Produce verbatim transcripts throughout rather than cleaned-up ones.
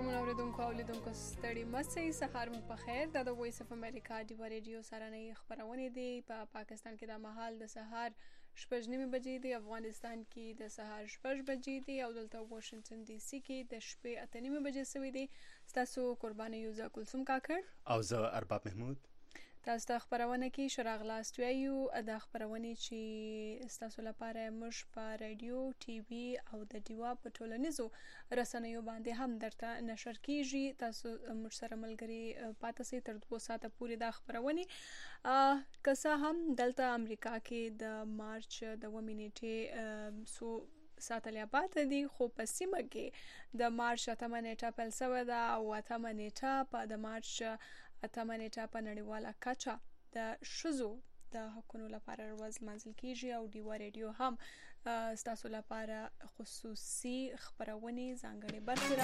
محترم اوریدونکو او لیدونکو ستړي مسئ سهار مو په خیر. دا د وایس اف امریکا ډیوا ریډیو سرانه خبرونه دي. په پا پاکستان کې د مهال د سهار شپږ نیمې بجې دي، افغانستان کې د سهار شپږ بجې دي او دلته واشنگټن ډي سي کې د شپې اته نیمې بجې سوي دي. ستاسو قرباني یوزا کلثوم کاکړ او زه ارباب محمود. تاسو ته خبرونه کې شراغ لاست ویو د خبرونه چې تاسو لپاره موږ په رادیو، ټي وي او د ډیوا په ټولنیزو رسنیو باندې هم درته نشر کیږي. تاسو موږ سره ملګري پاتې سئ تر دوه ساعته پورې د خبرونه. که څه هم دلته امریکا کې د مارچ د اووه نیټې سو ساتلیا پاتې دي، خو په سیمه کې د مارچ اتمه نیټه پیل شوې ده او اتمه نیټه په د مارچ اتمه نیټه په نړیواله کچه د ښځو د حقونو لپاره ورځ لمانځل کیږي او ډیوا ریډیو هم ستاسو لپاره خصوصي خبرونه ځانګړې برخې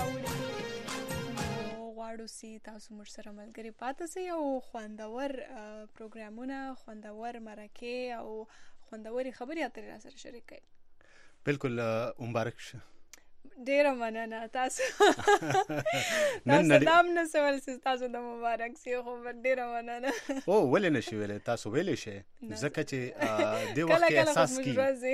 راوړي. نو غواړو چې تاسو موږ سره ملګري پاتې سئ او خوندور پروګرامونه، خوندور مرکې او خوندورې خبرې اترې را سره شریک کړئ. بالکل مبارک شه. ډیره مننه. تاسو تاسو دام نه سوال چې تاسو د مبارک سی خو ډیره مننه. او ولې نشي ویلې؟ تاسو ویلې شئ ځکه چې د وخت احساس کی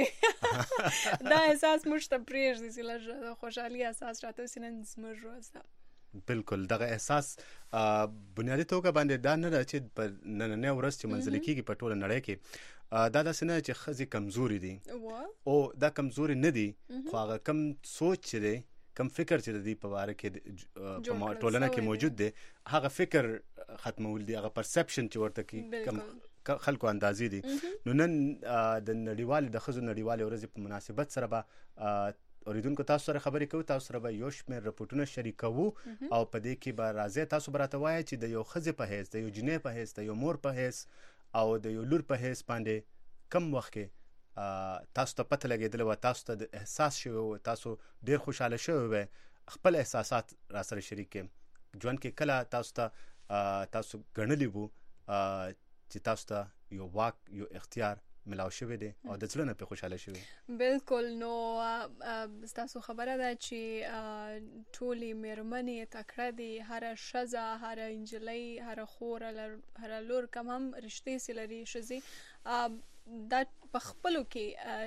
دا احساس موږ ته پریږدي چې له خوشحالي احساس راته سینن زموږ روزه. بالکل دغه احساس بنیادی توګه باندې دا نه چې په نننۍ ورځ چې منځل کېږي په ټوله نړۍ کې دا داسې نه چې ښځې کمزوري دي او دا کمزوري نه دي، خو هغه کم سوچ چې دی، کم فکر چې د دې په باره کې په ټولنه کې موجود دی، هغه فکر ختمول دي، هغه پرسپشن چې ورته کې کم خلکو اندازې دي. نو نن د نړیوال د ښځو نړیوالې ورځې په مناسبت سره به اوریدونکو تاسو سره خبرې کوو، تاسو سره به یو شمېر رپورټونه شریکوو او په دې کې به راځي تاسو به راته وایئ چې د یو ښځې په حیث، د یو جنۍ په حیث، د یو مور په حیث او د یو لور په حیث باندې کم وخت کې تاسو ته پته لګېدلی وه، تاسو ته د احساس شوی وه، تاسو ډېر خوشحاله شوی وی، خپل احساسات را سره شریک کړئ. ژوند کې کله تاسو ته تاسو ګڼلی وو چې تاسو ته یو واک، یو اختیار ملاو شوی دی او د زړه نه پې خوشحاله شوی؟ بالکل. نو ستاسو خبره ده چې ټولې میرمنې تکړه دي، هره ښځه، هره نجلۍ، هره خور، هره لور، کم هم رشتې چې لري ښځې، دا په خپلو کې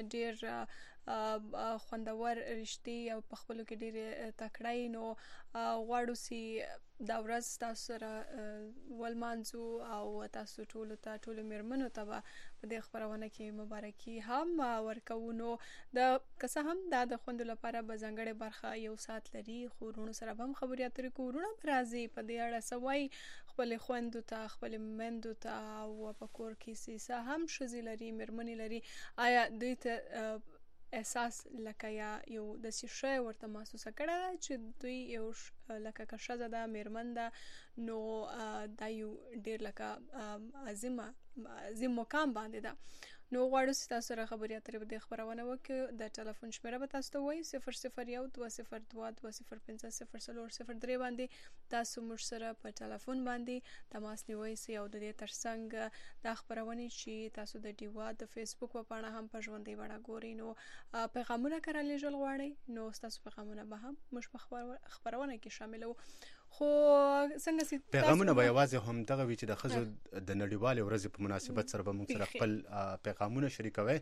ډېر خوندور رشتې او په خپلو کې ډېرې تکړه. نو غواړو چې دا ورځ تاسو سره ولمانځو او تاسو ټولو ته، ټولو میرمنو ته به په دې خپرونه کې مبارکي هم ورکوو. نو د که څه هم دا د خوندو لپاره به ځانګړې برخه یو ساعت لري، خو وروڼو سره به هم خبرې اترې کوو. وروڼه به راځي په دې اړه څه وایي خپلې خویندو ته، خپلې میندو ته، او په کور کې چې څه هم ښځې لري، میرمنې لري، آیا دوی ته احساس لکه یا یو داسې شی ورته محسوسه کړی ده چې دوی یو لکه که ښځه ده، میرمن ده، نو دا یو ډېر لکه عظیمه عظیم مقام باندې ده. نو غواړو چې تاسو سره خبرې اترې په دې خپرونه وکړو. د ټلیفون شمېره به تاسو ته ووایي صفر صفر یو دوه صفر دوه دوه صفر پنځه صفر څلور صفر درې باندې تاسو موږ سره په ټلیفون باندې تماس نیوی سئ او د دې تر څنګ دا خپرونې چې تاسو د ډیوا د فیسبوک په پاڼه هم په ژوندۍ بڼه ګورئ، نو پیغامونه که رالیږل غواړئ نو ستاسو پیغامونه به هم موږ په خپرونه کې شاملوو. خو څنګه چې پیغامونه به یوازې همدغه وي چې د ښځو د نړیوالې ورځې په مناسبت سره به موږ سره خپل پیغامونه شریکوئ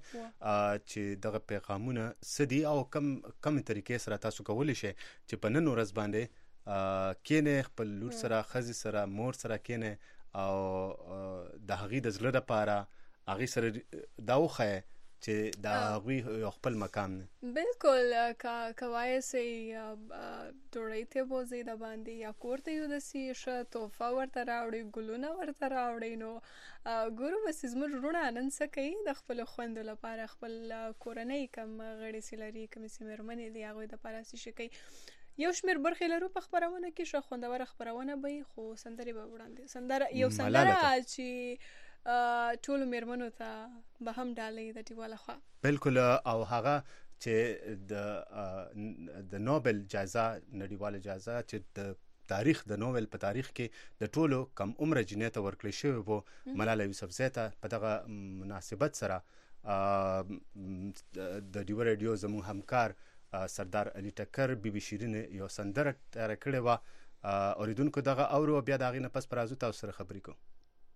چې دغه پیغامونه څه دي او کم کمې طریقې سره تاسو کولی شئ چې په نن ورځ باندې کینې خپل لور سره، ښځې سره، مور سره کینې او د هغې د زړه لپاره هغې سره دا وښیئ چې دا هغوی یو خپل مقام دی. بالکل. که وایې سئ ډوډۍ ته بوځئ د باندې یا کور ته یو داسې ښه تحفه ورته راوړئ، ګلونه ورته راوړئ، نو ګورو به چې زموږ وروڼه نن څه کوي د خپلو خویندو لپاره، خپل کورنۍ کم غړي چې لري، کومې چې میرمنې دي هغوی دپاره څه شي کوي. یو شمېر برخې لرو په خپرونه کې، ښه خوندوره خپرونه به وي، خو سندرې به وړاندې سندره یو سندره چې ټولو میرمنو ته به هم ډالۍ د ډیوا لخوا. بالکل. او هغه چې د د نوبل جایزه، نړیواله جایزه چې د تاریخ د نوبل په تاریخ کې د ټولو کم عمره جنۍ ته ورکړی شوی وو، ملاله یوسفزۍ ته، په دغه مناسبت سره د ډیوا ریډیو زموږ همکار سردار علي ټکر بي بي شیرین یو سندره تیار کړې و اوریدونکو دغه اورو بیا د هغې نه پس پر راځو تاسو سره خبرې کوو.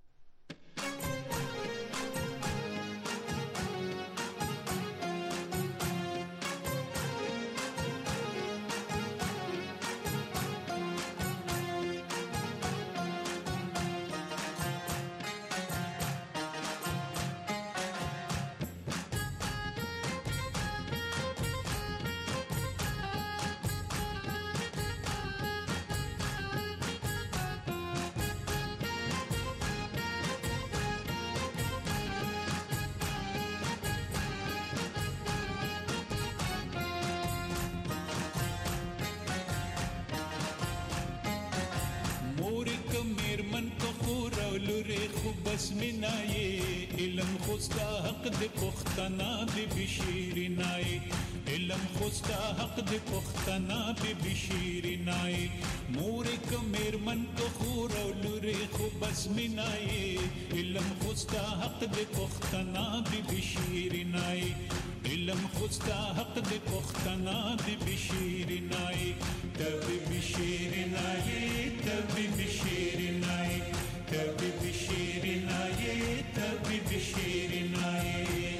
علم خوستا حق د پختنا بی بشیرنای علم خوستا حق د پختنا بی بشیرنای مور کمر من کو خور لوري خو بس منای علم خوستا حق د پختنا بی بشیرنای علم خوستا حق د پختنا بی بشیرنای تبی بشیرنای تبی بشیرنای تبی بشیرنای تبی بشیرنای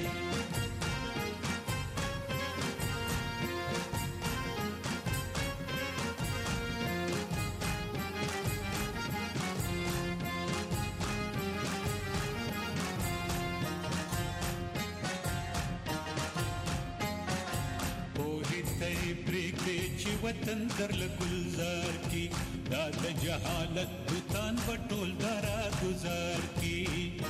وطن در لگلزار کی داد جہالت بوتان بٹول دارا گزار کی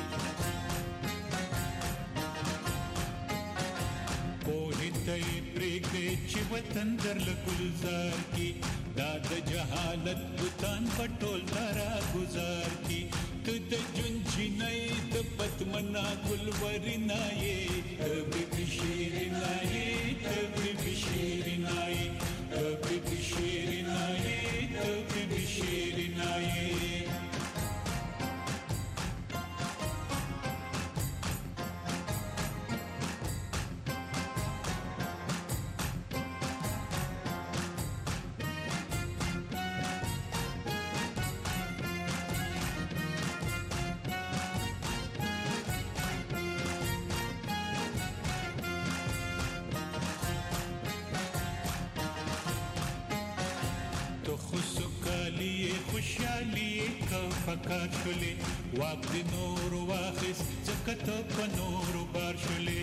کوہی تئی پریگے چی وطن در لگلزار کی داد جہالت بوتان بٹول دارا گزار کی تد جنجی نئی دبت منا گلوری نائے تبی بشیر نائے تبی بشیر نائے تبی بشیر نائے تبی بشیر نائے پکار شلے واق دی نور واخس زکت پا نور بار شلے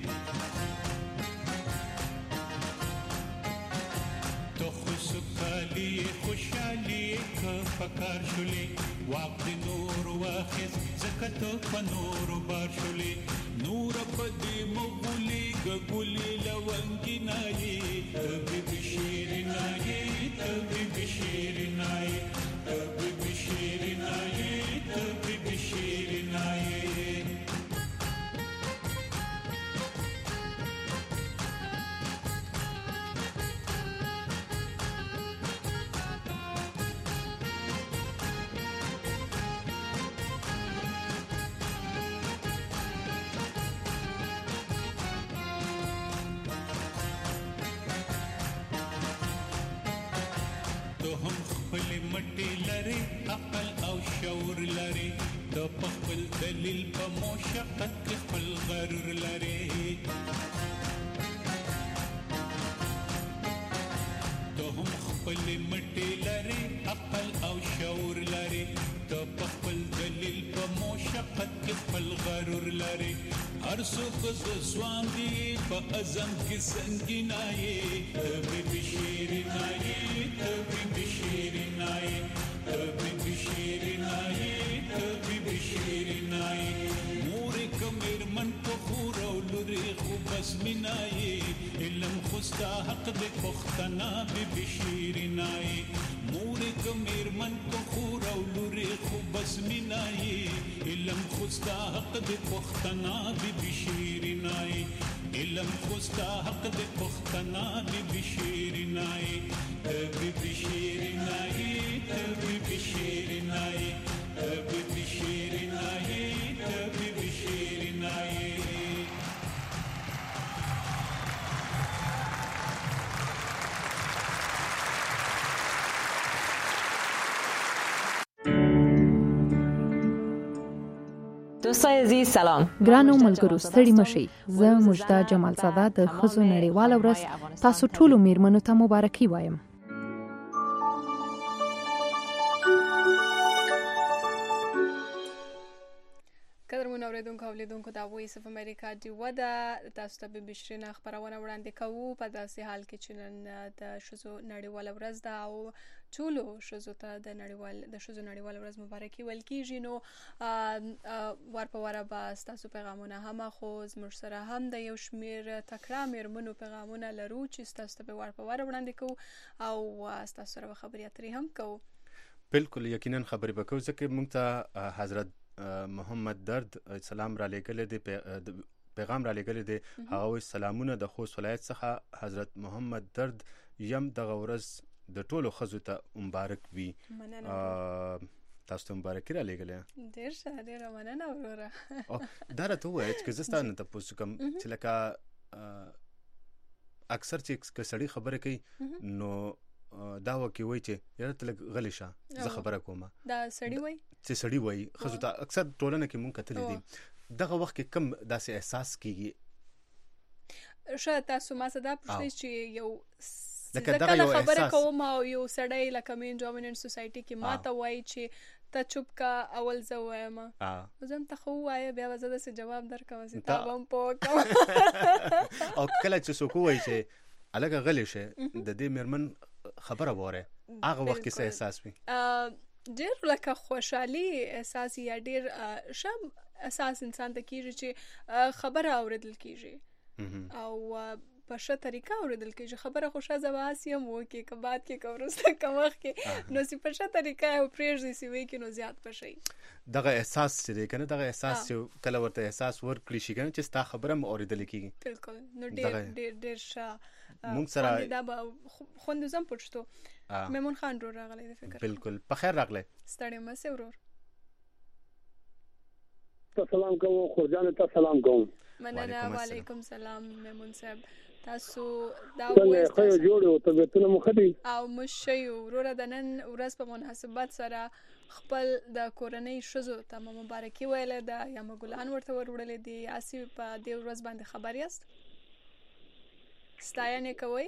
تو خوشحالی خوشحالی کا پکار شلے واق دی نور واخس زکت پا نور بار شلے نور پا دی مغولی گگولی لونگی نائی تبی بشیر نائی تبی بشیر نائی تبی بشیر نائی تبی بشیر نائی تو ہم خپل مٹی لرے عقل او شعور لرے تو خپل دلیل په مشقت خپل غرور لرے تو ہم خپل مٹی لرے عقل او شعور لرے تو خپل دلیل په مشقت خپل غرور لرے ہر سوک سوان دی په ازم کی سنگینائے تبی بشیر نائے تبی بشیر نائے تبی بشیر نائے تبی بشیر نائے مور کمر من کو خورو لری خوب اسمنائے علم خستا حق دے پختنا بی بشیر نائے مور کمر من کو خورو لری خوب اسمنائے علم خستا حق دے پختنا بی بشیر نائے علم خستا حق دے پختنا بی بشیر نائے تبی بشیر نائے تبی بشیر نائے تبی بشیر نائے تبی بشیر نائے دوستای عزیز سلام. ګرانو ملګرو ستړي مشئ. زه مجده جمال زاده د ښځو نړیواله ورځ تاسو ټولو میرمنو ته مبارکي وایم. قدرمن اوریدونکو او لیدونکو د وایس اف امریکا دی ودا تاسو ته به بشرینه خبرونه وړاندې کوو په داسې حال کې چې نن د ښځو نړیواله ورځ ده او ټولو ښځو ته د نړیوال د ښځو نړیواله ورځ مبارکي ویل کیږي. نو ور په وره به ستاسو پیغامونه هم خو زموږ سره هم د یو شمیر تکړه میرمنو پیغامونه لرو چې ستاسو ته به ور په وره وړاندې کوو او ستاسو سره به خبرې اترې هم کوو. بالکل یقینا خبرې به کوو ځکه موږ ته حضرت محمد درد سلام را لګل دي پیغام را لګل دي هغه سلامونه د خوست ولایت څخه حضرت محمد درد یم د غورز د ټولو خزو ته مبارک وي. تاسو ته مبارکي را لګل. ډیر ښه ډیر مننه وروره. دا راته وایي چې زستا نه تاسو کوم چې لکه اکثر چې کسړي خبره کوي نو دا وکی وای چې یاره تل غلی شه زه خبره کوم. دا سړی وای چې سړی وای خزو ته اکثر ټولنه کې مونږ کتلې دي دغه وخت کې کم داسې احساس کیږي. شه تاسو ما صدا پوښتنه چې یو لکه دغه یو خبره کوم او یو سړی لکه مین ډومیننت سوسایټي کې ما ته وای چې ته چوپ کا اول زه وایم زم ته خو وای بیا زه د جواب درکوم چې تا هم پوکم او کله چې څوک وای چې الګ غلی شه د دې مرمن خبره وره هغه وخت کې څه احساس وي؟ ډیر لکه خوشحالي احساس یا ډیر شم احساس انسان ته کیږي چې خبره اوریدل کیږي او په ښه طریقه اوریدل کیږي. خبره خوشا زواسی مو کې کبات کې کورسته کومخ کې نو سی په ښه طریقه او پریږدي سی وی کې نو زیات پشي دغه احساس چې کنه دغه احساس چې کله ورته احساس ورکړي شي کنه چې ستا خبره م اوریدل کیږي. بالکل نو ډیر ډیر ډیر ښه مونږ سره دا به خوند زم پوښتو میمون خان رو راغلی د فکر. بالکل په خیر راغلی. ستړی مې ورور. سلام کوم خورجان ته سلام کوم. مننه. وعلیکم سلام میمون صاحب. تاسو دا وایي خو جوړو ته ته مخدي او مشي ورور د نن ورځ په مناسبت سره خپل د کورنۍ شزو ته مبارکي ویل ده یا مګلان ورته ورولې دي اسی په دې ورځ باندې خبر یاست ستاینه کوي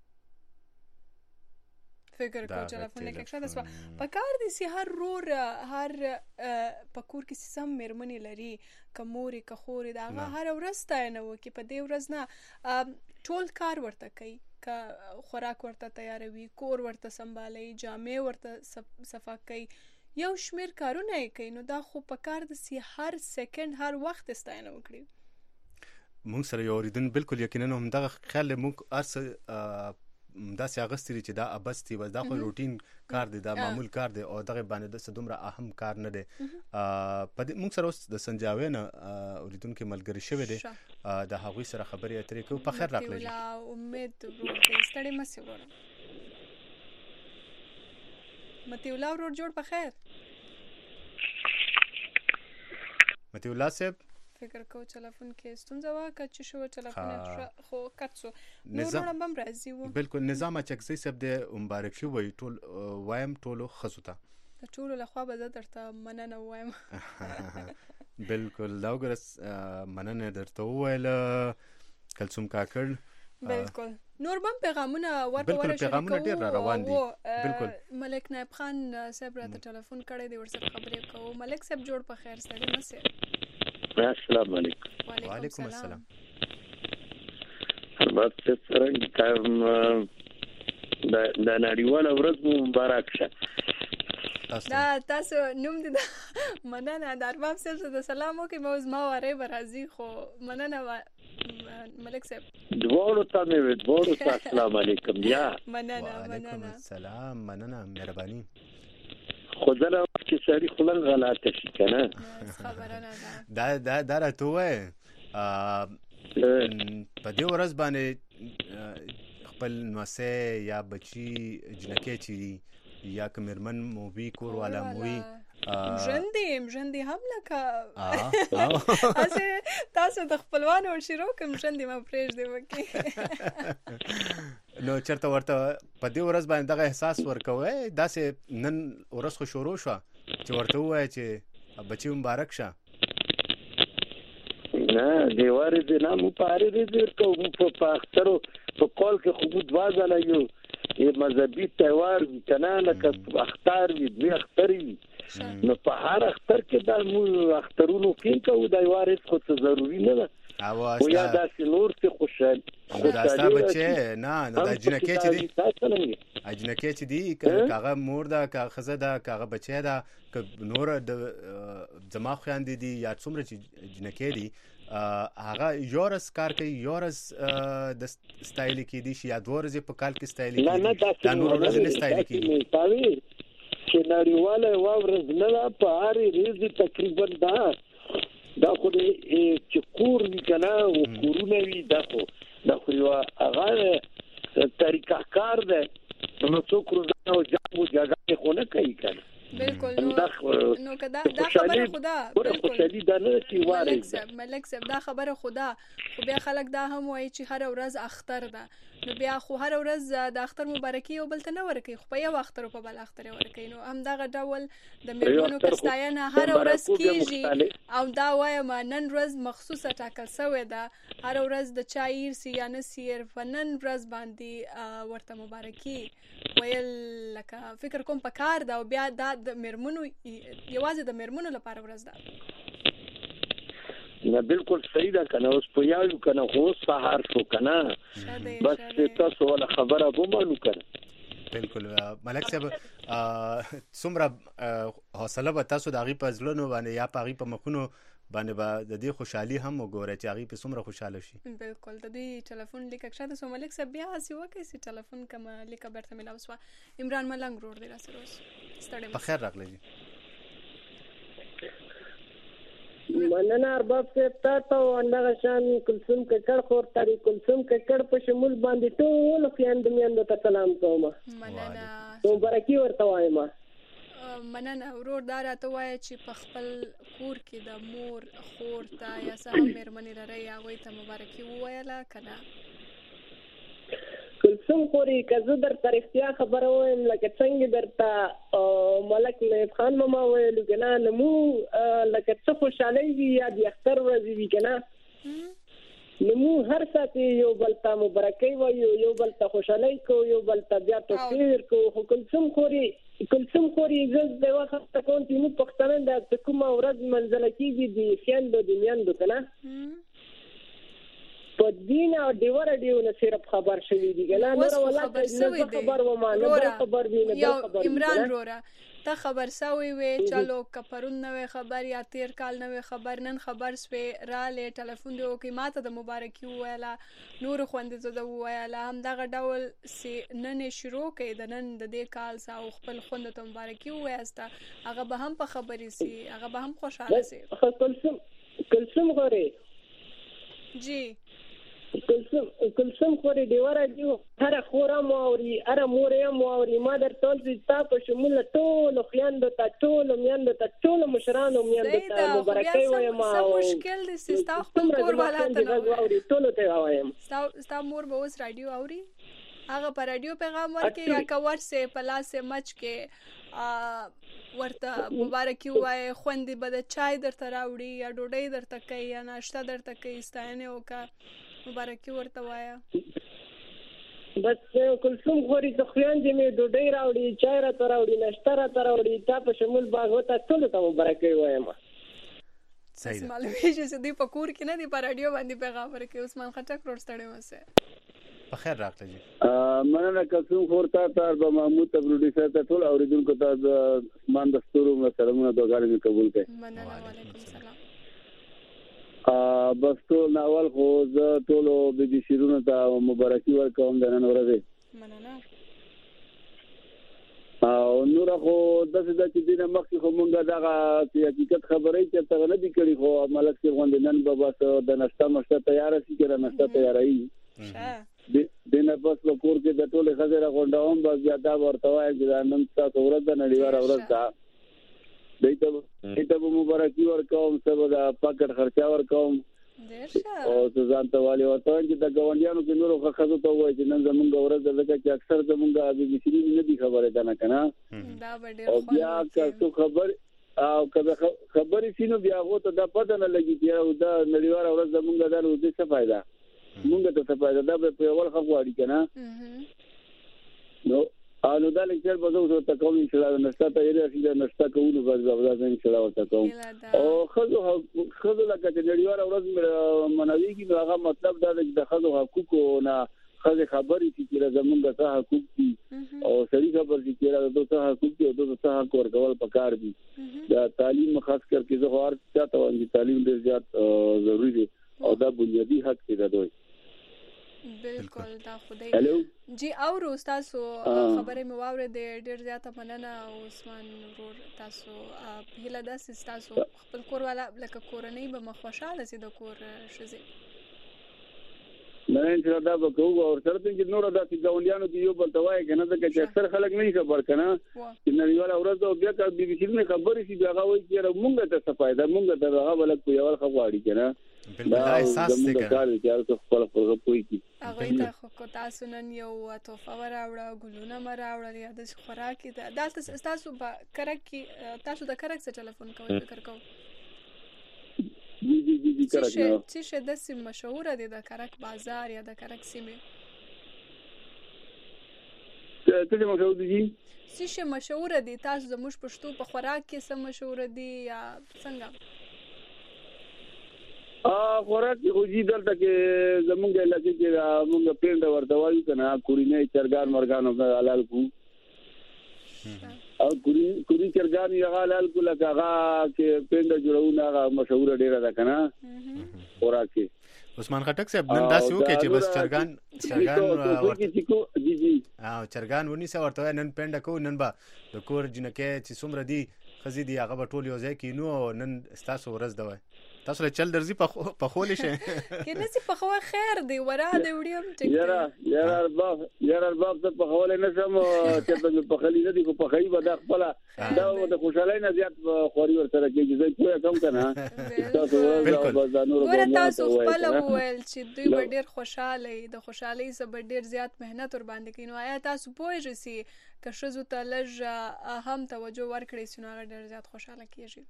فکر کو ټلیفون کې ښه دسوا په کار دي سي هر رور هر په کور کې سم مرمنې لري کموري کخوري دا هر ورځ ستاینه وکي په دې ورځ نه ټول کار ورته کوي ک خوراک ورته تیاروي کور ورته سنبالي جامې ورته صفا کوي یو شمیر کارونه کوي نو دا خو په کار د سي هر سکند هر وخت ستاینه وکړي. مونږ سره یو ریدن بالکل یقینا هم دغه خیال مونږ ارس دا سیاغستری چې دا ابستی و دا خو روټین کار دی دا معمول کار دی او دغه باندې د صدومره اهم کار نه دی. په دې مونږ سره اوس د سنجاوي نه اوریدونکو ملګری شوی دی د هغوی سره خبرې اترې کوو. په خیر راغلی. امید ورته ستړي مې ورور. متي الله ورور جوړ په خیر. متي الله صاحب فکر کو ټلیفون کې ستونزه وا کچ شو ټلیفون خو کڅو نور بم راځي وو. بالکل نظام چکسي سب د مبارکي وای ټول وایم ټولو خزوته ټول له خوا به زه درته مننه وایم. بالکل دا وګرس مننه درته وایل کلثوم کاکړ. بالکل نور بم پیغامونه ورته ورشي پیغامونه ډیر روان دي. بالکل ملک نائب خان صاحب راته ټلیفون کړی دی ورسره خبرې کوو. ملک صاحب جوړ په خیر ستړي مې. السلام علیکم. وعلیکم السلام. البته څنګه کوم د نړیواله ورځ مبارک شه. دا تاسو نوم دي مننه د ارباب صاحب د سلام وکي موز ما واره برازي خو مننه ملک صاحب. دوړو ته مې دوړو ته السلام علیکم. یا مننه مننه. وعلیکم السلام مننه مهرباني. خدای چې سړی خلل غلطه شي کنه خبره نه دا دا دا راته وای په دې ورځ باندې خپل نوسه یا بچی جنکه چي یا کمرمن موبي کور والا موي مجندي مجندي هم لکه اسه تاسو د خپلوانو شروع کوم مجندي ما پرېږ دی وکي نو چرته ورته په دې ورځ باندې دغه احساس ورکوي داسې نن ورځ خو شروع شو چې ورته وای چې بچي مبارک شه نه دیوار دې نه مو پاره دې کوم په اخترو په کال کې خو دوه ځله یو مذهبي تیوار کنه لکه اختر وي دوی اختر وي نو په هر اختر کې دا مو اخترونو کې کوو دا یوار خو څه ضروری نه ده او یا دا نور څه خوشحال دا ستا بچه نه نه دا جنکه چې دی اجنکه چې دی کاغه مور دا کاغه خزه دا کاغه بچه دا نور د زما خويندې دي یا څومره چې جنکه دي هغه یورس کار کوي یورس د سټایل کې دي یا دورځي په کال کې سټایل کې دا نور ورځ نه سټایل کې چې نړیواله واورز نه په هر ریزي تقریبا دا دا خو چې کور وی کنه او کورونه وی دا خو دا خو یو هغه طریقه کار ده نو څوک روزانه او جامو جګړه خو نه کوي کنه بالکل نو نو کدا دا خبره خدا بالکل خوشالي دا نه سی واره ملک صاحب دا خبره خدا خو بیا خلک دا هم وایي چې هر ورځ اختر ده نو بیا خو هر ورځ د اختر مبارکي او بل ته نه ورکي خو په یو اختر په بل اختر ورکي نو هم دا ډول د میرمنو کستاینه هر ورځ کیږي او دا وایم نن ورځ مخصوصه ټاکل شوی ده هر ورځ د چایر سی یا نسیر فنن ورځ باندې ورته مبارکي ویل لکه فکر کوم پکار دا او بیا دا د میرمنو یوازې د میرمنو لپاره ورځ ده نه بالکل صحیح ده کنه اوس په یاو کنه خو سهار شو کنه بس تاسو ولا خبره ومنو کنه بالکل ملک صاحب څومره حوصله به تاسو د غي په ځلونو باندې یا په غي په مخونو باندې با د دې خوشحالي هم وګوره چې هغه په څومره خوشاله شي بالکل د دې ټلیفون لیک شاته سو ملک صاحب بیا هسي وکي سي ټلیفون کما لیک برته ملاو سو عمران ملنګ روړ دی راسره ستړي په خیر راغلی مننه ارباب صاحب تاسو اندغه شان کلثوم ککړ خور تاری کلثوم ککړ په شمول باندې ټول خیاند میاند ته سلام کوم مننه مبارکي ورته وایم مننه ورور دا راته وایي چې په خپل کور کې د مور خور ته یا سم مېرمنې لري هغوی ته مبارکي وویله که نه کلثوم خوري که زه درته رښتیا خبره وایم لکه څنګه درته ملک نایب خان ماما ویلو که نه نو موږ لکه څه خوشحالۍ وي یا د اختر ورځې وي که نه نو موږ هر ساعت یو بل ته مبارکۍ وایو یو بل ته خوشحالۍ کوو یو بل ته بیا تفسیر کوو خو کلثوم خوري کلثوم خوري زه د وخت کوم چې موږ پښتانه د کومه ورځ منځله کېږي د خویندو د میندو که نه په دین او ډیوره ډیو نه صرف خبر شوي دي که نه نوره ولاکه نه خبر وما نه بل خبر وي نه بل خبر وي عمران روره ته خبر سوی وې چلو که پرون نوې خبر یا تیر کال نوې خبر نن خبر سوې رالې ټلیفون دې وکړې ما ته د مبارکي وویله نورو خویندو ته د وویله همدغه ډول چې نن یې شروع کړې د نن د دې کال څخه او خپل خویندو ته مبارکي ووایسته هغه به هم په خبرې سي هغه به هم خوشحاله سي کلثوم کلثوم غوري جی کلثوم کلثوم خوري دیواره دیو هر خورا موري هر موري موري ما در ټول تا په شمول ټول خویندو ته ټول میندو ته ټول مشرانو میندو ته مبارکي وایم او مشکل دي ستا خپل کور والا ته نو ټول ته وایم ستا مور به اوس رادیو اوري هغه پر رادیو پیغام ورکړي یا کور سه پلاس مچ کې ورته مبارکي وای خوندې به د چای درته راوړي یا ډوډۍ درته کوي یا ناشته درته کوي ستاینه وکړه مبارکي ورته وایا بس کلثوم خوري څه خویندې مې ډوډۍ راوړي چای راته راوړي ناشته راته راوړي تا په شمول باغ ته ټولو ته مبارکي وایم صحیح معلومیږي چې دوی په کور کې نه دي په رادیو باندې پیغام ورکوي عثمان خټک روډ ستړی وسه په خیر راغلی مننه کلثوم خور تا ته به محمود ته پروډوسر ته ټول اوریدونکو ته د اسمان د ستورو سلامونه دعاګانې مې قبول کړئ مننه وعلیکم السلام بس ټول اول خو زه ټولو بي بي شیرونو ته مبارکي ورکوم د نن ورځې مننه او نور خو داسې ده چې دینه مخکې خو مونږ دغه حقیقت خبرې چې ته نه دي کړي خو ملک صاحب غوندې نن به بس د نشته مشته تیاره شي چې د نشته تیارایي دینه بس په کور کې د ټولې ښځې راغونډوم بس بیا دا ورته وایم چې نن ستاسو ورځ ده نړیواله ورځ ده دیتا به مبارکی ورکوم سبا دا پاکټ خرچا ورکوم او ځان ته والی ورته چې د ګاونډیانو کې نورو خخذو ته وایي چې نن زمونږ ورځ ده ځکه چې اکثر زمونږ بي بي سي نه دي خبره ده نه کنه دا ډېر او بیا که څه خبر او کله خبرې سينو بیا هغه ته د پته نه لګي چې دا نړیوال ورځ زمونږ د ورځې څه فائدہ مونږ ته څه فائدہ دا په اول خو غواړي کنه نو انو دا لیکل په دوه ته کوم چې دا نشته ته یې راځي دا نشته کوو نو غواړم دا څنګه چې دا وته کوم او خزو خزو لکه چې نړیوال ورځ منوي کې هغه مطلب دا د خزو حقوقو نه خزه خبرې چې زمونږ ته حقوق دي او سړي خبر دي چې دا ته حقوق دي او ته حق ورکول پکار دي دا تعلیم خاص کر کې زه هر چاته وایم تعلیم ډېر زیات ضروری دی او دا بنیادی حق دی دوی بالکل دا خدای جی او تاسو خبرې مو واورېدې ډېر زیاته مننه او عثمان ورور تاسو هیله ده چې تاسو خپل کور والا لکه کورنۍ به مخوشاله سي د کور شزي نه ان شاء الله به کوو او سره چې نور د ګاونډیانو کې یو بل توای کنه دا چې اکثر خلک نه خبر کنه چې نړیواله ورځ او بیا کا بي بي سي نه خبرې شي هغه وایي چې موږ ته څه فائدہ موږ ته هغه بل کو یو خبرې کنه دا احساس دی چې خپل خپل پوي کی هغه ته خو تاسو نن یو توفه وراوړه ګلونه مراوړل یا د خوراکي دالته تاسو په کرک کې تاسو د کرک څخه ټلیفون کوئ فکر کوم جی جی جی جی کرک نه چې شه د سیم مشهور دي د کرک بازار یا د کرک سیمه څه مشهور دي څه مشهور دي تاسو د مش پښتو په خوراک کې څه مشهور دي یا څنګه ا خوراک خو جی دلته کې زمونږ علاقې کې موږ پیند ورته وایو کنه کورینه چرګان مرغان حلال کو او کوري کوري چرګان یې حلال کو لکه هغه کې پیند جوړونه هغه مشهور ډیره ده کنه خوراک عثمان خټک صاحب نن داسې وکړي چې بس چرګان چرګان ورته جی جی او چرګان ونی سه ورته نن پیند کو نن با د کور جنکه چې څومره دي خزي دي هغه ټول یو ځای کې نو نن تاسو ورځ دوه تاسو له چل درځي په خولې شه کنه سي په خو خیر دی ورا دی وړم ټیک یاره یاره ارباب یاره ارباب ته په خولې نه سم چې په خلی نه دی کو په خی به د خپل دا د خوشالۍ نه زیات خوري ورته کېږي زه کوی کم کنه تاسو ګور تاسو خپل وویل چې دوی ډېر خوشاله د خوشالۍ سره ډېر زیات مهنت ور باندې کینو آیا تاسو پوهیږئ چې کښزو ته لږ اهم توجه ورکړئ چې نو ډېر زیات خوشاله کیږي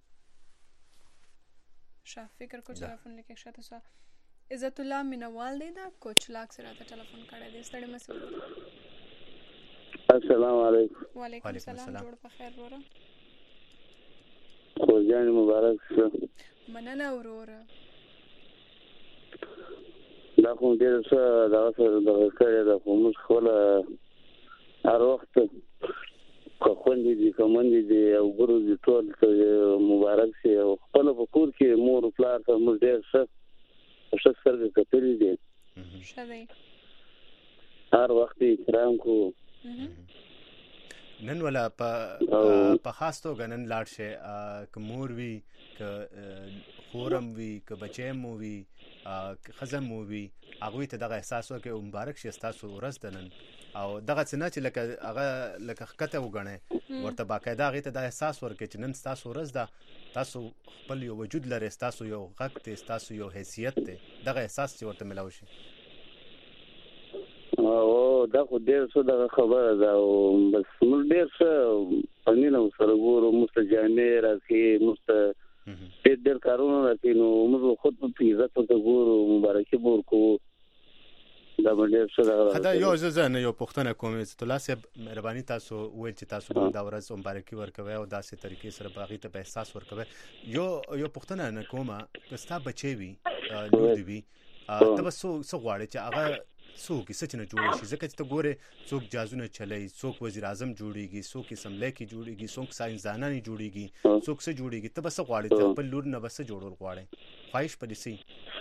شاه فکر کو ټلیفون لیکه شاته سو عزت الله مینوال دی دا کوچ لاک سره ټلیفون کړی دی ستړي مسعود السلام علیکم وعلیکم السلام جوړ په خیر وره خو جان مبارک شه مننه وروره دا کوم دې څه دا څه دا کړی دا کوم خپل هر وخت خو خوندې دي کومندې دي او ګورو دي ټول مبارک شي او خپل په کور کې مور پلار ته موږ ډېر ښه ښه سره کتلې دي شوي هر وخت احترام کو نن ولا په په خاص توګه نن لاړ شي ک مور وی ک خورم وی ک بچیم وی ک خزم وی هغه ته دغه احساس وکي مبارک شي تاسو ورځ دنن او دغه څنګه چې لکه هغه لکه خکته وګڼي ورته باقاعده هغه ته د احساس ورکړي چې نن تاسو ورځ ده تاسو خپل یو وجود لري تاسو یو غږ ته تاسو یو حیثیت ته دغه احساس چې ورته ملاوي شي او دا خو ډېر څه دغه خبره ده او بس موږ ډېر څه پنځینو سره ګورو مستجانې راځي مست ډېر ډېر کارونه راځي نو موږ خود په عزت ته ګورو مبارکي ورکو دا باندې څه دا دا یو ځزه نه یو پښتنه کوم چې تاسو مهرباني تاسو ویل چې تاسو باندې دا ورځ مبارکي ورکوي او داسې طریقې سره باغی ته احساس ورکوي یو یو پښتنه نه کومه کستا بچي وي نو دی وي تاسو څو غواړي چې هغه څوک څه نه جوړ شي ځکه چې ته ګوره څوک جازونه چلای څوک وزیر اعظم جوړیږي څوک اسمبلی کې جوړیږي څوک ساينسدانان جوړیږي څوک څه جوړیږي ته بس غواړي ته په لور نه بس جوړول غواړي خواهش پدې سي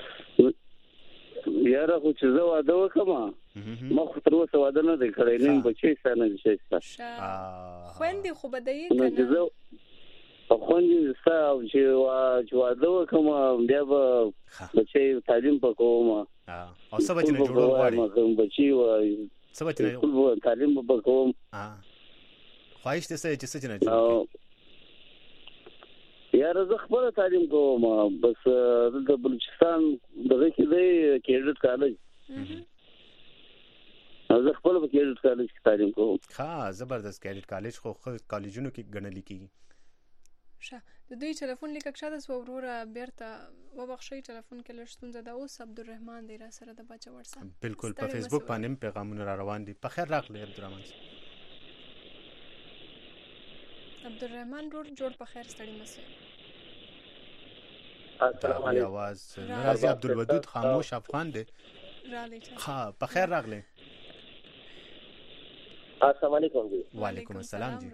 یاره خو چې زه واده وکم ما خو تر اوسه واده نه دی کړی نن بچی ستانه شي خويندې خو بدایي کنه خوندې ستا چې واده وکم بیا به بچی تعلیم پکوم او څه بچی نه جوړول غواړي بچی وای څه بچی نه تعلیم پکوم خواهش دې څه چې څه نه جوړ یاره زه خپل تعلیم کوم بس د بلوچستان دغه کې دی کیډټ کالج زه خپل په کیډټ کالج کې تعلیم کوم ښه زبردست کیډټ کالج خو کالجونو کې ګڼل کیږي شه د دوی ټلیفون لیکه کښته سو وروره بیرته وبخښئ ټلیفون کې لږ ستونزه ده. اوس عبدالرحمن دی را سره د بچه ورسه بالکل په فیسبوک باندې پیغامونه را روان دي. په خیر راغلی عبدالرحمن. عبدالرحمن ډور جوړ په خیر ستړي مسئ. السلام علیکم. आवाज ناراضي عبدالودود خاموش افغان دی. رالی ها په خیر راغلی. السلام علیکم جی. وعلیکم السلام جی.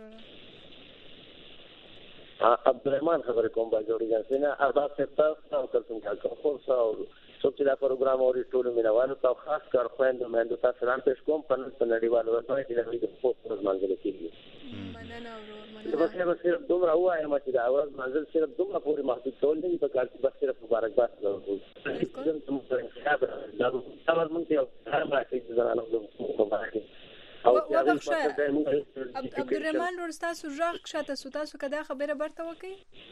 عبدالرحمن خبر کوم با جوړی ځنه نه احباب سے تاسو کوم کار کوم څو چې دا پروګرام اوري ټول مینوالو ته خاص کار خويندو مېندو تاسو سلام پېښ کوم په نړیوالو ورته چې د دې په پروګرام منځل کېږي. مننه ورور مننه. بس صرف دومره وایم چې دا اواز منځل صرف دومره پوری محدود ټول نه په کار کې بس صرف مبارکباد ورکړم. دا اواز مونږ ته هر باندې ځانانو مبارک. عبدالرحمن ور تاسو راغ کښته سو تاسو کدا خبره برته وکي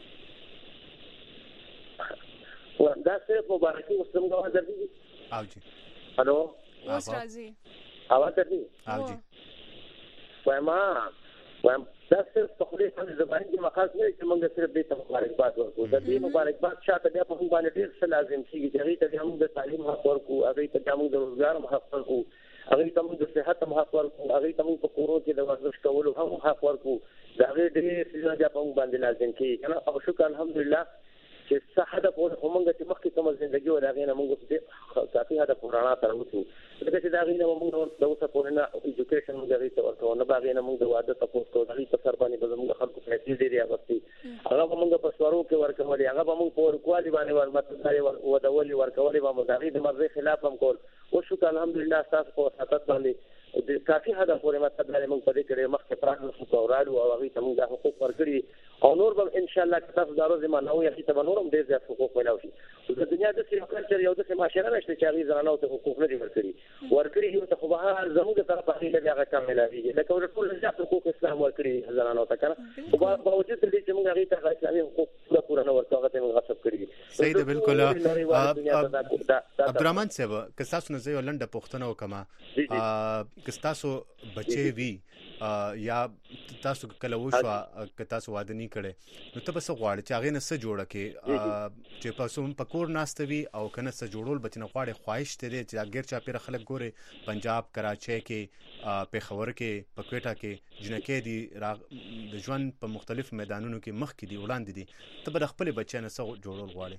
دا صرف مبارکي مسلم غوا درځي. او جی الو اوس راځي اواز درځي. او جی وایم وایم دا صرف په خوري باندې زبان کې مخاص نه چې موږ صرف دې ته مبارکباد ورکړو. د دې مبارکباد شاته بیا په موږ باندې ډیر څه لازم کیږي چې هغه ته موږ د تعلیم حق ورکړو، هغه ته موږ د روزګار حق ورکړو، هغه ته موږ د صحت حق ورکړو، هغه ته موږ په کورو کې د ورزش کولو هم حق ورکړو. دا هغه ډېر څه چې په موږ باندې لازم کیږي کنه. او شکر الحمدلله چې صحت په موږ چې مخکې کوم ژوندۍ و راغی نه موږ دې کافي هدا پرانا تر وڅو دغه چې دا غي نه موږ د اوسه په نه ایجوکیشن موږ غي ته ورته نه باغې نه موږ د واده تاسو ته غي په سر باندې به موږ خلکو پیسې ډېری اغستې هغه موږ په سوارو کې ورکولې هغه موږ په ورکوالي باندې ورمتلې و د ولي ورکولې به موږ غي د مرزي خلاف هم کول. او شکر الحمدلله تاسو په ساتت باندې د کافي هدا پورې مطلب باندې موږ په دې کې مخکې پراکټس وکړو او هغه ته موږ حقوق ورکړي او نور به ان شاء الله تاسو دا روزه ما نو یې ته نورم ډېر زیات حقوق ولاو شي. د دنیا د سیاسي کلچر یو د معاشره نشته چې هغه زنانو ته حقوق نه دي ورکړي ورکړي یو ته خو به زموږ طرف هغه له هغه کم ملایي لکه ټول زیات حقوق اسلام ورکړي زنانو ته کنه. او باوجود دې چې موږ هغه ته اسلامي حقوق پوره پوره نه ورکړو هغه ته موږ غصب کړی. صحیح ده بالکل. عبدالرحمن صاحب که تاسو نه زه لنډه پوښتنه وکم که تاسو بچي وي یا تاسو کله وشو که تاسو واده نه کړي نو ته بس غواړي چې هغه نه څه جوړه کې چې پاسو په کور ناستوي او کنه څه جوړول بچنه غواړي خواهش ترې چې غیر چا پیر خلک ګوري پنجاب کراچي کې پیښور کې پکوټا کې جنکې دي د ژوند په مختلف میدانونو کې مخ کې دي وړاندې دي ته به خپل بچنه څه جوړول غواړي.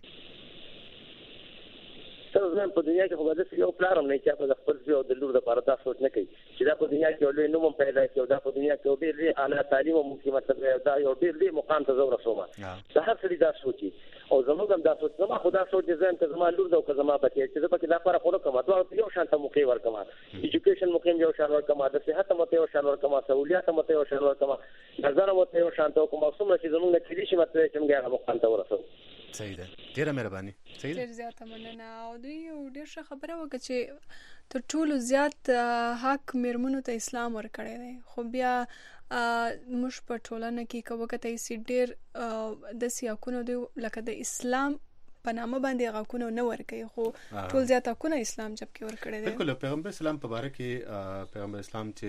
زه په دنیا کې خو د یو پلانم نه چې په خپل ځو د لور د لپاره دا سوچ نه کوي چې دا په دنیا کې ولې نوم پیدا کړو دا په دنیا کې ډېر لري اعلی تعلیم او مقیمت دا یو ډېر لري مقام ته زو رسومه دا هر څه دا سوچي او زموږ هم دا سوچ زما خدا سوچ ځم ته زما لور دا او زما بچي چې زه پکې دا لپاره خو کوم دا یو شان ته موقع ورکم ایجوکیشن موقع یو شان ورکم د صحت مته یو شان ورکم سہولیات مته یو شان ورکم نظر مته یو شان ته کوم څومره چې زموږ نه کېدي شي مته چې موږ هغه مقام ته ورسو. صحیح ده. ډیره مهرباني. صحیح ده. ډیر زیاته مننه. او دوی ډیر ښه خبره وکړه چې تر ټولو زیات حق میرمنو ته اسلام ورکړی دی خو بیا موږ په ټولنه کې کوکته یې ډیر د سیاکونو دی لکه د اسلام په نامه باندې غاکونه نه ورکړي خو ټول زیات حقونه اسلام جب کې ورکړی دی. بالکل. پیغمبر اسلام په باره کې پیغمبر اسلام چې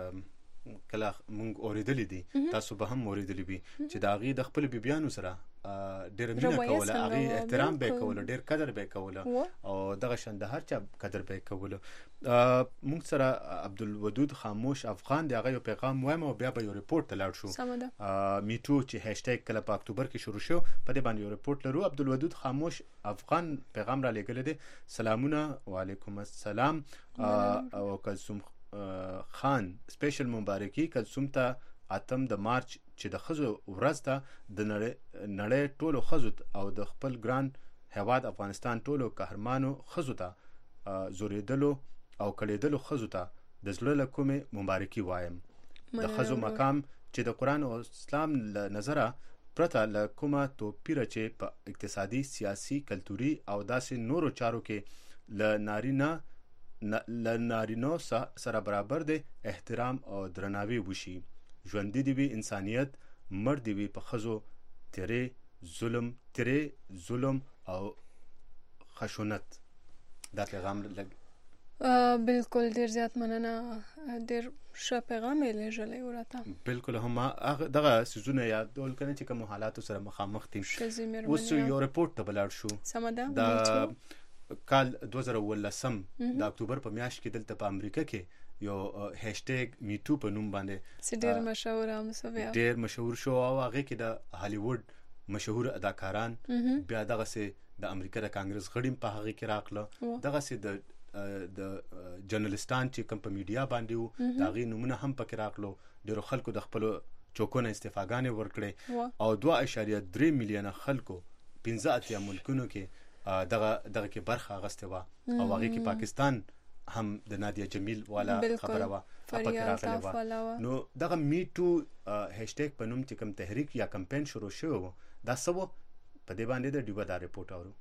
کله مونږ اوریدلې دي تاسو به هم اوریدلې وي چې دا غي د خپل بیبيانو سره ډېر مینه کوله هغه احترام به کوله ډېر قدر به کوله او دغه شند هر چا قدر به کوله. مونږ سره عبدالودود خاموش افغان دی هغه یو پیغام وایم او بیا به یو ریپورت تلاړ شو میټو چې هاشټیګ کله په اکتوبر کې شروع شو په دې باندې یو ریپورت لرو. عبدالودود خاموش افغان پیغام را لګل دي. سلامونه وعلیکم السلام او کلثوم خان سپیشل مبارکي کلثوم ته اتم د مارچ چې د خزو ورځ ته د نړۍ ټولو خزو او د خپل ګران هواد افغانستان ټولو قهرمانو خزو ته زوریدلو او کړیدلو خزو ته د زړه له کومه مبارکي وایم. د خزو مقام چې د قران او اسلام له نظره پرته له کومه توپیر چې په اقتصادي سیاسي کلتوري او داسې نورو چارو کې ل نارینه ل نارینو سره برابر دی احترام او درناوی وشي. ژوند دی وی انسانیت مړ دی وی په خزو تیرې ظلم تیرې ظلم او خشونت. دا پیغام لګ بالکل ډیر زیات مننه ډیر ښه پیغام یې لېږلی ورته بالکل هم دغه سیزونه یادول کنه چې کوم حالات سره مخامخ دي اوس یو رپورټ ته بلاړ شو سم ده د کال دوه زره ولسم د اکتوبر په میاشت کې دلته په امریکا کې یو هاشټیګ میټو په نوم باندې ډیر مشهور هم سوي ډیر مشهور شو او هغه کې د هالیووډ مشهور اداکاران بیا دغه سه د امریکا د کانګرس غړي په هغه کې راغله دغه سه د د جرنالستان چې کوم په میډیا باندې وو دا غي نمونه هم پکې راغلو ډیرو خلکو د خپل چوکونه استفاګانې ورکړي او دوه اشاریه درې میلیونه خلکو پنځه اتیا ملکونو کې دغه دغه کې برخه اخیسته و او هغه کې پاکستان هم د نادیه جمیل والا خبره وا پکې راغله و نو دغه میټو هاشټیګ په نوم چې کوم تحریک یا کمپاین شروع شو دا سبو په دې باندې د ډیوه دا رپورټ اورو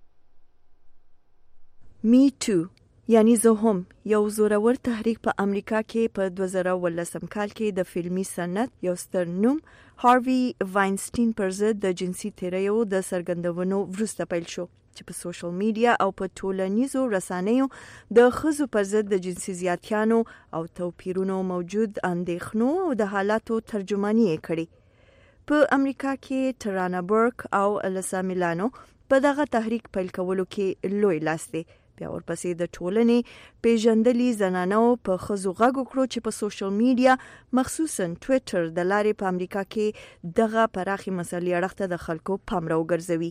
میټو یعنی زه هم یو زورور تحریک په امریکا کې په دوه زره ولسم کال کې د فلمي صنعت یو ستر نوم هاروی واینسټین پر ضد د جنسي تیریو د څرګندونو وروسته پیل شو چې په سوشل میډیا او په ټولنیزو رسنیو د ښځو پر ضد د جنسي زیاتیانو او توپیرونو موجود اندېښنو او د حالاتو ترجماني یې کړې په امریکا کې ترانا برک او السا میلانو په دغه تحریک پیل کولو کې لوی لاس دی بیا ورپسې د ټولنې پیژندلي زنانو په ښځو غږ وکړو چې په سوشل میډیا مخصوصا ټویټر د لارې په امریکا کې دغه پراخي مسلې اړخ ته د خلکو پام راوګرځوي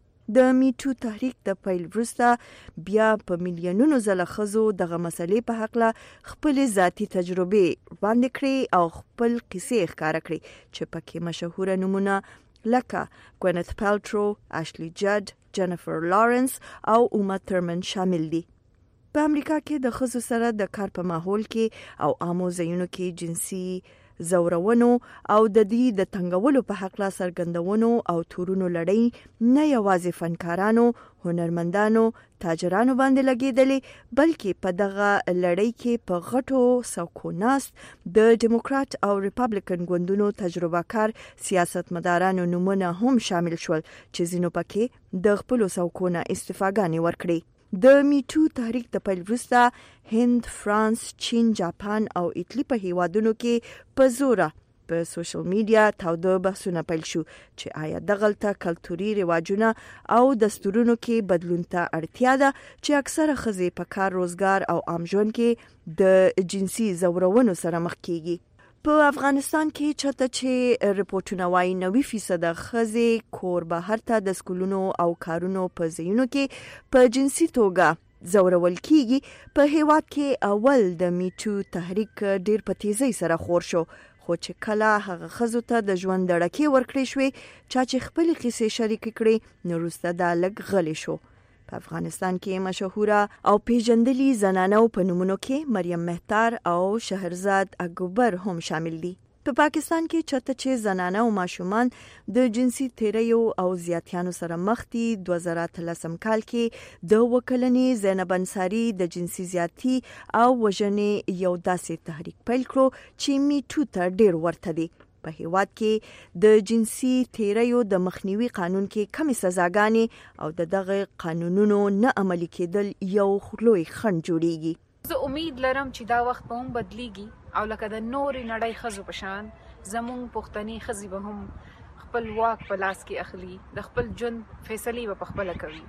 د میټو تحریک د پیل وروسته بیا په میلیونونو ځله ښځو دغه مسلې په هکله خپل ذاتي تجربې وړاندې کړې او خپل قصې ښکاره کړې چې پکې مشهوره نمونه لکه ګوینث پالټرو، اشلی جد، جنیفر لارنس او اوما ترمن شامل دي. په امریکا کې د ښځو سره د کار په ماحول کې او عامو ځایونو کې جنسي زورونو او د دې د تنګولو په حق لا څرګندونو او تورونو لړۍ نه یوازې فنکارانو، هنرمندانو، تاجرانو باندې لګېدلې بلکې په دغه لړۍ کې په غټو څوکو ناست د ډیموکرات او ریپابلیکن ګوندونو تجربه کار سیاستمدارانو نومونه هم شامل شول چې ځینو پکې د خپلو څوکو نه استفاګانې ورکړې. د میټو تحریک د پیل وروسته هند، فرانس، چین، جاپان او ایټلی په هیوادونو کې په زوره په سوشل میډیا تاوده بحثونه پیل شو چې آیا دغلته کلتوري رواجونه او دستورونو کې بدلون ته اړتیا ده چې اکثره ښځې په کار، روزګار او عام ژوند کې د جنسي زورونو سره مخ کیږي. په افغانستان کې چته چې رپورټونه وايي نوي فیصد ښځې کور بهر ته د سکولونو او کارونو په ځایونو کې په جنسي توګه زورول کیږي په هیواد کې اول د میټو تحریک ډیر په تیزی سره خور شو خو چې کله هغه ښځو ته د ژوند ډړکې ورکړې شوې چا چې خپل قصې شریک کړې نو وروسته دا لږ غلی شو. په افغانستان کې مشهوره او پیژندلي زنانو په نومونو کې مریم مهتار او شهرزاد اکبر هم شامل دي. په پاکستان کې چته چې زنانه او ماشومان د جنسي تیریو او زیاتیانو سره مخ دي دوه زره اتلسم کال کې د وکلنې زینب انصاری د جنسي زیاتی او وژنې یو داسې تحریک پیل کړو چې میټو ته ډیر ورته دی. په هیواد کې د جنسي تیریو د مخنیوي قانون کې کمی سزاګانې او د دغه قانونونو نه عملي کېدل یو لوی خنډ جوړیږي. زه امید لرم چې دا وخت به هم بدلیږي او لکه د نورې نړۍ ښځو په شان زموږ پښتنې ښځې به هم خپل واک په لاس کې اخلي، د خپل ژوند فیصلې به پخپله کوي.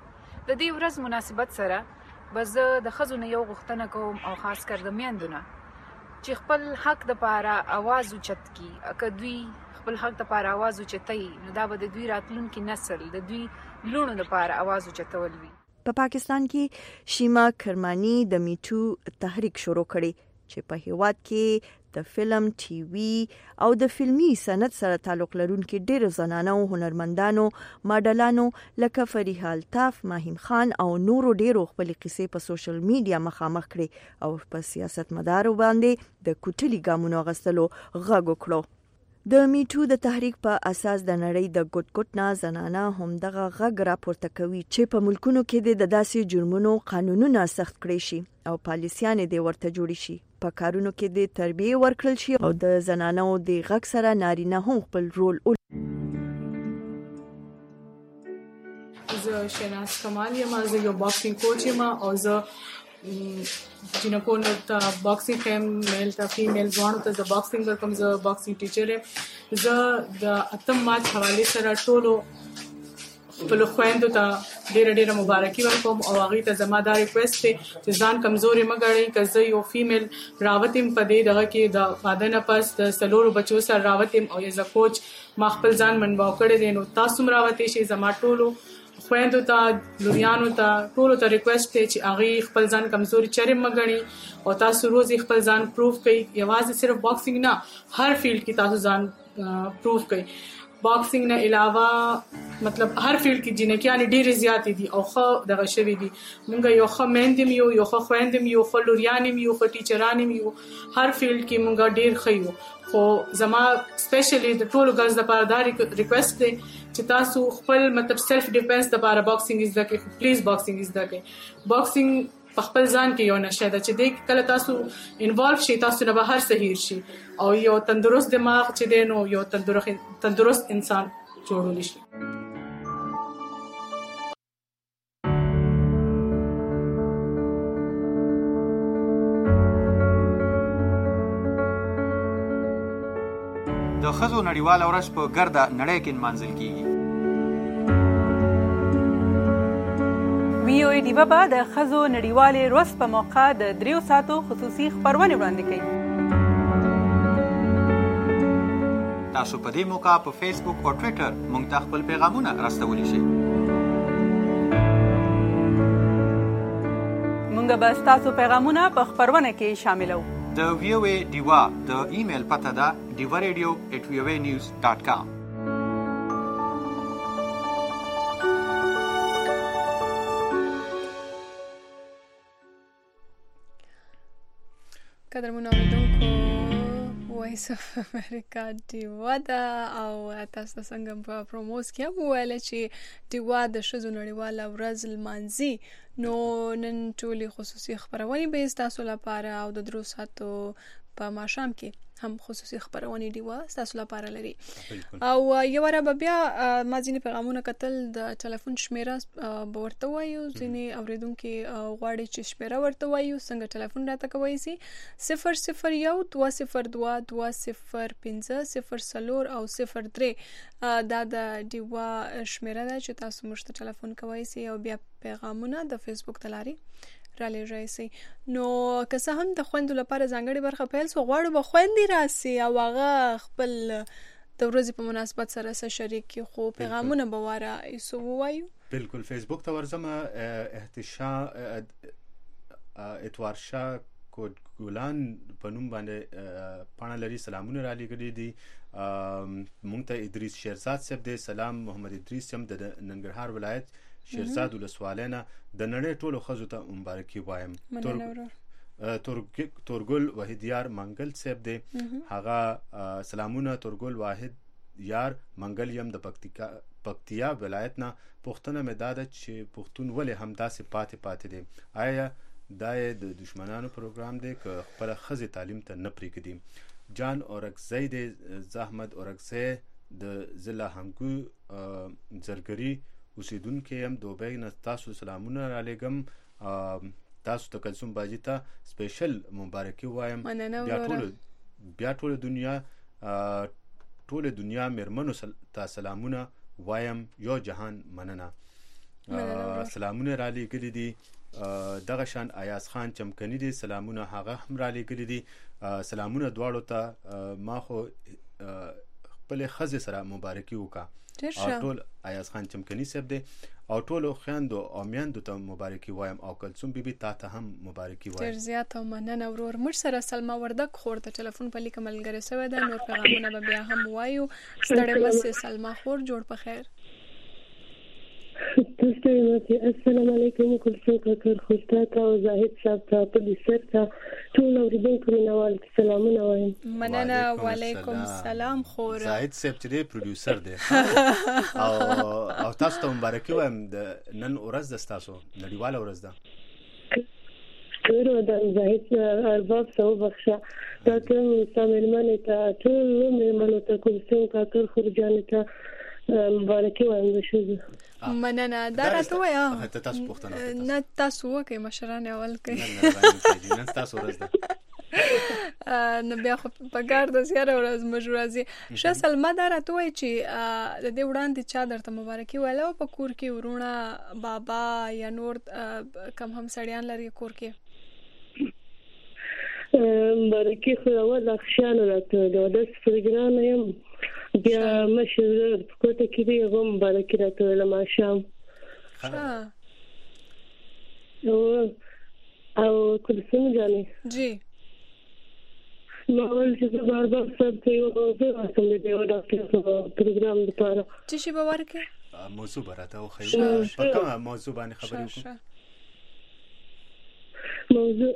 د دې ورځ مناسبت سره به زه د ښځو نه یو غوښتنه کوم او خاص کر د میندو نه چې خپل حق د پاره आवाज اوچت کی. اګه دوی خپل حق د پاره आवाज اوچتای نو دا به د دوی راتلونکي نسل د دوی لونو د پاره आवाज اوچتول وي. په پا پاکستان کې شیما کرمانی د میټو تحریک شروع کړي چې په هیواد کې د فلم، ټي وي او د فلمي صنعت سره تعلق لرونکي ډېر زنانو، هنرمندانو، ماډلانو لکه فریحه الطاف، ماهیم خان او نورو ډېرو خپل قصې په سوشل میډیا مخامخ کړي او په سیاستمدارو باندې د کوټلي ګامونو اخیستلو غږ وکړو. د میټو د تحریک په اساس د نړۍ د ګوټ ګوټ نه زنانه هم دغه غږ راپورته کوي چې په ملکونو کې د داسې جرمونو قانونونه سخت کړي شي او پالیسیانې د ورته جوړي شي، په کارونو کې د تربیه ورکړل شي او د زنانو د غږ سره نارینه هم خپل رول ول. زه شیناز کمال یم، زه یو باکسینګ کوچ یم او زه جنکو نو ته باکسینګ ټیم میل ته فیمیل ځوانو ته د باکسینګ کوم ز باکسینګ ټیچر یم زه د اتم مارچ حواله سره ټولو خپل خويندو ته ډېر ډېر مبارکي ورکوم او هغه ته زما دا ریکوست دی چې ځان کمزوري مګړئ که زه یو فیمیل راوتم په دې دغه کې د فادنه پس د سلورو بچو سره راوتم او ایز ا کوچ ما خپل ځان منباو کړی دی نو تاسو مراوتې شي زما ټولو خويندو ته لوریانو ته ټولو ته ریکوست دی چې هغه خپل ځان کمزوري چرې مګړئ او تاسو روز خپل ځان پروف کړئ یوازې صرف باکسینګ نه هر فیلډ کې تاسو ځان پروف کړئ باکسینګ نه علاوه مطلب هر فیلډ کې جنکیان ډېر زیات دي او خو دغه شوی دي مونږ یو خو مندم یو یو خو خويندم یو خو لوریانم یو خو ټیچرانم یو هر فیلډ کې مونږ ډېر خيو خو زما سپیشلی د ټولو ګرلز لپاره دا ریکوست دی چې تاسو خپل مطلب سیلف ډیفنس لپاره باکسینګ زده کړئ پلیز باکسینګ زده کړئ باکسینګ په خپل ځان کې یو نشه ده چې د کله تاسو انوالو شئ تاسو نه بهر صحیح شي او یو تندرست دماغ چې دی نو یو تندرست تندرست انسان جوړول شي. د ښځو نړیواله ورځ په ګرده نړۍ کې نمانځل کیږي. وی او ای ډیوا به د ښځو نړیوالې ورځ په موقع د دریو ساعتو خصوصي خپرونې وړاندې کوي. تاسو په دې موقع په فیسبوک او ټویټر موږ ته خپل پیغامونه راستولی شئ. موږ به ستاسو پیغامونه په خپرونه کې شاملو. د وی او ای ډیوا د ایمیل پته ده ډیوا ریډیو ایټ وی او ای نیوز ډاټ کام. قدرمنو اوریدونکو وایس اف امریکا ډیوا ده او تاسو څنګه په پروموس کې هم ویل چې ډیوا د ښځو نړیواله ورځ لمانځي نو نن ټولې خصوصي خپرونې به تاسو لپاره او د درو ساعتو په ماښام کې هم خصوصي خپرونې ډیوا تاسو لپاره لري او یو واره به بیا ما ځینې پیغامونه کتل د ټلیفون شمیره به ورته وایو ځینې اوریدونکي غواړي چې شمیره ورته وایو څنګه ټلیفون راته کولی سي صفر صفر یو دوه صفر دوه دوه صفر پنځه صفر څلور او صفر درې دا د ډیوا شمیره ده چې تاسو موږ ته ټلیفون کولی سي او بیا پیغامونه د فیسبوک ته لاري را لېږئ سي. نو که څه هم د خویندو لپاره ځانګړې برخه پیل سو غواړو به خویندې راسي او هغه خپل د ورځې په مناسبت سره سره شریک کړي خو پیغامونه به واره ایسو ووایو. بالکل فیسبوک ته ورځم احتشا اتوارشا کوټ ګولان په نوم باندې پاڼه لري سلامونه را لېږلي دي مونږ ته ادریس شیرزاد صاحب دی سلام محمد ادریس هم د ننګرهار ولایت شیرزاد ولسوالینا د نړۍ ټولو ښځو ته مبارکي وایم. تورګل وحیدیار منګل صاحب دی هغه سلامونه تورګل واحد یار منګل یم د پکتیکا پکتیا ولایت نه پښتنه مې دا ده چې پښتون ولې همداسې پاتې پاتې دی آیا دا د دشمنانو پروګرام دی که خپل ښځې تعلیم ته نه پرېږدي. جان اورکزی دی زحمد اورکزی د ضلع هنګو زرګري اوسیدونکو هم دوبۍ نه تاسو سلامونه را لېږم تاسو ته کلثوم باجي ته سپیشل مبارکي وایم. بیا ټول بیا ټول دنیا ټول دنیا مېرمنو ته سلامونه وایم یو جهان مننه. سلامونه را لېږلي دي دغه شان ایاز خان چمکني دي سلامونه هغه هم را لېږلي دي سلامونه دواړو ته ما خو خپلې ښځې سره مبارکي وکړه او ټول ایاز خان چمکني صاحب دی او ټولو خویندو او میندو ته مبارکي وایم او کلثوم بیبي تا ته هم مبارکي وایم. ډېر زیاته مننه ورور. موږ سره سلما وردک خور ته ټلیفون په لیکه ملګرې شوې ده نور پیغامونه به بیا هم وایو. ستړې مه سلما خور جوړ په خیر. السلام علیکم کلثوم کاکر خوشتا ته او زاهد صاحب ته پولیسر ته ټول اوریدونکو مینوال سلامونه وایم. مننه وعلیکم السلام خور. زاهد صاحب چې پروډوسر دی او او تاسو ته مبارکي وایم د نن ورځ د تاسو نړیواله ورځ ده. ټول د زاهد ارباب سو بخښه دا کوم سامرمنه ته ټول مېرمنو ته کلثوم کاکر خور جان ته مبارکي وایم د ښځو. مننه. دا راته ووایه تاسو پوښتنه نه تاسو وکړئ مشران یې اول کوي نن تاسو ورځ ده نو بیا خو په کار د زیاره ورځ موږ راځي. ښه سلمه دا راته ووایي چې د دې وړاندې چا درته مبارکي ویله په کور کې ورونه بابا یا نور کم هم سړیان لري کور کې؟ مبارکي خو اول اخشان راته د ودس پروګرام یم بیا مشر په کوټه کې دی هغه مبارکي راته ویله ماښام. او کلثوم جانې جی ما ول چې بار بار سب ته یو موضوع راځم د یو ډاکټر پروګرام لپاره چې شی به ورکه موضوع براته او خیر په کومه موضوع باندې خبرې وکړو؟ موضوع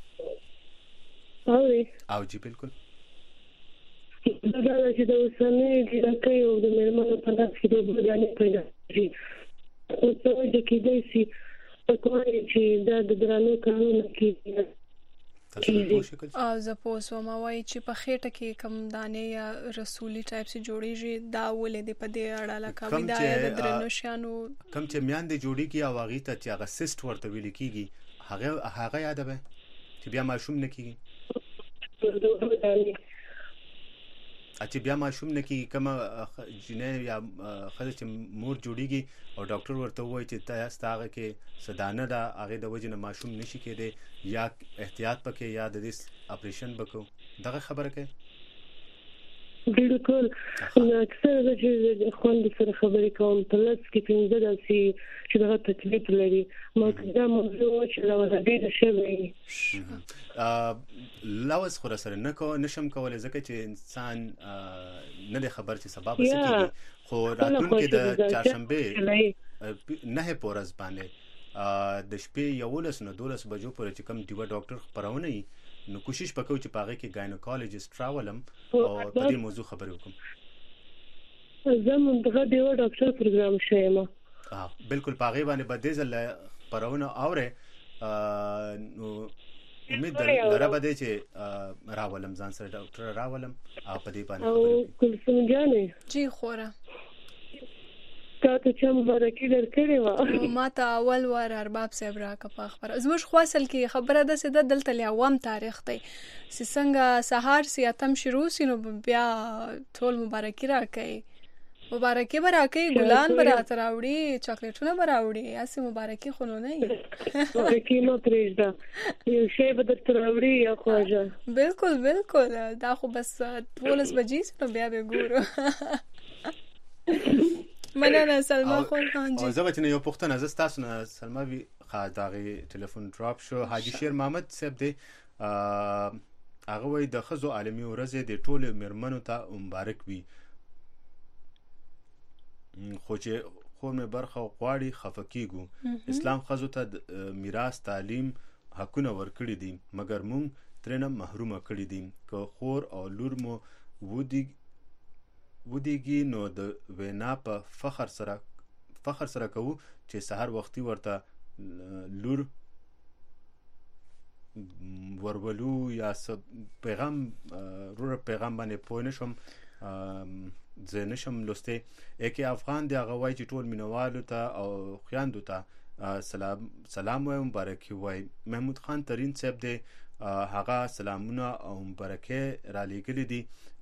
او او جی بالکل دا چې د اوسنۍ ډیرکې او د مېرمنو په لاس کې د بدانې پیدا شي او څه د کېدای شي کومه چې دا د درانه قانون کې او زه پوه شوم وایي چې په خېټه کې کم دانې یا رسولي ټایپ سي جوړیږي دا ولې د په دې اړه لکه دا د درنو شانو کم چې میان دي جوړیږي او هغه ته چې هغه سیست ورته ویل کیږي هغه هغه یاد به چې بیا ماشوم نه کیږي اته بیا ماشوم نه کیږي کوم جنې یا خلک چې مور جوړیږي او ډاکټر ورته وایي چې تاسو هغه کې صدانه دا هغه د وجه نه ماشوم نشي کېده یا احتیاط پکې یا د دې اپریشن وکړو دغه خبره کوي. بالکل اکثر د خوند سره خبرې کوم په لاس کې پنځه داسې چې دغه تکلیف لري ما دا موضوع چې لا ولادي د شوی لاوس خو سره نه کو نشم کولای ځکه چې انسان نه له خبر چې سبب وسکي خو راتلونکي د چهارشنبه نه پورز باندې د شپې یولس نه دولس بجو پورې چې کوم دیو ډاکټر خبرونه نو کوشش وکړو چې پاغه کې گاینوکالوجیست راولم او په دې موضوع خبرې وکم. زموږ دغه دیو ډاکټر پروګرام شېما ها بالکل پاغه باندې بده ځل پرونه اوره نو امید لرم بده چې راولم ځان سره ډاکټر راولم او په دې باندې خبرې کلثوم جانې جی خوره تاسو چې مبارکي درکړې و ما ته اول وار ارباب صاحب راکه په خبره زموږ خواصل کې خبره ده چې د دلته لیاوم تاریخ دی چې څنګه سهار سیاتم شروع سينو بیا ټول مبارکي راکې مبارکي براکې ګلان برات راوړي چاکلیټونه براوړي اسی مبارکي خو نه نه مبارکي نو پریږده یو شی به درته راوړي یا خواجه بالکل بالکل دا خو بس ټولس بجې نو بیا به ګورو. مننه سلمہ خان جی. او زه به یو پوښتنه از تاسو نه سلمہ وی خاطري ټلیفون ډراپ شو حاجی شیر محمد صاحب دی هغه وای د خزو عالمي ورځ د ټول مرمنو ته مبارک وي خو چې خو مې برخه غواړي خفقېګو اسلام خزو ته میراث تعلیم حقونه ورکړي دي مګر مونږ ترنه محروم کړي دي که خور او لور مو ودی ودیږي نو د وینا په فخر سره فخر سره کوو چې سحر وختي ورته لور ورولو یا پیغام رور پیغام باندې پوه نشم زه نشم لسته اکی افغان دی هغه وای چې ټول مینوالو ته او خویندو ته سلام سلام و مبارکي وای. محمود خان ترین صاحب دی هغه سلامونه او مبارکي را لېږلي دي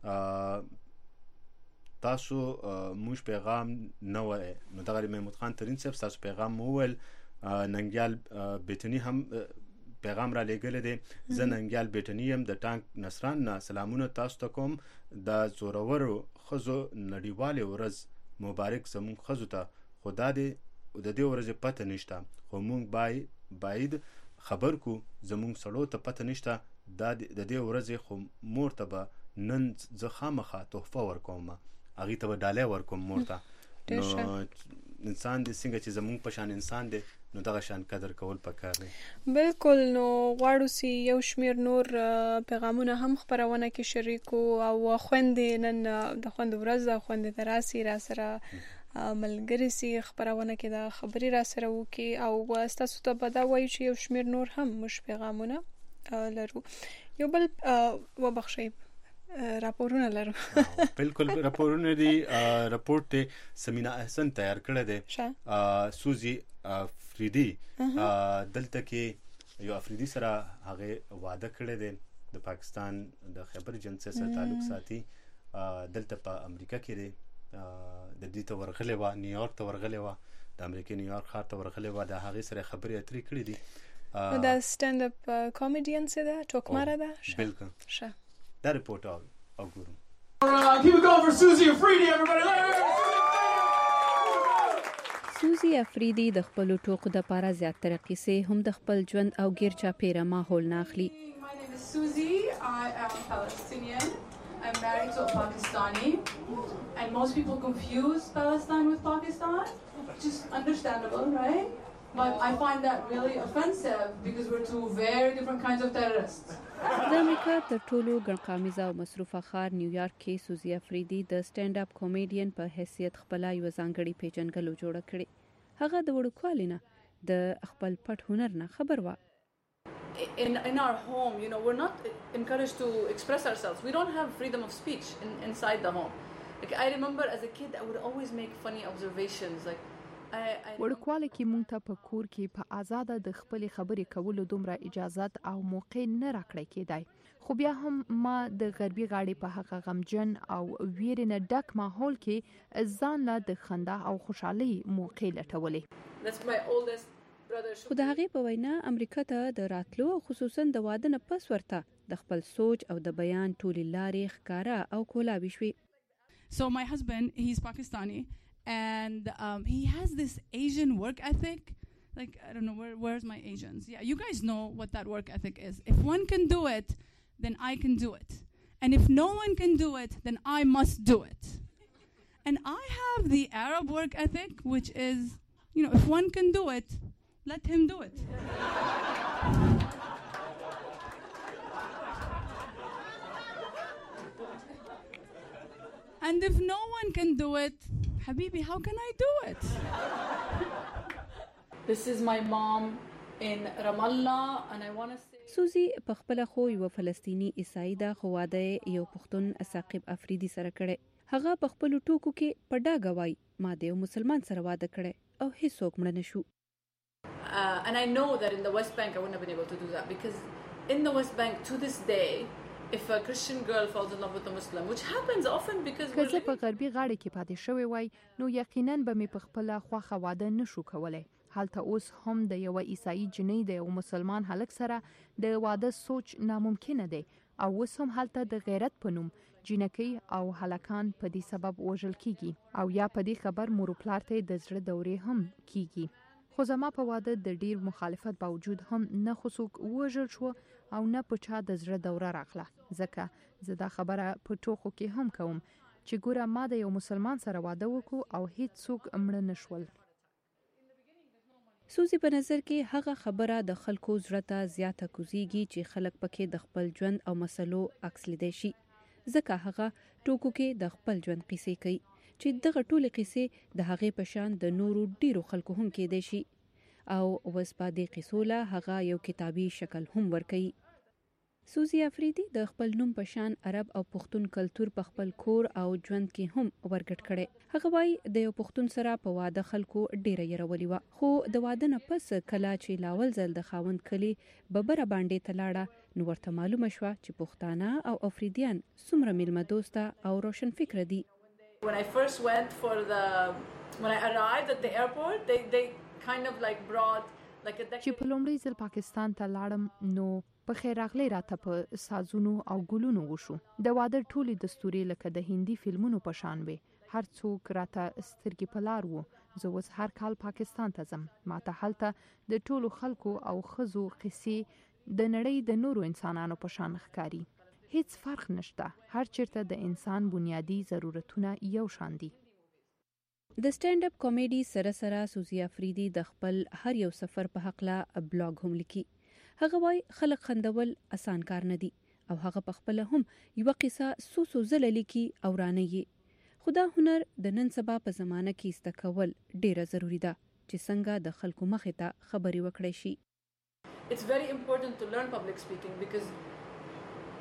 تاسو موږ پیغام نه وای نو دغه محمود خان ترین صاحب تاسو پیغام مول ننګیال بیتنی هم پیغام را لېږل دي زه ننګیال بیتنی هم د ټانک نصران نه سلامونه تاسو ته کوم د زورور خزو نړیواله ورځ مبارک زمون خزو ته خدا دې د دې ورځې پته نشته خو مونږ بای باید خبر کو زمون سړو ته پته نشته د دې ورځې خو مور ته به نن زخامخه تحفه ورکوم هغه ته ډالې ورکوم مور ته نو انسان دې څنګه چې زمون په شان انسان دې نو دغه شان قدر کول پکار دی. بالکل نو غواړو سي یو شمیر نور پیغامونه هم خبرونه کې شریکو او خويندې نن د خوند ورځ د خوند دراسي را سره ملګری سي خبرونه کې د خبري را سره وکي او تاسو ته به دا وایي چې یو شمیر نور هم مش پیغامونه لرو. یو بل وبخښئ راپورونه لرو. بالکل راپورونه دي. راپورټ ته سمینا احسن تیار کړی دی. سوزي افریدي دلته کې یو افریدي سره هغه وعده کړی دی د پاکستان د خیبر جنسه سره تعلق ساتي. دلته په امریکا کې دی د دې ته ورغلې و، نیویارک ته ورغلې و، د امریکا نیویارک ښار ته ورغلې و، د هغه سره خبرې اترې کړې دي. دا سټاند اپ کامیډین څه ده، ټوکماره ده. بالکل ښه دا رپورټ او وګورو. Keep it going for Susie Afridi, everybody. سوزي افریدي د خپل ټوکو د پاره زیاتره قصې هم د خپل ژوند او غیر چاپیره ماحول نه اخلي. My name is Susie. I am Palestinian. I'm married to a Pakistani, and most people confuse Palestine with Pakistan, which is understandable, right? But I find that really offensive because we're two very different kinds of terrorists. د امریکا تر ټولو ګڼقامیزه او مصروفه ښار نیویارک کې سوزي افریدي د سټاند اپ کامیډین په حیثیت خپل یو ځانګړي پیژنګلو جوړ کړي. هغه د وړوکوالي نه د خپل پټ هنر نه خبر و. In in our home, you know, we're not encouraged to express ourselves. We don't have freedom of speech in, inside the home. Like I remember as a kid, I would always make funny observations, like. وړوکوالی کې مونږ ته په کور کې په آزاده د خپلې خبرې کولو دومره اجازت او موقع نه راکړی کېدای، خو بیا هم ما د غربي غاړې په هغه غمجن او ویرې نه ډک ماحول کې ځان له د خندا او خوشحالۍ موقع لټولې. خو د هغې په وینا امریکا ته د راتلو او خصوصا د واده نه پس ورته د خپل سوچ او د بیان ټولې لارې ښکاره او کولاوي شوې. So my husband, he's Pakistani. And um, he has this Asian work ethic. Like, I don't know, where, where's my Asians? Yeah, you guys know what that work ethic is. If one can do it, then I can do it. And if no one can do it, then I must do it. And I have the Arab work ethic, which is, you know, if one can do it, let him do it. And if no one can do it, Habibi, how can I do it? This is my mom in Ramallah and I want to say سوزي په خپل خو یو فلسطینی عیسائی دا خو واده یو پښتون ثاقب افریدي سره کړي. هغه په خپل ټوکو کې په ډاګه وای ما د یو مسلمان سره واده کړي او هیڅوک مړ نشو. And I know that in the West Bank I wouldn't have been able to do that because in the West Bank to this day if a Christian girl falls in love with a Muslim, which happens often because که زه په غربي غاړه کې پاتې شوی وای نو یقینا به مې په خپل خواخه واده نشو کولای. هلته اوس هم د یو عیسائی جنۍ د یو مسلمان هلک سره د واده سوچ ناممکن دی او اوس هم هلته د غیرت په نوم جنکی او هلکان په دې سبب وژل کیږي او یا په دې خبر مور پلار ته د زړه دورې هم کیږي. خو زما په واده د ډیر مخالفت باوجود هم نه خصوص وژل شو او نه په چا د زړه دوره راغله. ځکه زه دا خبره په ټوکو کې هم کوم چې ګوره ما د یو مسلمان سره واده وکړو او هیڅ څوک مړه نشول. سوزي په نظر کې هغه خبره د خلکو زړه ته زیاته کوزيږي چې خلک پکې د خپل ژوند او مسلو عکس لیدای شي. ځکه هغه ټوکو کې د خپل ژوند قصې کوي چې دغه ټولې قصې د هغې په شان د نورو ډیرو خلکو هم کېدای شي او اوس په دې قصو له هغه یو کتابي شکل هم ورکوي. سوزي افریدي د خپل نوم په شان عرب او پښتون کلچر په خپل کور او ژوند کې هم ورګټ کړي. هغه وايي د یو پښتون سره په واده خلکو ډیره یرولې و، خو د واده نه پس کله چې لاول ځل د خاوند کلی ببره باندې تلاړه نو ورته معلومه شوه چې پښتانه او افریدیان څومره میلمه دوسته او روشن فکر دي. When I first went for the when I arrived at the airport they they kind of like brought like a چې په لومړي ځل پاکستان ته لاړم نو په خیر راغلی راته په سازونو او ګلونو وشو. د واده ټولې دستوري لکه د هندي فلمونو په شان وي. هر څوک راته سترګې په لار وو. زه اوس هر کال پاکستان ته ځم. ماته هلته د ټولو خلکو او ښځو قصې د نړۍ د نورو انسانانو په شان ښکاري. هیڅ فرق نشته. هر چیرته د انسان بنیادی ضرورتونه یو شان دي. د سټاند اپ کامیډي سره سره سوزي افریدي د خپل هر یو سفر په حق لا بلاګ هم لیکي. هغه وای خلک خندول اسان کار نه دي او هغه په خپل هم یو قصه سو سو زل لیکي او رانه خدا هنر د نن سبا په زمانه کې استکول ډیره ضروری ده چې څنګه د خلکو مخې ته خبري وکړي شي. It's very important to learn public speaking because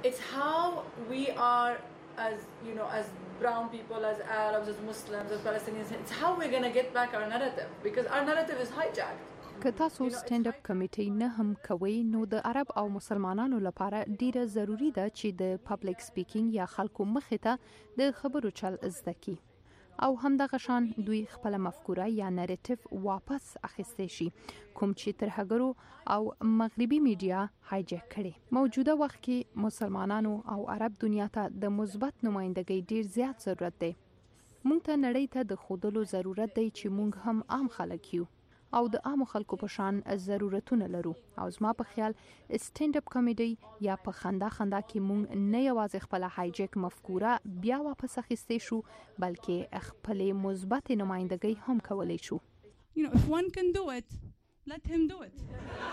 it's how we are as, you know, as brown people, as Arabs, as Muslims, as Palestinians. It's how we're going to get back our narrative, because our narrative is hijacked. که تاسو سټینډ اپ کمیټي نه هم کوي نو د عرب او مسلمانانو لپاره ډیره ضروری ده چې د پبلک سپیکینګ یا خلکو مخې ته د خبرو چل زده کی او همدغه شان دوی خپل مفکوره یا نریټیو واپس اخیستي شي کوم چې تر هغرو او مغربي میډیا هایجک کړي. موجوده وخت کې مسلمانانو او عرب دنیا ته د مثبت نمائندګۍ ډیر زیات ضرورت دی. مونږ ته نړۍ ته د خودلو ضرورت دی چې مونږ هم عام خلک یو او د عام خلکو په شان ضرورتونه لرو او زما په خیال سټینډ اپ کامیډي یا په خندا خندا کې مونږ نه یوازې خپل هایجک مفکوره بیا واپس اخیستې شو بلکې خپل مثبت نمائندګۍ هم کولای شو. You know, if one can do it, let him do it.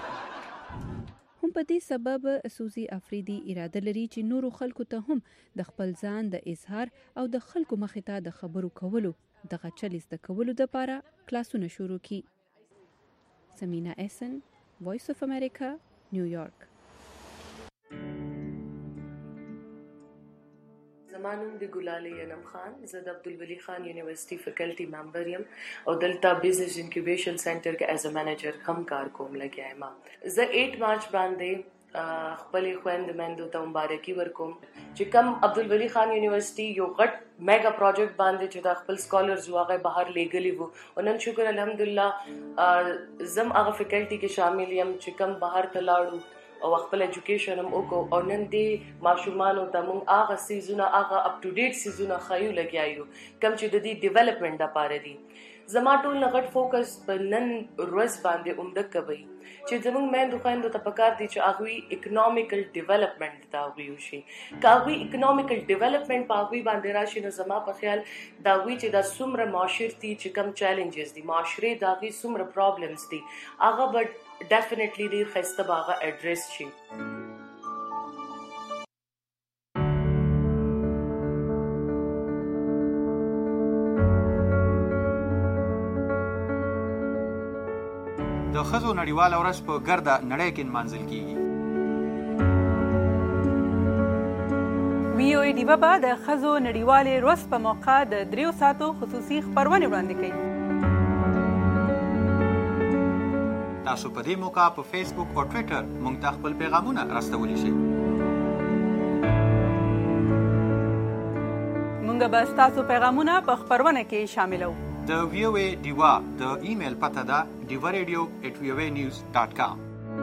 هم په دې سبب سوزي افریدي اراده لري چې نورو خلکو ته هم د خپل ځان د اظهار او د خلکو مخې ته د خبرو کولو دغه چل زده کولو لپاره کلاسونه شروع کړي. سمینا احسن، وایس اف امریکا، نیویارک. زما نوم د ګلالي انم خان، زه د عبدالولي خان یونیورسيټي فیکلټي ممبر یم او دلته بزنس انکیوبیشن سنټر کې ایز ا منیجر هم کار کوم لګیا یم. زه اټ مارچ باندې خپل خويند مندو ته مبارکي ورکوم چې کوم عبدالولي خان یونیورسيټي یو غټ میگا پروجیکټ باندې چې د خپل سکالرز واغې بهر لګلی وو او نن شکر الحمدلله زم هغه فیکلټي کې شامل یم چې کوم بهر ته لاړو او خپل ایجوکیشن هم وکړو او نن دې ماشومانو ته موږ هغه سیزونه هغه اپ ټو ډیټ سیزونه خایو لګیایو کوم چې د دې ډیولپمنٹ لپاره دي. زما ټول نغټ فوکس په نن ورځ باندې اومده کوي چې زموږ مېندو خویندو ته پکار دي چې هغوی اکنامیکل ډیولپمنٹ ته هغوی وشي. که هغوی اکنامیکل ډیولپمنٹ په هغوی باندې راشي نو زما په خیال د هغوی چې دا څومره معاشرتي چې کوم چیلنجز دي معاشرې د هغوی څومره پرابلمز دي هغه به ډیفینټلی ډېر ښایسته به هغه اډریس شي. د ښځو نړیواله ورځ په ګرده نړۍ کې نمانځل کیږي. وی او ای ډیوه به د ښځو نړیوالې ورځ په موقع د دریو ساعتو خصوصي خپرونې وړاندې کوي. تاسو په دې موقع په فیسبوک او ټویټر موږ ته خپل پیغامونه راستولی شئ. موږ به ستاسو پیغامونه په خپرونه کې شاملو. د وی او ای ډیوا د ایمیل پته ده ډیوا ریډیو ایټ وی او ای نیوز ډاټ کام.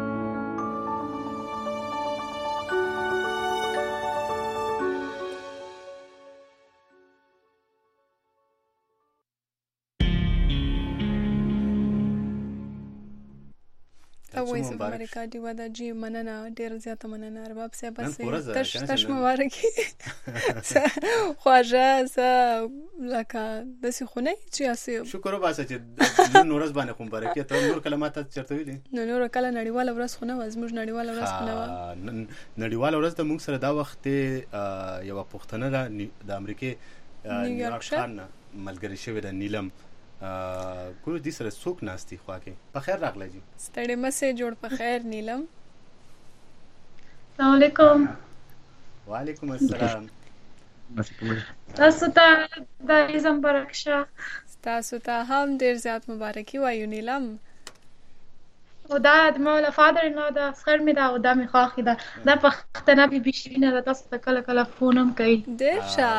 وایس اف امریکا ډیوا د جی مننه ډیر زیاته مننه ارباب صاحب بس تش تش مبارکي خواجه ز لکه د سی خونه چې اسی شکر وباسه چې نور ورځ باندې کوم مبارکي ته نور کلمات چرته ویلي نو نور کله نړیواله ورځ خونه وزموږ نړیواله ورځ خونه نړیواله ورځ د موږ سره دا وخت یو پښتنه د امریکای نیویارک ښار ملګری شوی د نیلم ګورو دې سره څوک ناستي خوا کې په خیر راغلی جی ستړي مسه جوړ په خیر نیلم. السلام علیکم. وعلیکم السلام. تاسو ته د ایزم برکشه تاسو ته هم ډیر زیات مبارکي وایو نیلم. او دا د مولا فادر نو دا خیر می دا او دا می خواخی دا دا پختنه بي بشینه دا تاسو ته کله کله فونم کوي ډیر ښه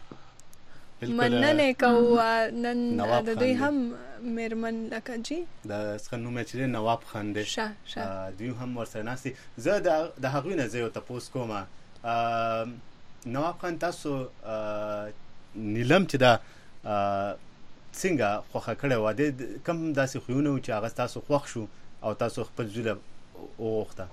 مننه کو نن د دوی هم میرمن لکه جی د سخنو مچ نواب خان دی شه شه دوی هم ورسره ناسي. زه د هغوی نه زه یو تاسو کوم نواب خان تاسو نیلم چې دا څنګه خوخه کړه و د کم داسې خوونه چې هغه تاسو خوښ شو او تاسو خپل ځله اوخته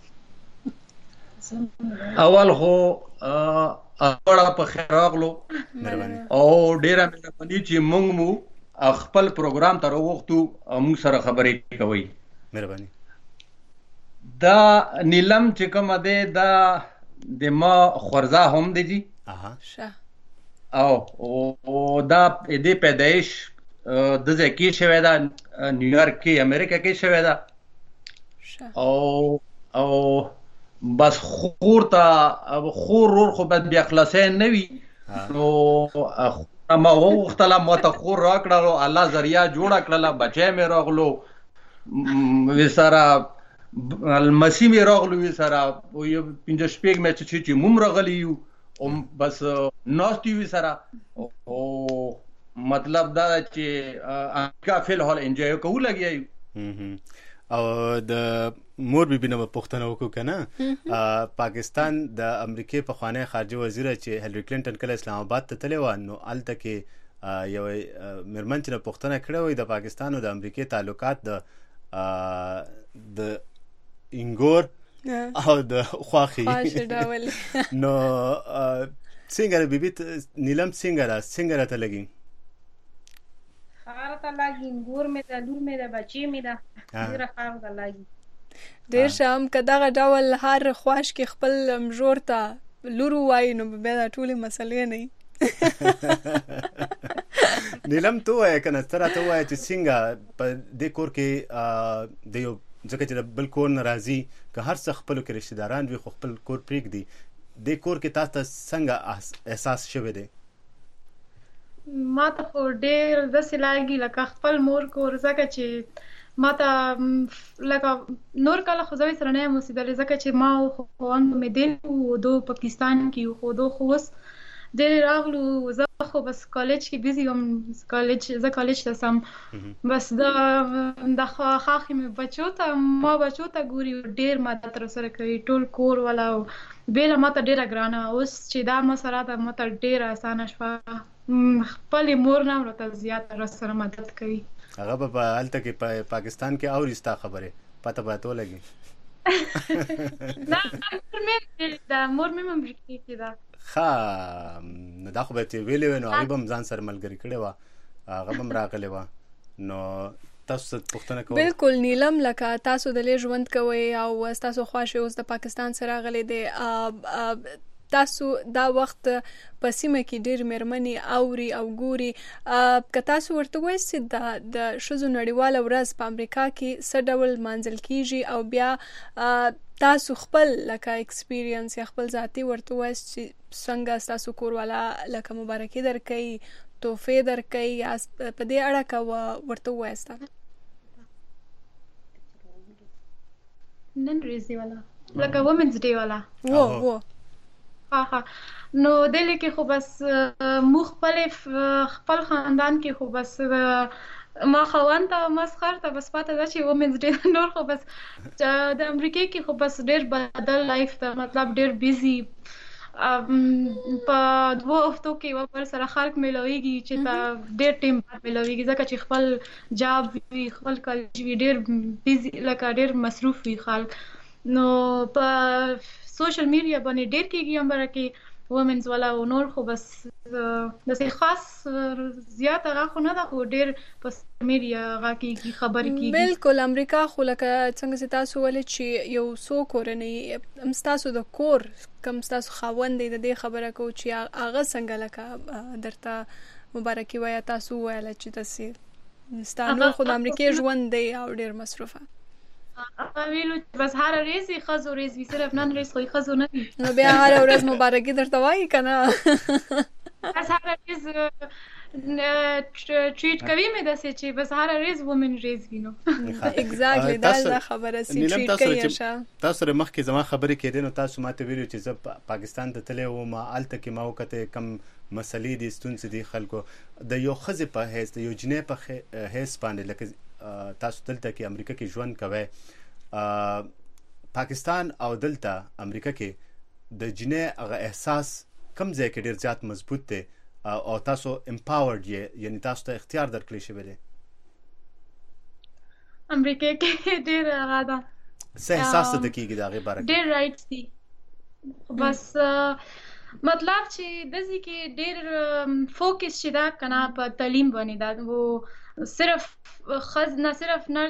اول خو اړه په خیر راغلو او ډیره مهرباني چې موږ مو خپل پروګرام ته وروختو موږ سره خبرې کوي. مهرباني. دا نیلم چې کوم ده دا د ما خورزا هم دی جی اها شه او او دا دې پیدائش د ځکه شوی دا نیویارک کې امریکا کې شوی دا شه او او بس خور ته خور ور خو بد بیا خلاصین نه وي نو ما وختله ما ته خور راکړه الله ذریعہ جوړه کړله بچی مې راغلو وسره المسی مې راغلو وسره یو پنځه شپږ مې چې چې موم راغلی یو او بس ناستي وسره او مطلب دا چې امریکا فل هال انجوای کوو لګي او د مور بیبي نه پوښتنه وکړو کنه پاکستان د امریکای په خوانی خارجي وزیر چې هیلری کلینټن کله اسلام آباد ته تللی و نو الته کې یو مرمن چې پوښتنه کړې وي د پاکستان او د امریکای تعلقات د د انګور او د خواخي نو څنګه بیبي نیلم څنګه را څنګه راته لګي خار ته لګي انګور مې د لور مې د بچي مې د ډیره خار ته لګي ډیر شام کداغه ډول هر خواش کې خپل مجور ته لور وای نو به دا ټولې مسلې نه نیلم تو وای کنه تر ته وای چې څنګه په دې کور کې د یو ځکه چې بل کور ناراضي که هر څه خپل کې رشتہ داران وي خو خپل کور پریک دي دې کور کې تاسو څنګه احساس شوه دی ما ته خو ډېر داسې لګي لکه خپل مور کور ځکه چې ما ته لکه نور کله خو زه سره نه یم اوسېدلې ځکه چې ما ښوونکو مې دی و دو پاکستان کې خو دو خو اوس ډېر راغلو زه خو بس کالج کې بیزي یم کالج زه کالج ته سم بس د د خاخې مې بچو ته ما بچو ته ګوري ډېر مدد راسره کوي ټول کور والا بیله ما ته ډېره ګرانه اوس چې دا مسله ده ما ته ډېره اسانه شوه خپلې مور نه ورته زیاته راسره مدد کوي هغه به په هلته کې په پاکستان کې اوري ستا خبرې پته به ته ولګي نه مور مې امریکې کې ده ښه نو دا خو به ترې ویلې وې نو هغې به هم ځان سره ملګري کړې وه هغه به هم راغلې وه نو تاسو څه پوښتنه کوئ بالکل نیلم لکه تاسو د لې ژوند کوئ او ستاسو خواښې اوس د پاکستان سره راغلی دی تاسو دا وخت په سیمه کې ډېر مېرمنې اوري او ګوري که تاسو ورته وایاست د د ښځو نړیواله ورځ په امریکا کې څه ډول لمانځل کیږي او بیا تاسو خپل لکه ایکسپیرینس یا خپل ذاتي ورته وایاست چې څنګه ستاسو کوروالا لکه مبارکي درکوي تحفې درکوي یا په دې اړه که ورته ووایاست نن ورځې والا لکه وومنز ډے والا و و ها نو دلته کې خو بس مو خپل خپل خاندان کې خو بس ما خوان ته مسخر ته بس پاته دا چې وومنز ډے نور خو بس د امریکا کې خو بس ډېر بدل لایف ته مطلب ډېر بیزي په دوه هفتو کې یو بل سره خلک ملويږي چې تا ډېر ټیم ملويږي ځکه چې خپل جاب وي خپل کالج وي ډېر بیزي لکه ډېر مصروف وي خلک نو په سوشل میډیا باندې ډېر کېږي امره کې وومنز والا او نور خو بس داسې خاص زیات هغه خو نه ده خو ډېر په میډیا هغه کېږي خبرې کېږي بالکل امریکا خو لکه څنګه چې تاسو ولې چې یو څو کورنۍ هم ستاسو د کور کم ستاسو خاوند دی د دې خبره کوو چې هغه څنګه لکه درته مبارکي وایه تاسو وویله چې داسې ستا نور خو د امریکې ژوند دی او ډېر مصروفه ویلو بس هر ورځ خزو ورځ وی صرف نن ورځ خو خزو نه وي نو بیا هر ورځ مبارکي درته وایي کنه بس هر ورځ ټریټ کوي مې داسې چې بس هر ورځ وومن ورځ وینو ایگزیکټلی دا خبره سي ټریټ کوي شه تاسو سره مخکې زما خبرې کېدې نو تاسو ماته ویلو چې زه پاکستان ته تللی وم هلته کې ما وکتې کم مسلې دي ستونزې دي خلکو د یو ښځې په حیث د یو جنۍ په حیث باندې لکه تاسو دلته کې امریکا کې ژوند کوئ پاکستان او دلته امریکا کې د جنۍ هغه احساس کم ځای کې ډېر زیات مضبوط دی او تاسو امپاورډ یې یعنی تاسو ته اختیار درکړی شوی دی امریکا کې ډېر هغه ده څه احساس ته کېږي د هغې باره کې ډېر رایټس دي بس مطلب چې داسې کې ډېر فوکس چې ده که نه په تعلیم باندې ده و صرف خز نه صرف نه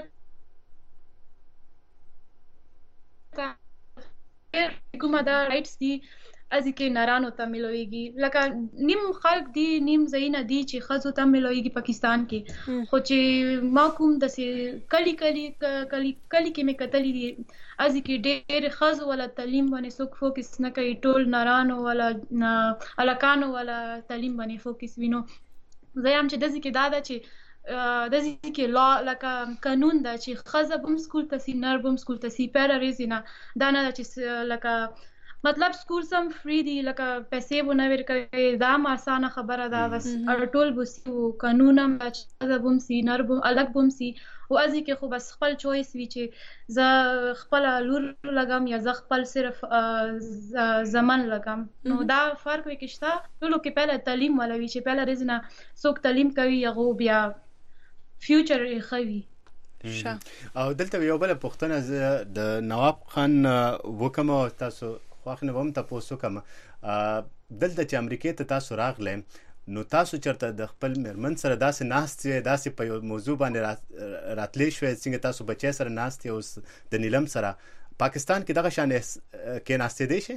کومه دا رایټس دي ازي کې نارانو ته ملويږي لکه نیم خلک دي نیم زینه دي چې خزو ته ملويږي پاکستان کې خو چې ما کوم د کلی کلی کلی کلی کې مې کتلې دي ازي کې ډېر خزو ولا تعلیم باندې څوک فوکس نه کوي ټول نارانو ولا الکانو ولا تعلیم باندې فوکس وینو زه هم چې دزي کې دا ده چې دزي کې لا لکه قانون ده چې خزه بم سکول ته سي نر بم سکول ته سي پیراریزینا دا نه چې لکه مطلب سکول سم فری دی لکه پیسې بونه ورکوي دا هم اسانه خبره ده بس ټول بوسي قانون هم چې بوم سي نر بوم الګ بوم سي او ازي کې خو بس خپل چويس وی چې ز خپل لور لګم یا ز خپل صرف زمن لګم نو دا فرق وی کېشته ټول کې پهله تعلیم ولوي چې پهله رزنه څوک تعلیم کوي هغه بیا فیوچر یې خوي او دلته یو بل پښتنه د نواب خان وکم تاسو خواخنه وم تاسو کوم دلته چې امریکای ته تاسو راغله نو تاسو چرته د خپل مرمن سره داسې ناستې داسې په یو موضوع باندې راتلې شوې څنګه تاسو بچی سره ناستې اوس د نیلم سره پاکستان کې دغه شان کې ناستې دی شي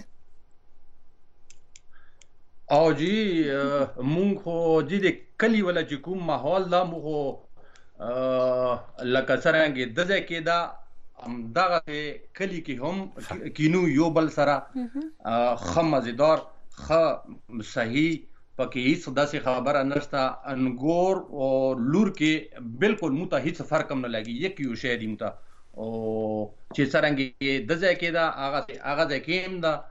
او جی مونږ خو د کلی ولا چې کوم ماحول دا مونږ لکه څنګه د ځکه دا دغه کلی کې هم کینو یو بل سره خ مزیدار خ صحیح پکې هیڅ داسې خبره نشته انګور او لور کې بالکل مو ته هیڅ فرق هم نه لګي یک یو شی دی مو ته او چې څنګه د ځکه دا هغه هغه ځکه هم دا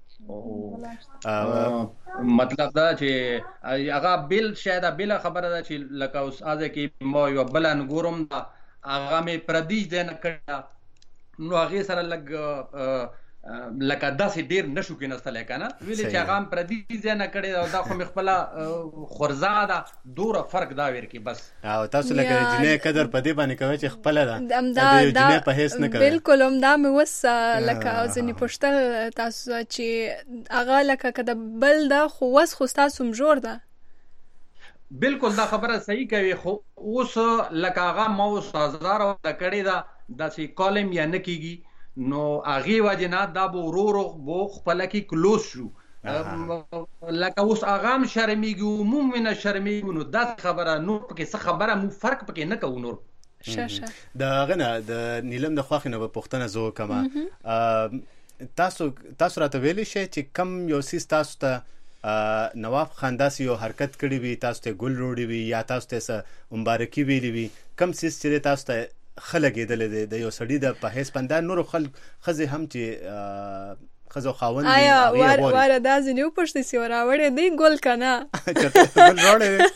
مطلب دا چې هغه بل شاید بل خبره ده چې لکه اوس اځه کې ما یو بل انګورم دا هغه مې پردیش دی نه کړه نو هغه سره لګ لکه داسې ډیر نشو کې نستل کنه ویلې چې هغه پردیش دی نه کړه دا خو مخبل خورزاده دوره فرق دا ور کې بس او تاسو لکه جنې قدر پدې باندې کوي چې خپل ده د جنې په هیڅ نه کوي بالکل هم دا مې وس لکه او ځنې پښتل تاسو چې هغه لکه کده بل دا خو وس خو تاسو مجور ده بالکل دا خبره صحیح کوي خو اوس لکه هغه مو استادار او د کړي دا داسې کالم یا نکیږي نو هغه وجنه دا به ورورو بو خپل کې کلوز شو لکه اوس هغه هم شرمېږي عموما نه شرمېږي نو دا خبره نو پکې څه خبره مو فرق پکې نه کوو نور شاشه دا غنه د نیلم د خواخنه په پښتنه زو کما تاسو تاسو راته ویلی شئ چې کم یو سیس تاسو ته نواب خان داسې یو حرکت کړی وي تاسو ته ګل وروړي وي یا تاسو ته مبارکي ویلي وي کم سیس چې تاسو ته خلګېدل دي د یو سړي د په هیڅ پنده نور خلک خزه هم چې خزو خاوند آیا وار وار دا ځنیو پښتې سی وراوړې دی ګل کنه ګل وروړې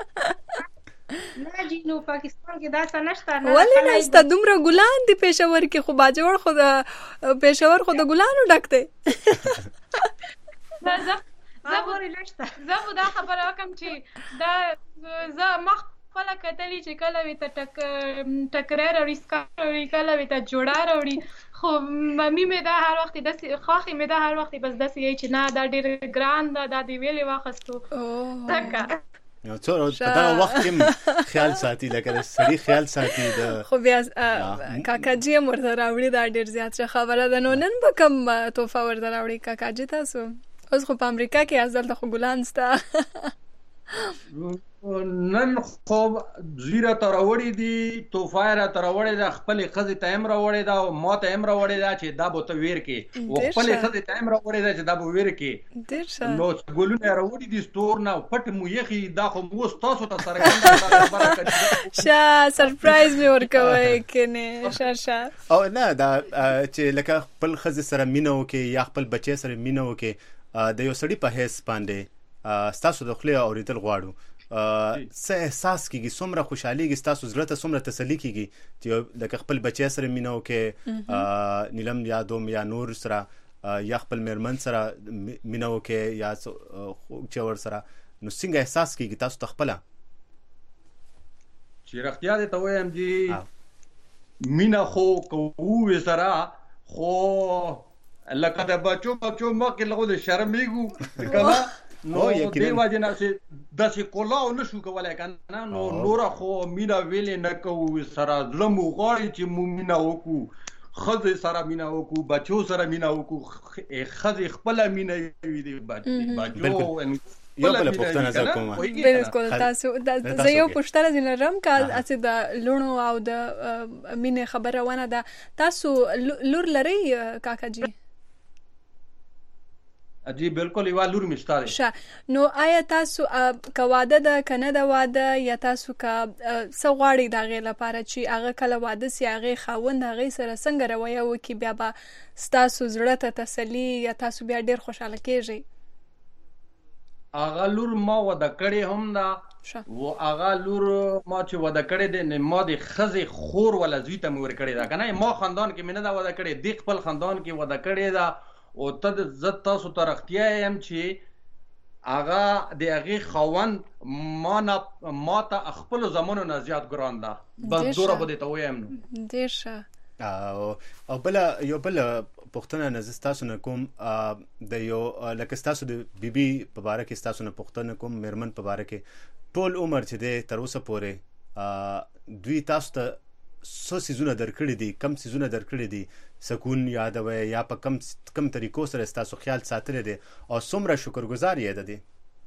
نه جنو پاکستان کې دا څه نشته نه ولې نشته دومره ګلان دي پېښور کې خو باجوړ خو د پېښور خو د ګلانو ډک دی زه زه پورې نشته زه دا خبره وکم چې دا زه مخ خپل کتلی چې کله وي ته ټک ټکرار او ریسکا وی کله وي ته جوړار وړي خو ممی مې دا هر وخت د خاخي مې دا هر وخت بس داسې یی چې نه دا ډېر ګران دا د ویلې واخستو تکا نو څو په دا وخت کې خیال ساتي لکه سړي خیال ساتي د خو بیا کاکا جی مرته راوړي دا ډېر زیات خبره ده نو نن به کوم توفه ورته راوړي کاکا جی تاسو اوس خو په امریکا کې ازل د خو ګلان ستا نن خو زیره تر وړي دي توفایره تر وړي د خپل خزي تایم را وړي دا او ما تایم را وړي دا چې دا بو ته ویر کې او خپل خزي تایم را وړي دا چې دا بو ویر کې نو ګلونه را وړي دي ستور نه پټ مو یخي دا خو مو تاسو ته سره خبره کوي شا سرپرایز می ورکوي کنه شا شا او نه دا چې لکه خپل خزي سره مينو کې یا خپل بچي سره مينو کې د یو سړي په هیڅ باندې تاسو د خپل اوریدل غواړو څه احساس کیږي څومره خوشحاليږي تاسو زړه ته څومره تسلی کیږي چې لکه خپل بچی سره مينو کې نیلم یا دوم یا نور سره یا خپل مرمن سره مينو کې یا چور سره نو څنګه احساس کیږي تاسو تخپل چې رختیا دې ته وایم جی مینا خو کوو سره خو لکه د بچو بچو مکه لغو د شرمېګو کنه نو دی واجنه چې داسې کولاو نشو کولای کنه نو نور خو مینا ویلې نه کوو سره لمو غواړي چې مو مینا وکړو خزه سره مینا وکړو بچو سره مینا وکړو خزه خپل مینا وي دي بچو یو بل پښتنه زه کومه بالکل تاسو زه یو پښتنه زلرم کال اته د لونو او د مینه خبره ونه ده تاسو لور لري کاکا جی اجي بالکل یو لور مشتاره شه نو آیا تاسو کواده ده کنه د واده یا تاسو کا سغواړي د غې لپاره چې هغه کله واده سی هغه خاوند هغه سره څنګه رویه وکي بیا به تاسو زړه ته تسلی یا تاسو بیا ډیر خوشاله کیږئ اغه لور ما ودا کړي هم دا و اغه لور ما چې ودا کړي د ما د خزي خور ولا زوی ته مور کړي دا کنه ما خاندان کې منه دا ودا کړي د خپل خاندان کې ودا کړي دا او ته زت تاسو ترختیا يم چې اغه د اغه خوند ما نه ما ته خپل زمانو نه زیات ګران ده بس دوره بده ته وایم دیشه او او بل یو بل پښتنه نه تاسو نه کوم د یو لکه تاسو د بیبي په باره کې تاسو نه پښتنه کوم مرمن په باره کې ټول عمر چې د تر اوسه پورې دوی تاسو ته څه سيزونه درکړي دي کم سيزونه درکړي دي سکون یادوي یا په کم کم طریقو سره تاسو خیال ساتل دي او څومره شکرګزار یې ده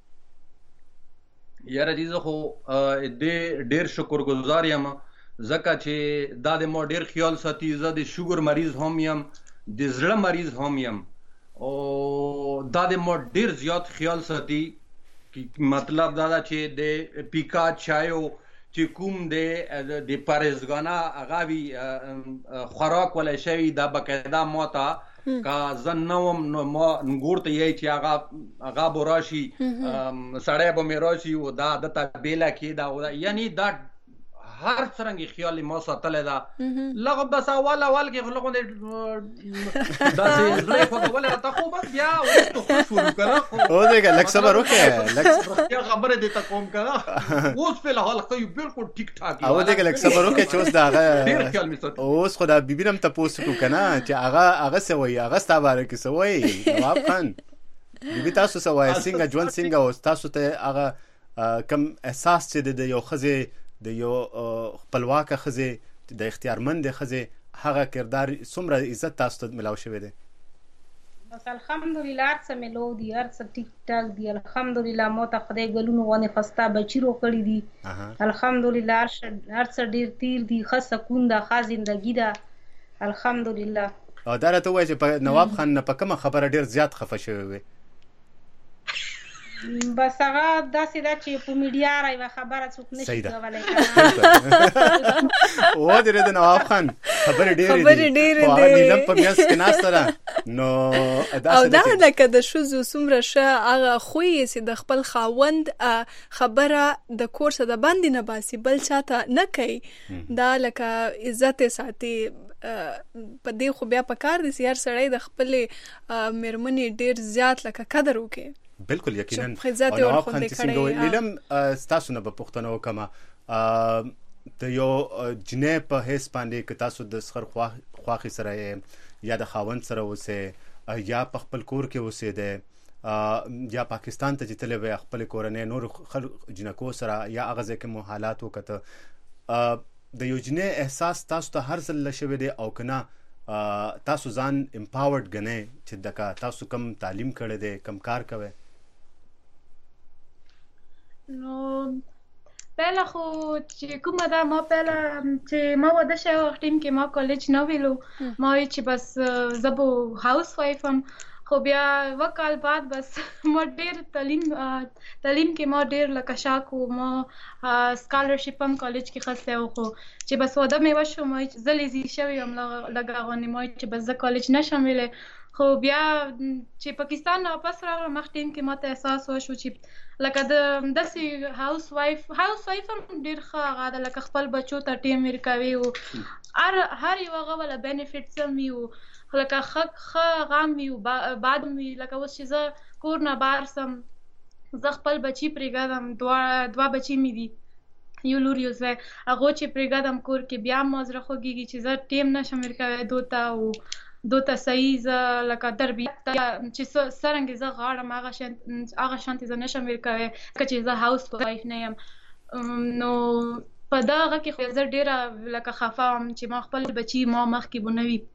یاره دې زه خو د ډیر شکرګزار یم زکه چې دا د مو ډیر خیال ساتي زه د شوګر مریض هم یم د زړه مریض هم یم او دا د مو ډیر زیات خیال ساتي مطلب دا دا چې د پیکا چایو چې کوم د د پارېزګانا هغه خوراک ولا شوی دا بقاعده موته کا زنوم نو ما نګورته یی چې هغه هغه براشي سړی به میراشي او دا د تبیلا کې دا یعنی دا هر څنګه خیال ما ساتل دا لغه بس اول اول کې خلکو د داسې زړه په ولا ته خو بس بیا او ته شروع کړه او دغه لک صبر وکړه لک یا خبره دې ته کوم کړه اوس په حال خو بالکل ټیک ټاک او دغه لک صبر وکړه چې اوس دا هغه اوس خدا بیبي نم ته پوسټ کنه چې هغه هغه سوي هغه ستاباره کې سوي نواب خان بیبي تاسو سوي څنګه ژوند څنګه اوس تاسو ته هغه کم احساس چې د یو خزه د یو خپلواکه خزه د اختیارمند خزه هغه کردار څومره عزت تاسو ته ملاو شوی دی بس الحمدلله څه ملو دی هر څه ټیک ټاک دی الحمدلله مو ته خدای ګلونو ونه خستا بچیرو کړی دی الحمدلله هر څه ډیر تیر دی ښه سکون ده ښه ژوندۍ ده الحمدلله او دا راته وایي چې نواب خان نه په کومه خبره ډیر زیات خفه شوی وي بس هغه داسې دا چې په میډیا راوي خبره څوک نشي کولای او درې د نواب خان خبره ډېرې خبره ډېرې دي په نیلم په میاس کې ناس سره نو او دا لکه د شوزو څومره شه هغه خوې چې د خپل خاوند خبره د کور څخه د باندې نه باسي بل چاته نه کوي دا لکه عزت ساتي په دې خو بیا په کار دي چې هر سړی د خپل مېرمنې ډېر زیات لکه قدر وکړي بالکل یقینا او نواب خان چې څنګه نیلم تاسو نه په پښتنو وکما ته یو جنې په هیڅ باندې ک تاسو د سخر خواخي سره یا د خاوند سره وسه یا په خپل کور کې وسه ده یا پاکستان ته چې تلوي خپل کورنۍ نور جنکو سره یا هغه ځکه مو حالات وکته د یو جنې احساس تاسو ته هر ځل شوی دی او کنه تاسو ځان امپاورډ غنئ چې دغه تاسو کم تعلیم کړی دی کم کار کوئ نو پهلا خو چې کومه دا ما پهلا چې ما واده شوی وخت کې ما کالج نه ویلو ما وی چې بس زبو هاوس وایف هم خو بیا وکال بعد بس ما ډیر تعلیم تعلیم کې ما ډیر لکه شاک و ما سکالرشپ هم کالج کې خسته و خو چې بس واده مې وشو ما زلیزي شوی هم لګا غونې ما چې بس ز کالج نشم ویلې خو بیا چې پاکستان واپس راغلم مخ ټیم کې ماته احساس وشو چې لکه د داسې هاوس وایف هاوس وایف هم ډیر ښه هغه ده لکه خپل بچو ته ټیم ورکوي او هر هر یو هغه ولا بینیفټس هم وي او لکه ښه غام وي او بعد وي لکه اوس چې زه کور نه بهر سم زه خپل بچي پرېږدم دوه دوه بچي مې دي یو لور یو زوی هغو چې پرېږدم کور کې بیا هم ما زړه خوږېږي چې زه ټیم نشم ورکوی دو ته او دو ته صحیح زه لکه تربیت چې څرنګې زه غواړم هغه شانتې زه نشم ورکوی که چې زه هاوس وایف نه یم نو په دغه کې خو زه ډېره لکه خفه وم چې ما خپل بچي ما مخکې به نه وي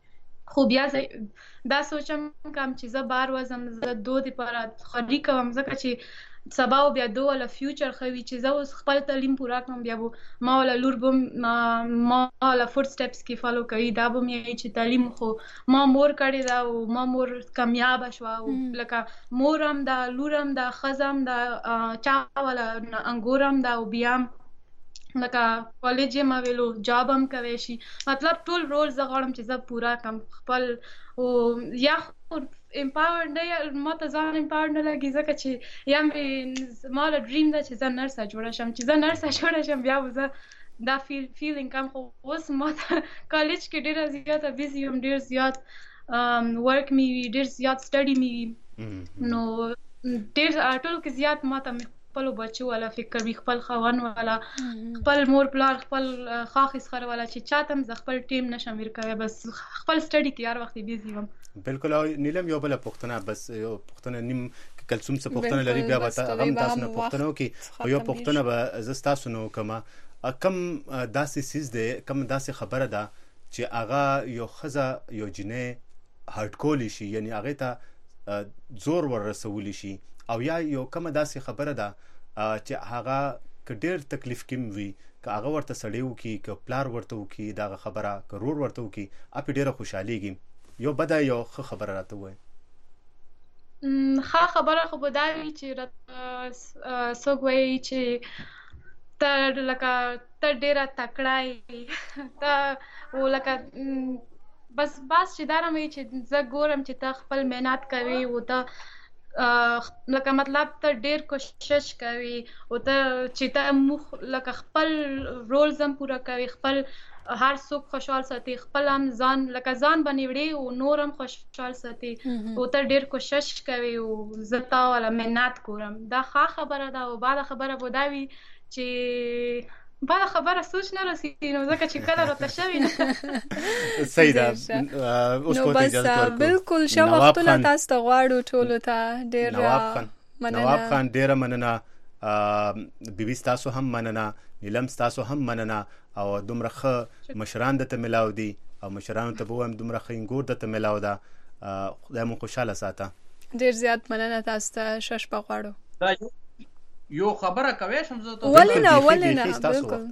خو بیا دا سوچم کوم چې زه بار وزم زه دو دپاره خواري کوم ځکه چې سبا او بیا دو ولا فیوچر خوي چې زه اوس خپل تعلیم پوره کړم بیا به ما ولا لور به ما ولا فوټ سټپس کې فالو کوي دا به مې چې تعلیم خو ما مور کړې دا او ما مور کامیاب شوه او لکه مور هم دا لور هم دا ښځه هم دا چا ولا انګور هم دا او بیا لکه کالج یې ما ویلو جاب هم کوی شي مطلب ټول رول زه غواړم چې زه پوره کړم خپل او یا امپاورډ نه ما ته ځان امپاورډ نه لګي ځکه چې یا مې ما له ډریم ده چې زه نرسه جوړه شم چې زه نرسه جوړه شم بیا به زه دا فیل فیلینګ کم خو اوس ما ته کالج کې ډېره زیاته بیزي یم ډېر زیات ورک مې وي ډېر زیات سټډي مې وي نو ډېر ټولو کې زیات ما ته خپلو بچو والا فکر وي خپل خاوند والا خپل مور پلار خپل خاخ اسخر والا چې چاته هم زه خپل ټیم نشم ویر کوی بس خپل سټډي کې هر وخت بیزي یم بالکل او نیلم یو بل پښتنه بس یو پښتنه نیم کلسوم څه پښتنه لري بیا به غم تاسو نه پښتنو کې او یو پښتنه به زستا سنو کما کم داسې سیز ده کم داسې خبره ده چې هغه یو خزه یو جنې هارد کولی شي یعنی هغه ته زور ور رسولی شي او یا یو کم داسې خبره ده چې هغه کډیر تکلیف کم وي که هغه ورته سړیو کې که پلار ورته وکي دا خبره که رور ورته وکي اپ ډیره خوشاليږي یو بده یو ښه خبره راته وای ښه خبره خو به دا وي چې راته څوک وایي چې ته لکه ته ډېره تکړه یې ته و لکه بس بس چې دا نه وایي چې زه ګورم چې ته خپل محنت کوې او ته لکه مطلب ته ډېر کوشش کوي او ته چې ته لکه خپل رولز هم پوره کوي خپل هر څوک خوشحال ساتي خپل هم ځان لکه ځان باندې وړي او نور هم خوشحال ساتي او ته ډېر کوشش کوي او زه تا والا محنت کوم دا ښه خبره ده او بعد خبره به دا وي چې بعد خبره سوچ نه رسېږي نو ځکه چې کله راته شوي نه صحیح ده اوس نو بس بالکل ښه وختونه تاسو ته غواړو ټولو ته ډېر مننه نواب خان ډېره مننه بیبي ستاسو هم مننه نیلم ستاسو هم مننه او دومره ښه مشران درته ملاو دي او مشرانو ته به ووایم دومره ښه انګور درته ملاو ده خدای مو خوشحاله ساته ډېر زیات مننه تاسو ته ښه شپه غواړو یو خبره کوی شم زه ته ولې نه ولې نه بالکل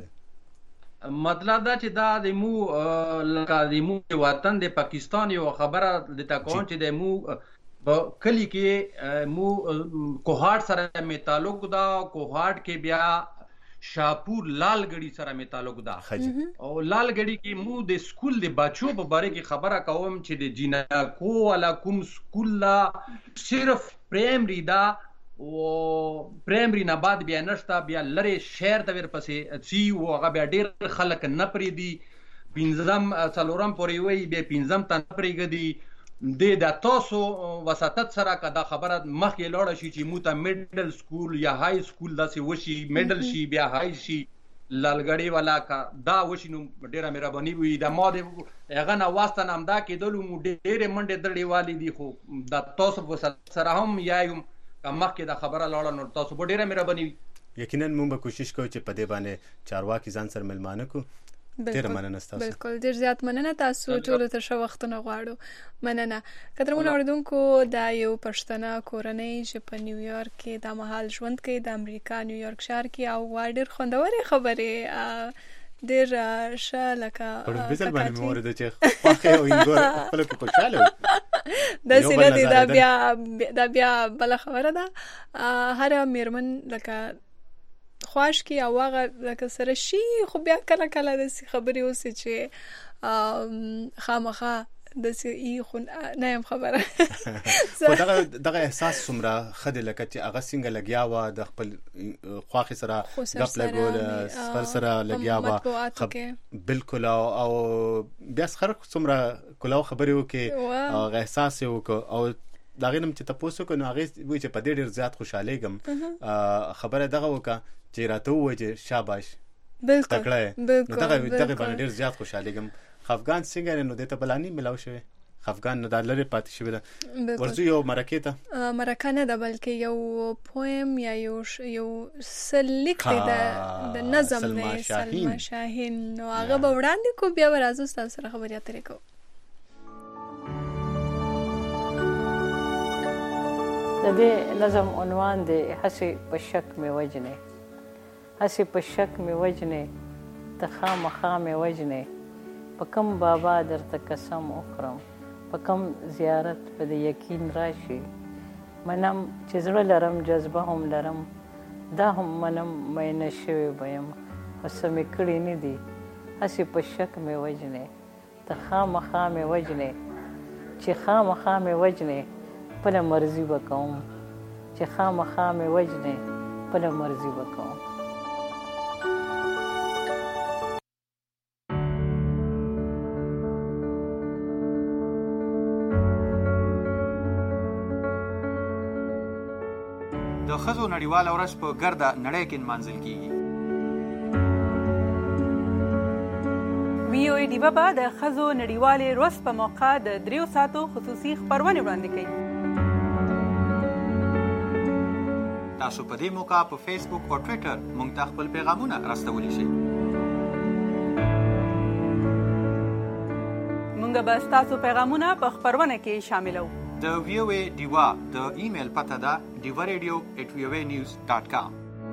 مطلب دا چې دا د مو لکه د مو وطن د پاکستان یو خبره د تا کوم چې د مو کلی کې مو کوهاټ سره می تعلق دا کوهاټ کې بیا شاپور لالګړی سره می تعلق دا او لالګړی کې مو د سکول د بچو په باره کې خبره کوم چې د جنکو ولا کوم سکول لا صرف پرایمری دا او پرایمری نه بعد بیا نشته بیا لری شهر ته ورپسې سی او هغه بیا ډیر خلک نه پری دي پنځم څلورم پورې وی بیا پنځم ته نه پریږدي د د تاسو وساتت سره کدا خبره مخکې لاړه شي چې مو ته میډل سکول یا های سکول داسې وشي میډل شي بیا های شي لالګړی والا کا دا وشي نو ډیره مهرباني وي دا ما د هغه نه واسطه نام دا کېدل مو ډیره منډه درړي والی دي خو دا تاسو سره هم یایم مخکې دا خبره لاړه نو تاسو ډیره مهرباني یقینا موږ به کوشش کوو چې په دې باندې چارواکي ځان سره ملمانه کو ډیر مننه تاسو بالکل ډیر زیات مننه تاسو ټول ته ښه وختونه غواړو مننه قدرمن اوریدونکو دا یو پښتنه کورنۍ چې په نیویارک کې د مهال ژوند کوي د امریکا نیویارک ښار کې او ډیر خوندورې خبرې ډیر ښه لکه په بزل باندې مورید چې خوخه او انګور خپل کې خوشاله دا سینه دا بیا دا بیا بل خبره ده هر میرمن لکه خواش کی او هغه لکه سره شي خو بیا کله کله د خبرې اوسې چې خامخا د سی خو نه يم خبره خو دغه دغه احساس څومره خدای لکه چې هغه څنګه لګیا و د خپل خواخي سره غپ لګول سفر سره لګیا و بالکل او بیا سره څومره کلاو خبرې وکي هغه احساس وکړو او دا غنم چې تاسو کو نو هغه وی چې په دې ډیر زیات خوشاله ګم خبره دغه وکړه چې راته وځي شاباش بالکل بالکل دغه دغه باندې ډیر زیات خوشاله ګم افغان څنګه نو دته بلانی ملاو شوی افغان نه دلته پاتې شوی ده ورته یو مرکه ته مرکه نه ده بلکې یو پویم یا یو یو سلیک ده د نظم نه سلمى شاهین نو هغه به وړاندې کو بیا ورازو تاسو سره خبرې اترې کو د دې نظم عنوان دی هسې په شک مې وجنې، هسې په شک مې وجنې، ته خامخا مې وجنې، په کوم بابا درته قسم وخورم، په کوم زیارت په د یقین راشي، منم چې زړه لرم جذبه هم لرم، دا هم منم مینه شوې به یم، خو څه مې کړي نه دي، هسې په شک مې وجنې، ته خامخا مې وجنې، چې خامخا مې وجنې، خپله مرضي به کوم، چې خامخا مې وجنې، خپله مرضي به کوم. د ښځو نړیواله ورځ په ګرده نړۍ کې نمانځل کیږي. وی او ای ډیوه به د ښځو نړیوالې ورځ په موقع د دریو ساعتو خصوصي خپرونې وړاندې کوي. تاسو په دې موقع په فیسبوک او ټویټر موږ ته خپل پیغامونه راستولی شئ. موږ به ستاسو پیغامونه په خپرونه کې شاملو. د وی او ای ډیوا د ایمیل پته ده ډیوا ریډیو ایټ وی او ای نیوز ډاټ کام.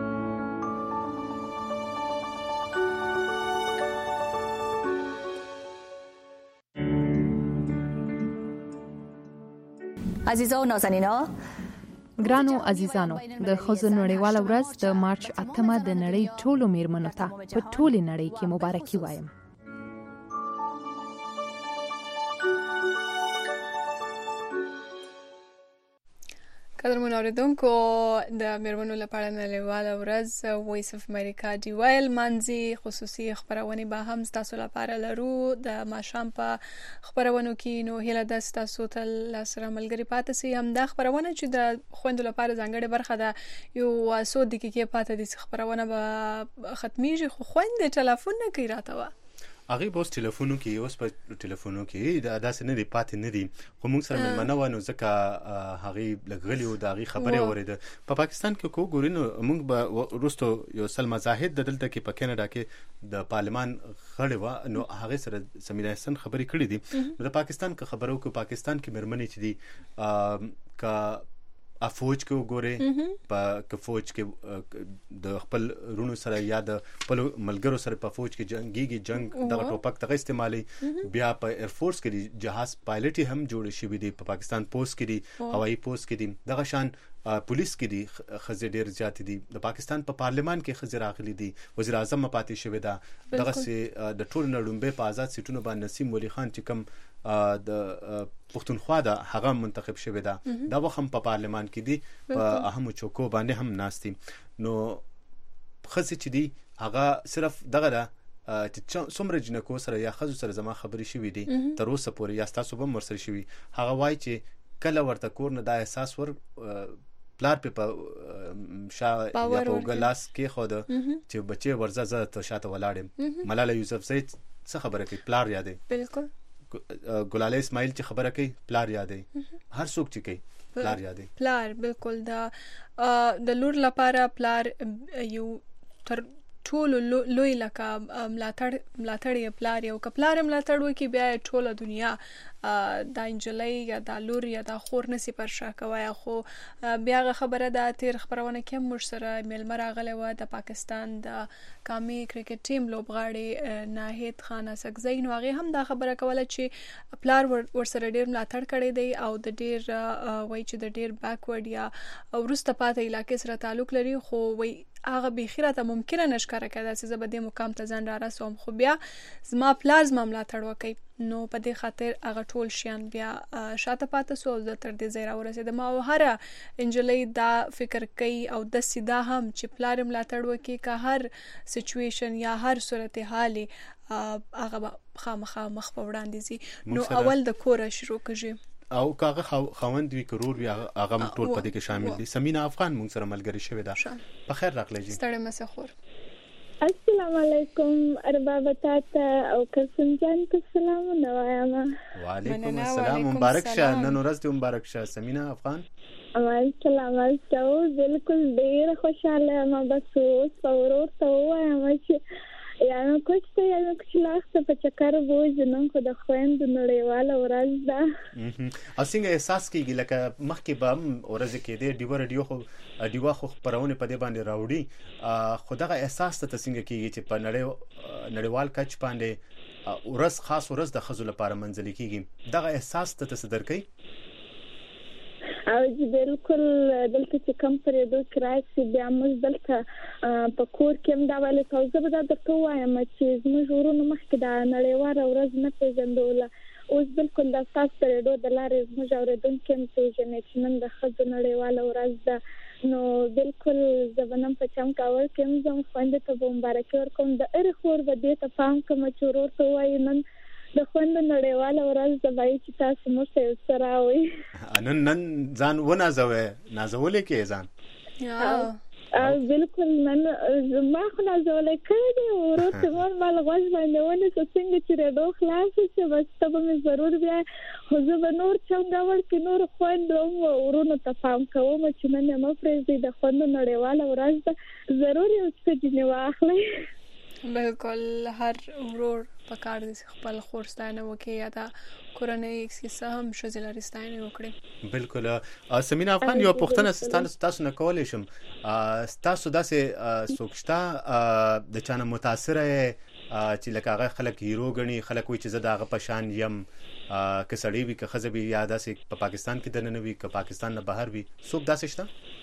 عزیزو نازنینو ګرانو عزیزانو، د ښځو نړیواله ورځ د مارچ اتمه د نړۍ ټولو میرمنو ته په ټولې نړۍ کې مبارکي وایم. قدرمن اوریدونکو، د میرمنو لپاره نړیواله ورځ وایس اف امریکا ډیوایل مانځي خصوصي خپرونې به هم تاسو لپاره لرو د ماښام په خپرونو کې. نو هیله ده تاسو ته سره ملګري پاتې سي. هم دا خپرونه چې د خویندو لپاره ځانګړې برخه ده، یو څو دقیقې پاتې دي خپرونه به ختمیږي، خو خویندې ټلیفون نه کوي راته وا هغه به اوس ټلیفونو کې اوس په ټلیفونو کې دا داسې نه دی پاتې نه دي، خو موږ سره مېلمانه وه نو ځکه هغې لږغلي وو د هغې خبرې اورېده. په پاکستان کې که وګورې نو موږ به وروستو یو سلما زاهد د دلته کې په کینیډا کې د پارلمان غړې وه، نو هغې سره سمیرا احسن خبرې کړې دي. نو د پاکستان که خبره وکړو، پاکستان کې مېرمنې چې دي که افوج کې وګورئ، په که فوج کې د خپل رونو سره یا د خپل ملګرو سره په فوج کې جنګيږي، جنگ دغه ټوپک دغه استعمالي، بیا په ایرفورس کې دي جهاز پایلټي هم جوړ شوي دي، په پاکستان پوسټ کې دي، هوایي پوسټ کې دي، دغه شان پولیس کې دي ښځې ډېر زیاتې دي. د پاکستان په پارلمان کې ښځې راغلي دي، وزیر اعظم پاتې شوې ده. دغسې د ټولو نه لومبۍ په آزاد سیټونو باندې نسیم ولی خان چې کوم د پښتونخوا ده هغه منتخب شوی ده، دا وخت هم په پارلمان کې دي، په اهمو چوکو باندې هم ناست دي. نو ښځې چې دي هغه صرف دغه ده چې څومره جنکو سره یا ښځو سره زما خبرې شوي دي تر اوسه پورې، یا ستاسو به هم ورسره شوي، هغه وایي چې کله ورته کور نه دا احساس ور پلار پې په شا یا په اوږه لاس کېښوده چې بچې ورځه زه ته شاته ولاړ یم. ملاله یوسفزۍ څه خبره کوي؟ پلار یادوي. بالکل. ګلاله اسماعیل چې خبره کوي پلار یادوي. هر څوک چې کوي پلار یادوي. پلار بالکل. دا د لور لپاره پلار یو تر ټولو لوی لکه ملاتړ ملاتړ یې پلار یو که پلار یې ملاتړ وکړي بیا یې ټوله دنیا دا نجلۍ یا دا لور یا دا خور نسي پر شا کوی. خو بیا هغه خبره ده تېر خپرونه کې هم موږ سره میلمه راغلی وه د پاکستان د قامي کرکټ ټیم لوبغاړې ناهید خان اسکزۍ، نو هغې هم دا خبره کوله چې پلار ورسره ډېر ملاتړ کړی دی او د ډېر وایي چې د ډېر بیکورډ یا وروسته پاته علاقې سره تعلق لري، خو وایي هغه بیخي راته ممکنه نه ښکاره کېده چې زه به دې مقام ته ځان را رسوم، خو بیا زما پلار زما ملاتړ وکړي، نو په دې خاطر هغه ټول شیان بیا شاته پاته سو او زه تر دې ځای راورسېدم. او هره نجلۍ دا فکر کوي او داسې دا هم چې پلار یې ملاتړ وکړي، که هر سچویشن یا هر صورتحال هغه به خامخا مخ په وړاندې ځي. نو اول د کوره شروع کړي او کاغه خوند وی کرور وی هغه ټول په دې کې شامل دي. سمینا افغان مونږ سره ملګری شوې ده. په خیر راغلی جی. ستړی مشه خور. السلام علیکم ارباب تاته او قسم جان ته سلام نو وایم. وعلیکم السلام، مبارک شه، نن ورځ دې مبارک شه سمینا افغان. امان سلام تاسو بالکل ډیر خوشاله ما بس اوس ورور ته وایم چې یعنی کوڅ ته یعنی کوڅ لاخته په چکر وځي نن خو د خويندو نړیواله ورځ ده. او څنګه احساس کیږي لکه مخکې به ورځ کې دی ډیو رادیو خو ډیوا خو خبرونه په دې باندې راوړي خو دغه احساس ته څنګه کیږي چې په نړۍ نړیوال کچ باندې ورځ خاص ورځ د خزو لپاره منځلي کیږي دغه احساس ته څه درکې؟ او چې بالکل دلته چې کم پرې دوه کرایسي بیا موږ دلته په کور کې هم دا ولې تاسو به دا درته وایم چې زموږ ورونو مخکې دا نړیواله ورځ نه پیژندوله اوس بالکل د تاسو پرې دوه د لارې زموږ اوریدونکو هم پیژنې چې نن د ښځو نړیواله ورځ ده نو بالکل زه به نن په چمکاور کې هم زم خویندې ته به مبارکي ورکوم د هرې خور به دې ته پام کوم چې ورور ته ووایي نن د خویندو نړیواله ورځ ده وایي چې تاسو موږ ته یو څه راوړئ نن نن ځان ونازوې نازولی کې ځان بالکل نن ما خو نازولی کړی دی ورور ته مور ما له غوږ باندې ونیسه څنګه چې ریډیو خلاصه شي بس ته به مې ضرور بیا خو زه به نور چمګاوړ کې نورو خویندو هم ورونو ته پام کوم چې نن یې مه پرېږدئ د خویندو نړیواله ورځ ده ضرور یو څه ځینې واخلئ. بالکل هر ورور په کار دي خپل خور ستاینه وکړي یا دا کورنۍ کیسه هم ښځې لري ستاینه وکړي. بالکل سمینا افغان یو پوښتنه تاسو نه کولی شم تاسو داسې څوک شته د چا نه متاثره چې لکه هغه خلک هیرو ګڼي خلک وایي چې زه د هغه په شان یم که سړی وي که ښځه وي یا داسې په پاکستان کې دننه وي که پاکستان نه بهر وي څوک داسې شته؟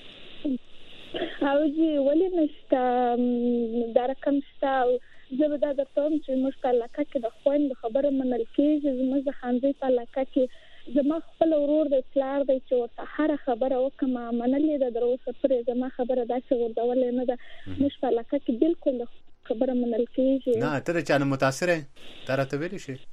او جی ولې نشته دا رقم شته زه به دا درته وایم چې موږ په علاقه کې د خویندو خبره منل کېږي زموږ د ښوونځي په علاقه کې زما خپل ورور دی پلار دی چې ورته هره خبره وکړم منلې ده در اوسه پورې زما خبره داسې غورځولې نه ده موږ په علاقه کې بالکل خبره منل کېږي. نه ته د چا نه متاثره تا راته ویلی شي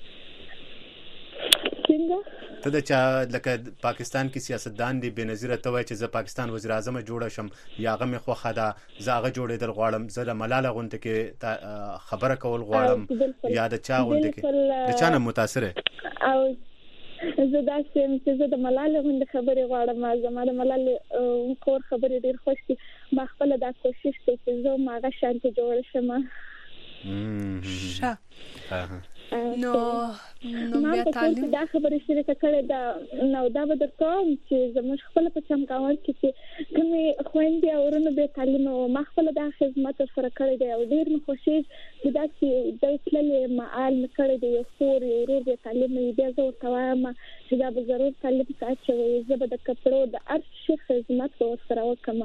څنګه ته د چا لکه پاکستان کې سیاستدان دی بېنظیره ته وایي چې زه پاکستان وزیر اعظم جوړه شم یا هغه مې خوښه ده زه هغه جوړېدل غواړم زه د ملاله غونډه کې خبره کول غواړم یا د چا غونډه کې د چا نه متاثره؟ او زه داسې یم چې زه د ملالې غونډې خبرې غواړم زما د ملالې کور خبرې ډېر خوښ دي ما خپله دا کوشش دی چې زه هم هغه شانتې جوړه شم. ښه نو نو بیا تعلیم دا خبره شریکه کړې ده نو دا به درته وایم چې زموږ خپله په چمکاور کې چې کومې خویندې او ورونه بې تعلیمه وو ما خپله دا خدمت ورسره کړی دی او ډېر مې خوښېږي چې داسې دی تللې معال مې کړی دی یو خور یو ورور بې تعلیمه وي بیا زه ورته وایم چې دا به ضرور تعلیم ته اچوئ زه به د کپړو د هر شي خدمت به ورسره وکړم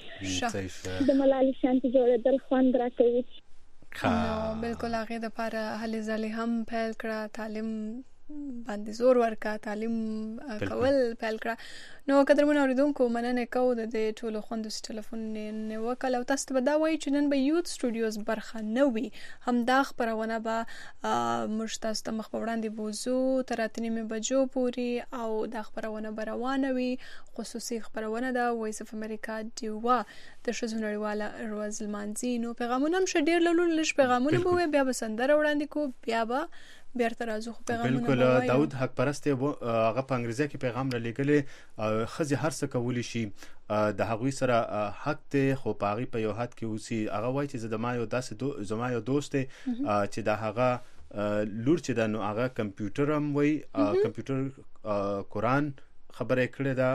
د ملالې شانتې جوړېدل خوند راکوي. نو بالکل هغه د لپاره هلې ځلې هم پیل کړه تعلیم باندې زور ورکا تعلیم کول پیل کړه نو قدرمن اوریدونکو مننه کوو د ټولو خوندو ټلیفون نه وکړ او تاسو به دا وایي چې نن به یوت سټوډیوز برخه نه وي هم دا خبرونه به موږ تاسو ته مخ په وړاندې بوزو تر اتنې مې بجو پوری او دا خبرونه به روانه وي خصوصي خبرونه دا وایس اف امریکا دیوا د ښځو نړیواله ورځ لمانځي نو پیغامونه هم ښه ډېر لولو لږ پیغامونه به وي بیا به سندره وړاندې کو بیا به بیرته راځو خو پیغامونه بالکل داود حق پرست هغه په انګریزي کې پیغام را لېږلی خځې هر څه کولی شي د هغوی سره حق دی خو په هغې په یو حد کې اوسي هغه وایي چې زه د ما یو داسې زما یو دوست دی چې د هغه لور چې ده نو هغه کمپیوټر هم وایي کمپیوټر قرآن خبره یې کړې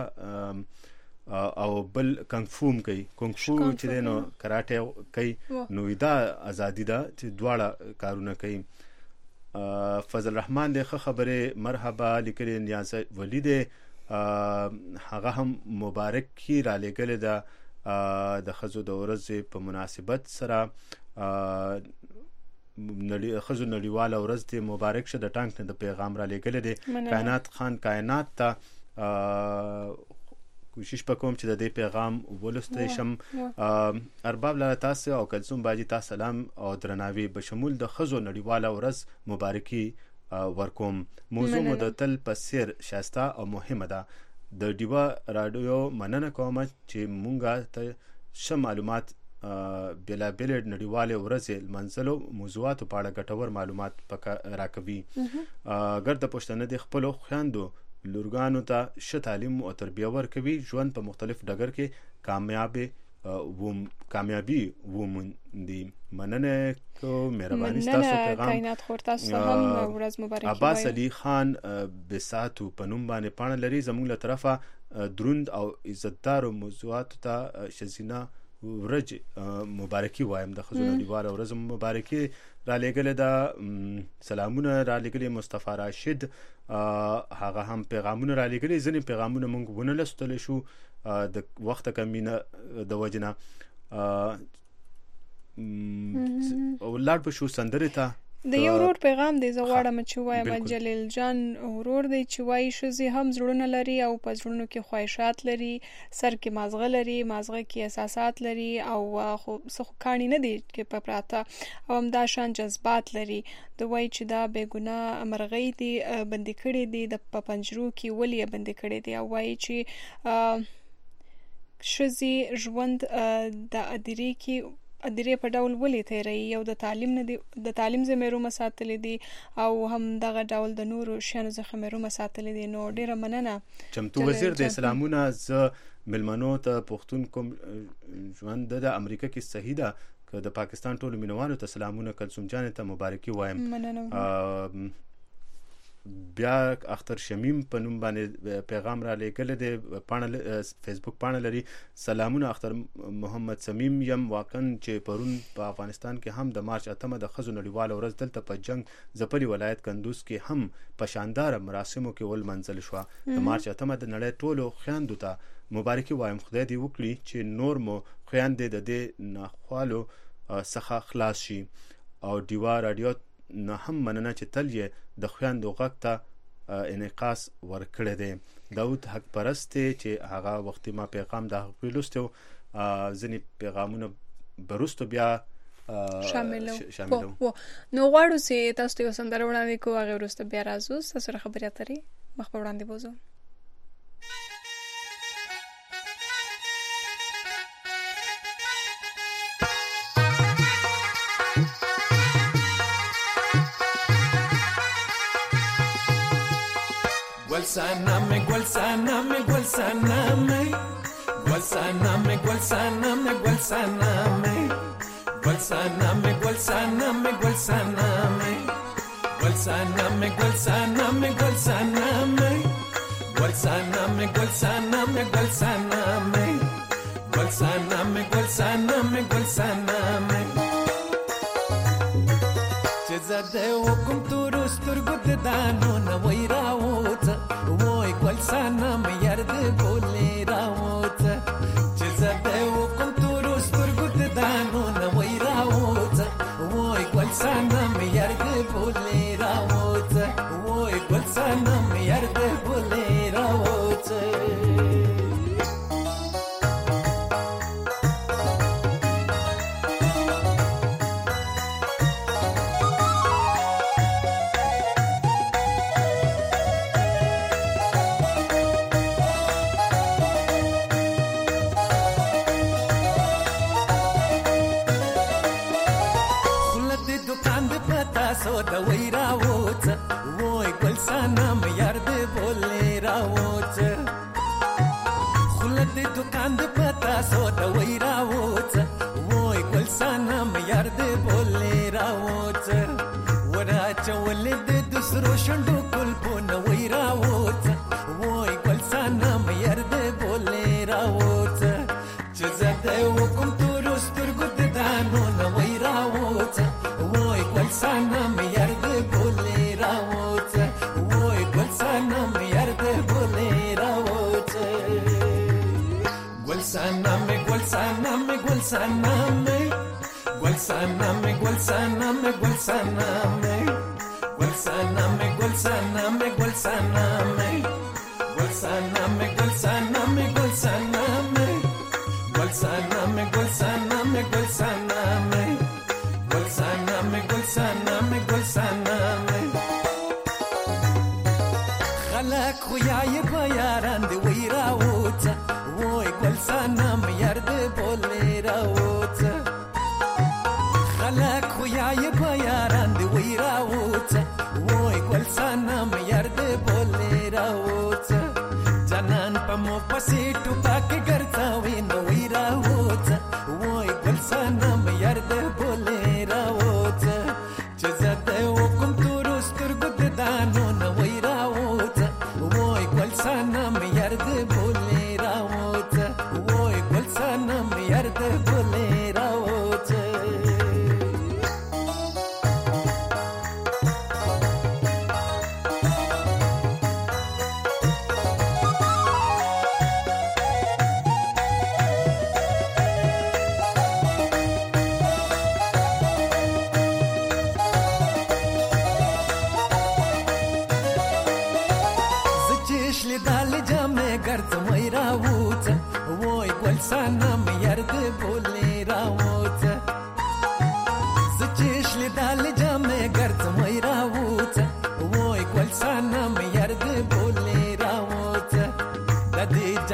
ده او بل کنګ فو هم کوي کنګ فو چې دی نو کراټه کوي نو دا ازادي ده چې دواړه کارونه کوي. فضل رحمان دی ښه خبرې مرحبا لیکلي نیاز ولی دی هغه هم مبارکي را لېږلې ده د ښځو د ورځې په مناسبت سره ښځو نړیواله ورځ دی مبارک شه د ټانک نه د پیغام را لېږلی دی کائنات خان کائنات ته کوشش وکوم چې د دې پیغام ولستی شم. ارباب لاله تاسو او کلثوم باجی تاسو سلام او درناوی به شمول د ښځو نړیواله ورځ مبارکي ورکوم. موضوع مو د تل په څیر ښایسته او مهمه ده د ډیوا راډیو مننه کوم چې مونږه ته ښه معلومات بېلابېلې نړیوالې ورځې لمانځلو موضوعاتو په اړه ګټور معلومات راکوي. ګرده پښتانه د خپلو خویندو لورګانو ته ښه تعلیم او تربیه ورکوي ژوند په مختلف ډګر کې کامیاب ووم کامیابی وموندي. مننه کو مهرباني تاسو پیغام کائنات خور تاسو هم ورځ مبارک وي. عباس علي خان بساتو پنوم باندې پاڼه لري زموږ له طرفه دروند او عزتدار موضوعات ته شزینا ورج مبارکي وایم د خزونه دیوال ورځ مبارکي را لګل دا سلامونه را لګل مصطفی راشد هغه هم پیغامونه را لګل ځنې پیغامونه مونږ ونه لستل شو د وخت کمینه د وجنه ولړ په شو سندره ته د یو ورور پیغام دی زغواړم چې وایم جلیل جان ورور دی چې وای شوزي هم زړونه لري او په زړونو کې خواهشات لري سر کې مازغه لري مازغه کې احساسات لري او خو څه کانی نه دی کې په پراته او هم دا شان جذبات لري د وای چې دا بېګناه مرغۍ دی بندي کړي دي د پنجرو کې ولې بندي کړي دي او وای چې شوزي ژوند د ادري کې ادري په ډول ولې تیری او د تعلیم نه د تعلیم زميرو مساتل دي او هم دغه ډول د نورو شانو زخمرو مساتل دي. نو ډیره مننه چمتو وزیر د اسلامونه ز ملمنو ته پښتون کوم ژوند د امریکا کې صحیح ده که د پاکستان ټولو مینوانو ته سلامونه کلثوم جان ته مبارکي وایم. مننه. بیا اختر شمیم په نوم باندې پیغام را لګل دی پاڼه فیسبوک پاڼه لري. سلامونه اختر محمد سمیم یم واقعا چې پرون په افغانستان کې هم د مارچ اتمه د خزو نړیواله ورځ دلته په جنگ زپری ولایت کندوز کې هم په شاندار مراسمو کې ول منزل شو. د مارچ اتمه د نړۍ ټولو خويندو ته مبارکي وایم. خدای دې وکړي چې نور مو خويندې د دې ناخوالو څخه خلاص شي. او دیوا رادیو نه هم مننه چې تل یې د خويندو غږ ته انعکاس ورکړی دی. داود حق پرست چې هغه وختي ما پیغام د حق پلوستو ځنی پیغامونه برستو بیا شاملو شاملو نو غواړو چې تاسو ته سندره وړاندې کوو هغه ورسته بیا راځو سره خبرې اترې مخ په وړاندې بوزو. Gualsaname, gualsaname, gualsaname, gualsaname, gualsaname, gualsaname, gualsaname, gualsaname, gualsaname, gualsaname, gualsaname, gualsaname, gualsaname, gualsaname, gualsaname, gualsaname, gualsaname, gualsaname. Chezade hukum turus turgut dano na wairaota woy gualsaname yarde bole raota. Chezade hukum turus turgut dano na wairaota woy gualsaname yarde bole raota woy gualsaname yarde bole raota. So da waira wota woy gualsaname yarde bole raota. Khulad dukan de pata so da waira wota woy gualsaname yarde bole raota. Wara chawlid dusro shandu kulpuna waira wota woy gualsaname yarde bole raota. Chezade hukum turus turgut dano na waira wota woy gualsaname yarde bole raota woy gualsaname yarde bole raota. Gualsaname, gualsaname, gualsaname, gualsaname, gualsaname, gualsaname, gualsaname, gualsaname, gualsaname, gualsaname, gualsaname, gualsaname, gualsaname, gualsaname, gualsaname. Gualsaname, gualsaname, gualsaname. Khalak khoyaye bayaran de waira wota woy gualsaname yarde bole raota. Khalak khoyaye bayaran de waira wota woy gualsaname yarde bole raota. Janan pamo pasitu pak garta we no waira wota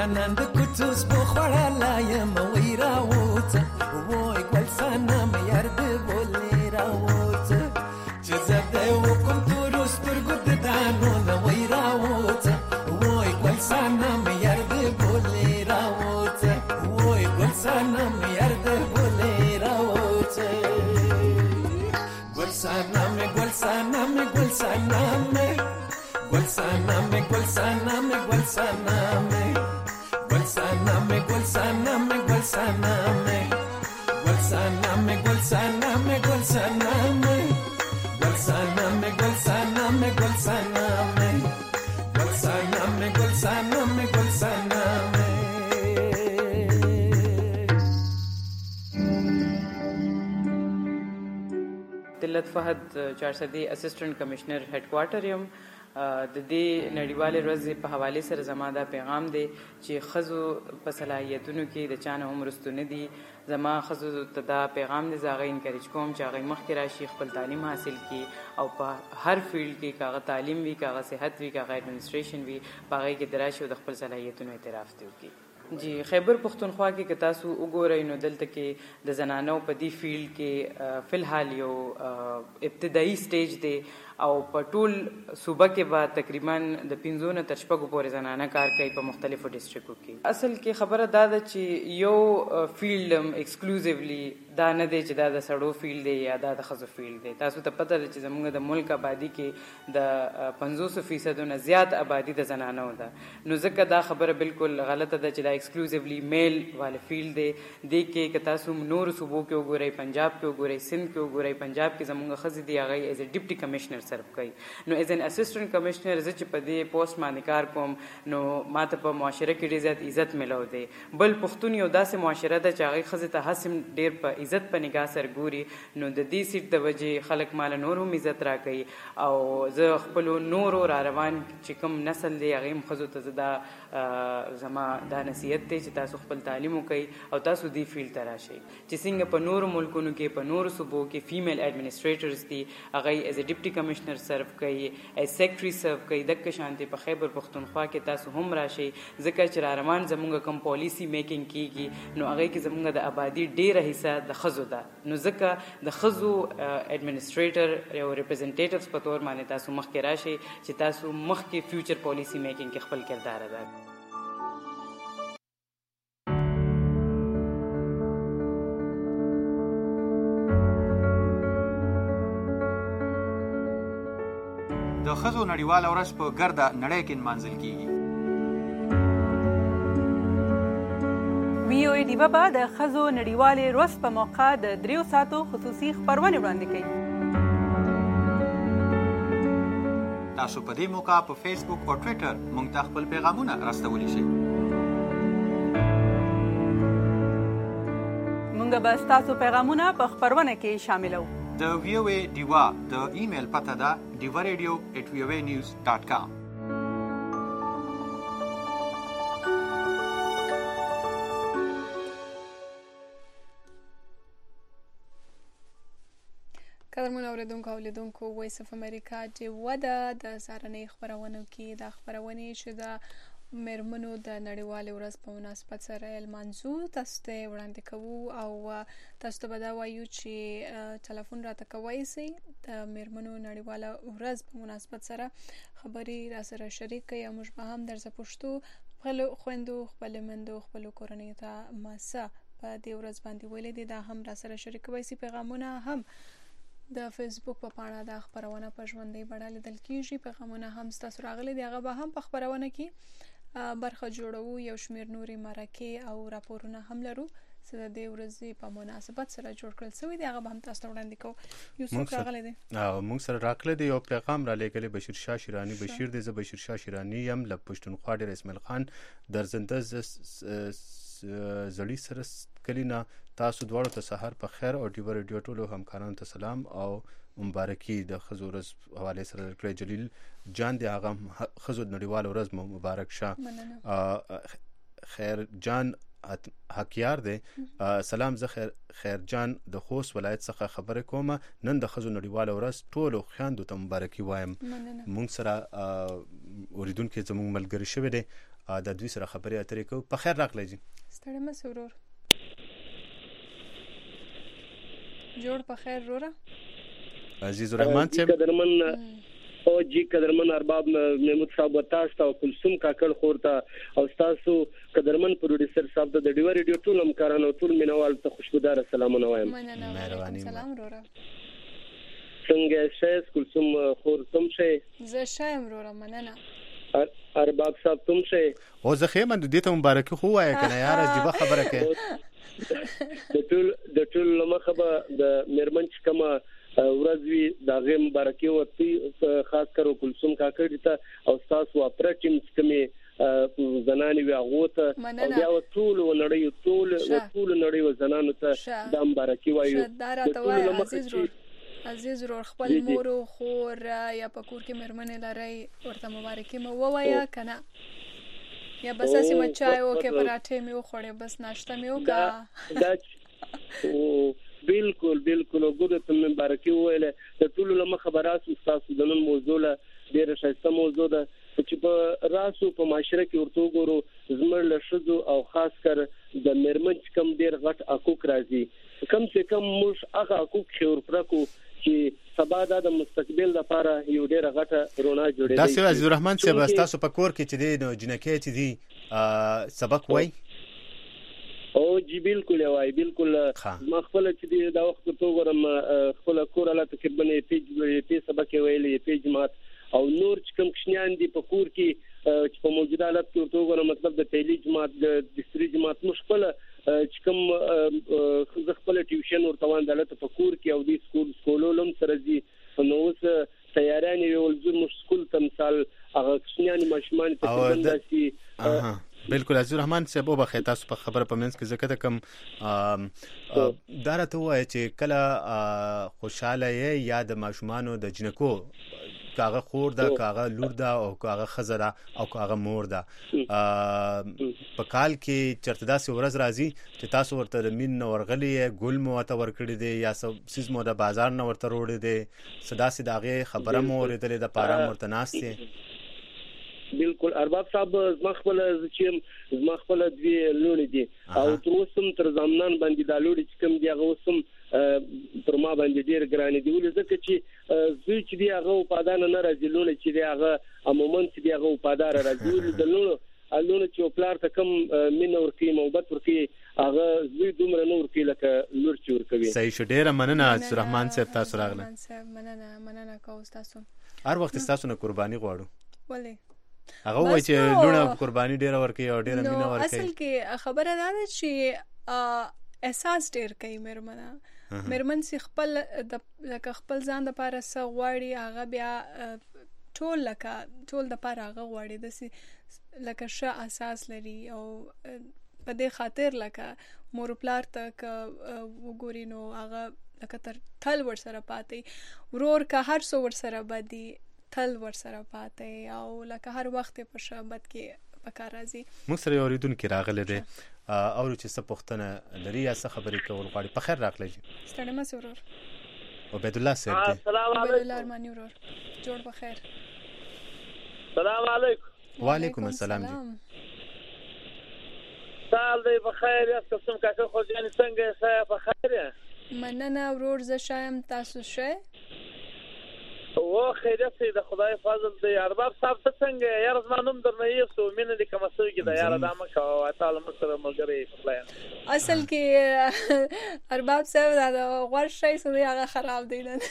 جانان د کوڅو سپو خوړلا یم وای راوځه وای ګل سنم یار د بولې راوځه چې زه د وکم تورو سترګو د دانو نه وای راوځه وای ګل سنم یار د بولې راوځه وای ګل سنم یار د بولې راوځه ګل سنم ګل سنم ګل سنم ګل سنم ګل سنم ګل سنم ګل سنم ګل سنم ګل سنم ګل سنم ګل سنم ګل سنم ګل سنم ګل سنم ګل سنم ګل سنم ګل سنم ګل سنم دلت فهد چارسدي اسسټنټ کمشنر هډ کوارټر یم د دې نړیوالې ورځې په حواله سره زما دا پیغام دی چې خزو په صلاحیتونو کې د چانه هم رستو نه دي زما خزو ته دا پیغام دی زاغه انکریج کوم چې هغه مخکې راشي خپل تعلیم حاصل کړي او په هر فیلډ کې کاغه تعلیم وي کاغه صحت وي کاغه ایڈمنسټریشن وي پاغه کې دراشي او د خپل صلاحیتونو اعتراف دی وکړي جی خیبر پختونخوا کې که تاسو وګورئ نو دلته کې د زنانو په دې فیلډ کې فلحال یو ابتدایي سټیج دی او په ټول صوبه کې به تقریبا د پنځو نه تر شپږو پورې زنانه کار کوي په مختلفو ډسټرکو کې اصل کې خبره دا ده چې یو فیلډ ایکسکلوزیولی دا نه دی چې دا د سړو فیلډ دی یا دا د ښځو فیلډ دی تاسو ته پته ده چې زموږ د ملک آبادي کې د پنځوسو فیصدو نه زیات آبادي د زنانو ده نو ځکه دا خبره بالکل غلطه ده چې دا ایکسکلوزیولی میل والا فیلډ دی دی کې که تاسو نورو صوبو کې وګورئ پنجاب کې وګورئ سند کې وګورئ پنجاب کې زموږ ښځې دي هغه ایز ا ډیپټي کمشنر سرو کوي نو ایز ان اسسټنټ کمشنر زه چې په دې پوسټ باندې کار کوم نو ماته په معاشره کې ډېر زیات عزت ملو دی بل پښتون یو داسې معاشره ده چې هغې ښځې ته هسې ډېر په عزت په نگاه سره ګوري نو د دې سیټ د وجې خلک مال نور هم عزت راکوي او زه خپلو نورو را روان چې کوم نسل دی هغې هم ښځو ته زه دا زما دا نصیحت دی چې تاسو خپل تعلیم وکړئ او تاسو دې فیلډ ته راشئ چې څنګه په نورو ملکونو کې په نورو صوبو کې فیمیل ایڈمنسټریټرز دي هغه ایز ا ډیپټي کمشنر سرو کوي ایز سیکرټري سرو کوي دغه شانتي په خیبر پختونخوا کې تاسو هم راشئ ځکه چې را روان زموږ کوم پالیسی میکینګ کیږي نو هغې کې زموږ د آبادي ډېره حصه د ښځو ده نو ځکه د ښځو ایڈمنسټریټر او ریپرزنټیټیوز په تور باندې تاسو مخکې راشئ چې تاسو مخکې فیوچر پالیسی میکینګ کې خپل کردار ادا کړئ د ښځو نړیواله ورځ په ګرده نړۍ کې نمانځل کیږي وی او ای ډیوا به د ښځو نړیوالې ورځ په موقع د دریو ساعتو خصوصي خپرونې وړاندې کوي تاسو په دې موقع په فیسبوک او ټویټر موږ ته خپل پیغامونه راستولی شئ موږ به ستاسو پیغامونه په خپرونه کې شاملو د وی او ای ډیوا د ایمیل پته ده ډیوا ریډیو ایٹ وی او ای نیوز ډاټ کام قدرمن اوریدونکو او لیدونکو وایس اف امریکا چې وده د سهارنۍ خپرونو کې د خپرونې چې د مېرمنو د نړیوالې ورځ په مناسبت سره لمانځو تاسو ته وړاندې کوو او تاسو ته به دا وایو چې ټلیفون راته کوئ سئ د مېرمنو نړیواله ورځ په مناسبت سره خبرې را سره شریک کړئ او موږ به هم درځه پښتو خپلو خویندو خپلو میندو خپلو کورنیو ته ماسه په دې ورځ باندې ویلي دي دا هم را سره شریک کوئ سئ پیغامونه هم د فیسبوک په پاڼه د خپرونه په ژوندۍ بڼه لیدل کیږي پیغامونه هم ستاسو راغلي دي هغه به هم په خپرونه کې برخه جوړوو یو شمېر نورې مرکې او راپورونه هم لرو چې د دې ورځې په مناسبت سره جوړ کړل شوي دي هغه به هم تاسو ته وړاندې کوو یو څوک راغلی دی موږ سره راغلی دی یو پیغام را لیږلی بشیر شاه شیراني بشیر دی زه بشیر شاه شیراني یم له پښتونخوا ډېر اسماعیل خان درزنده زړی سره کلینا تاسو دواړو ته سحر په خیر او ډیو ریډیو ټولو همکارانو ته سلام او مبارکي د ښځو ورځ حواله سره کړی جلیل جان دی هغه ښځو نړیواله ورځ مبارک شه خیر جان حقیار دی سلام زه خیر خیر جان د خوست ولایت څخه خبره کوم نن د ښځو نړیواله ورځ ټولو خویندو ته مبارکي وایم مونږ سره اوریدونکو زموږ ملګری شوی دی د دوی سره خبرې اترې کوو. په خیر راغلی جی. ستړی مه ورور. جوړ په خیر وروره. عزیز الرحمن صاحب قدرمن او جی قدرمن ارباب محمود صاحب تاسو ته کلثوم کاکړ خورته او تاسو قدرمن پروډوسر صاحب ته د ډیو ریډیو ټول همکارانو ټول مینوال ته خوشبودار سلامونه وایم. مهرباني. سلام وروره. څنګه شې کلثوم خور تم شې؟ زه شایم وروره مننه. ارباب صاحب تم شې؟ او زه خې من دې ته مبارکي خو وایې کنه یار عجیب خبره کوي. د ټول د ټول لمخه به د میرمن چې کومه ورځ وي د هغې مبارکي ورکوي خاص کر کلثوم کاکړ ته او ستاسو اپره ټیم چې کومې زنانې وي هغو ته او بیا ټولو نړۍ ټول ټولو نړۍ زنانو ته دا مبارکي وایو. دا راته وایه عزیز ورور عزیز ورور خپل مور او خور یا په کور کې میرمنې لرئ ورته مبارکي مو ووایه که نه یا بس اسې مه چای وکړې پراټې مې وخوړې بس ناشته مې وکړه. بالکل بالکل وګوره ته مې مبارکي وویله د ټولو له مخه به راسو ستاسو د نن موضوع له ډېره ښایسته موضوع ده چې په راسو په معاشره کې ورته وګورو زموږ له ښځو او خاص کر د میرمن چې کوم ډېر غټ حقوق راځي کم سے کم موږ هغه حقوق چې ورپوره کړو چې سبا دا د مستقبل لپاره یو ډېره غټه رڼا جوړېږي. دا سیو عزیز الرحمن صاحب ستاسو په کور کې چې دی نو جنکۍ چې دي سبق وایي؟ او جی بالکل وایي بالکل. ما خپله چې دی دا وخت ورته وګورم خپله کور الله تقریبا یې سبق یې ویلی یې جماعت او نور چې کوم کوچنیان دي په کور کې چې په موجوده حالت کې ورته وګورم مطلب د پیلي جماعت د دستري جماعت موږ خپله چې کوم زه خپله ټیوشن ورته وایم دلته په کور کې او دې سکول سکولو هم سره ځي نو اوس تیارانې ویول زه موږ سکول ته مثال هغه کوچنیانې ماشومانې تقریبا داسې بالکل. عزیز الرحمن صاحب وبخښئ تاسو په خبره په منځ کې زه کده کوم دا راته ووایه چې کله خوشحاله یې یا د ماشومانو د جنکو که هغه خور ده که هغه لور ده او که هغه ښځه ده او که هغه مور ده په کال کې چېرته داسې ورځ راځي چې تاسو ورته د مین نه ورغلي یې ګل مو ورته ورکړي دی یا څه څیز مو د بازار نه ورته روړی دی څه داسې د هغې خبره مو اورېدلې ده په ارام ورته ناست یې؟ بالکل ارباب صاحب زما خپله چې زما خپله دوې لوڼې دي او تر اوس هم تر ضامنان باندې دا لوڼې چې کوم دي هغه اوس هم پر ما باندې ډېر ګرانې دي ولې ځکه چې زوی چې دی هغه وفادانه نه راځي لوڼې چې دی هغه عموما چې دی هغه وفاداره راځي ولې د لوڼو لوڼو چې پلار ته کم مینه ورکوي محبت ورکوي هغه زوی دومره نه ورکوي لکه لور چې ورکوي. صحیح شو. ډېره مننه عزیز الرحمن صاحب تاسو راغله. مننه مننه کوو ستاسو. هر وخت ستاسو نه قرباني غواړو. ولې هغه وایي چې لوڼه قرباني ډېره ورکوي او ډېره مینه ورکوي. اصل کې خبره دا ده چې احساس ډېر کوي میرمنه میرمن چې خپل لکه خپل ځان دپاره څه غواړي هغه بیا ټول لکه ټول دپاره هغه غواړي داسې لکه ښه اساس لري او په دې خاطر لکه مور پلار ته که وګوري نو هغه لکه تر تل ورسره پاتې ورور که هر څه ورسره بدي تل ورسره پاتې او لکه هر وخت په شابت کې په کار راځي. موږ سره یو اورېدونکی راغلی دی اورو چې څه پوښتنه لري یا څه خبرې کول غواړي. په خیر راغلی جي. ستړی مه سې ورور. عبیدالله صاحب دی. السلام علیکم. عبیدالله ارماني ورور جوړ په خیر. السلام علیکم. وعلیکم السلام جی. سال دی په خیر یاست کلثوم کاکړ خوږیانې څنګه یې په خیر یې؟ مننه ورور زه ښه یم تاسو ښه؟ و خیریت دی د خدای فضل دی. ارباب صاحب ته څنګه یاره زما نوم درنه هېر شو مینه دې کمه شوې ده یاره دا مه کوه تعالی موږ سره ملګری. اصل کې ارباب صاحب دا د غوړ شی څه دی هغه خراب دی نن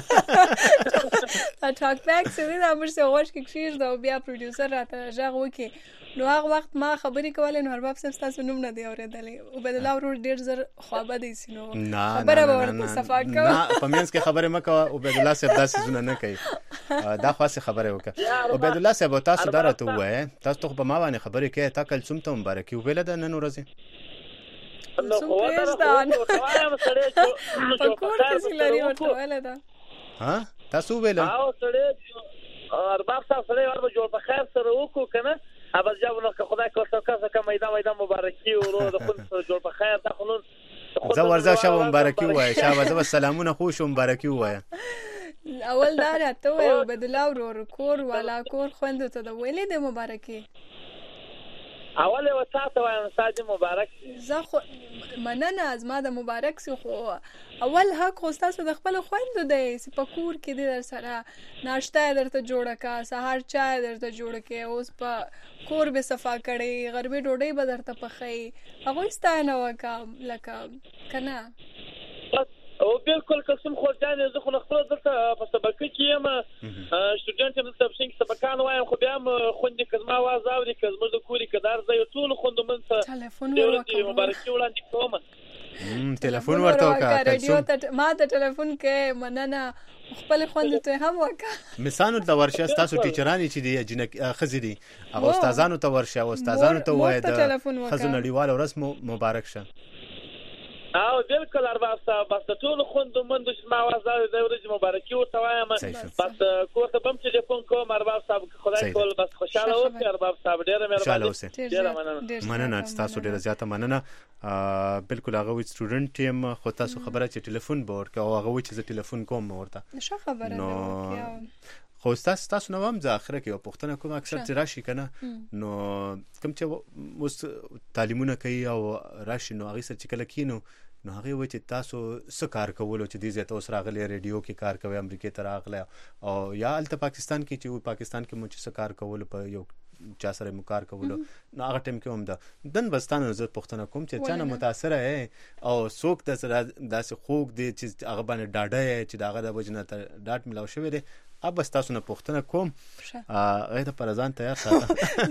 دا ټاک بیک څه دی دا موږ څه غوږ کې کښېږده او بیا پروډیوسر راته غږ وکړي نو هغه وخت ما خبرې کولې نو ارباب صاحب ستاسو نوم نه دی اورېدلی. عبیدالله ورور ډېر زر خوابدی سي نو خبره به ورته صفا کوه. نه په منځ کې خبرې مه کوه. عبیدالله صاحب دا څیزونه نه کوي دا خاصې خبرې وکړه. عبیدالله صاحب تاسو دا راته ووایه تاسو ته خو په ما باندې خبرې کوئ تا کلثوم ته مبارکي وویله ده نن ورځې؟ په کور کې چې لري ورته ویله ده. ها تاسو وویله؟ ارباب صاحب سړی ور به جوړ په خیر سره وکړو که نه ابد جاب نو که خدای کوسه کسه که میدان میدان مبارکي ورو د خود سره جوړ په خیر دا خو نن زه ورځه شابه مبارکي ووایه شابه زه به سلامونه خو شو مبارکي ووایه. اول دا راته ووایه عبیدالله ورور کور والا کور خویندو ته د ویلې د مبارکي؟ اول یو ساعت وایم استاد مبارک زه خو مننه از ما د مبارک سي خو اول حق خو تاسو د خپل خويندو دی چې په کور کې د در سره ناشته درته جوړه کا سهار چای درته جوړه کې اوس په کور به صفا کړي غربي ډوډۍ به درته پخې هغه ستانه وکا لکه کنه او بالکل قسم خو ځان زه خو خپل دلته په سبق کې یم سټوډنټ یم د سبسینګ سبقان وایم خو بیا هم خوندې کزما आवाज اوري کزما د کوري کدار زه ټول خوند من ته ټلیفون ورکړم مبارکي وړاندې کوم م ټلیفون ورته وکړه رادیو ته ما ته ټلیفون کې مننه خپل خوند ته هم وکړه مثالو د ورشه تاسو ټیچرانی چې دی جنک خزي دي هغه استادانو ته ورشه او استادانو ته وای د خزو نړیوال ورځ مبارک شه او بالکل ارباب صاحب بس ټول خوند من د ما आवाज د ورځ مبارکي ورته وایم بس کوته بم ټلیفون کوم ارباب صاحب خدای کول بس خوشاله اوسئ ارباب صاحب ډیره مهرباني ډیره مننه مننه تاسو ډیره زیاته مننه بالکل هغه وی سټوډنټ یم خو تاسو خبره چې ټلیفون به ورکو هغه وی چې ټلیفون کوم ورته ښه خبره ده خو تاسو تاسو نو هم ځ اخره کې پښتنه کوم اکثر چې راشي کنه نو کوم چې اوس تعلیمونه کوي او راشي نو هغه سره چې کله کینو نو هغه و چې تاسو څه کار کولو چې دې زه تاسو راغلي ریډیو کې کار کوي امریکا ته راغله او یا الته پاکستان کې چې پاکستان کې مو چې څه کار کولو په یو چا سره مو کار کولو نو هغه ټیم کې هم ده دن بستانه زه پښتنه کوم چې چانه متاثر ہے او څوک د داسې خوګ دی چې هغه باندې ډاډه چې داغه د وجنه ته ډاټ ملاو شوی دی اب تاسو نه پښتنه کوم هغه ته پرځان تیار ساته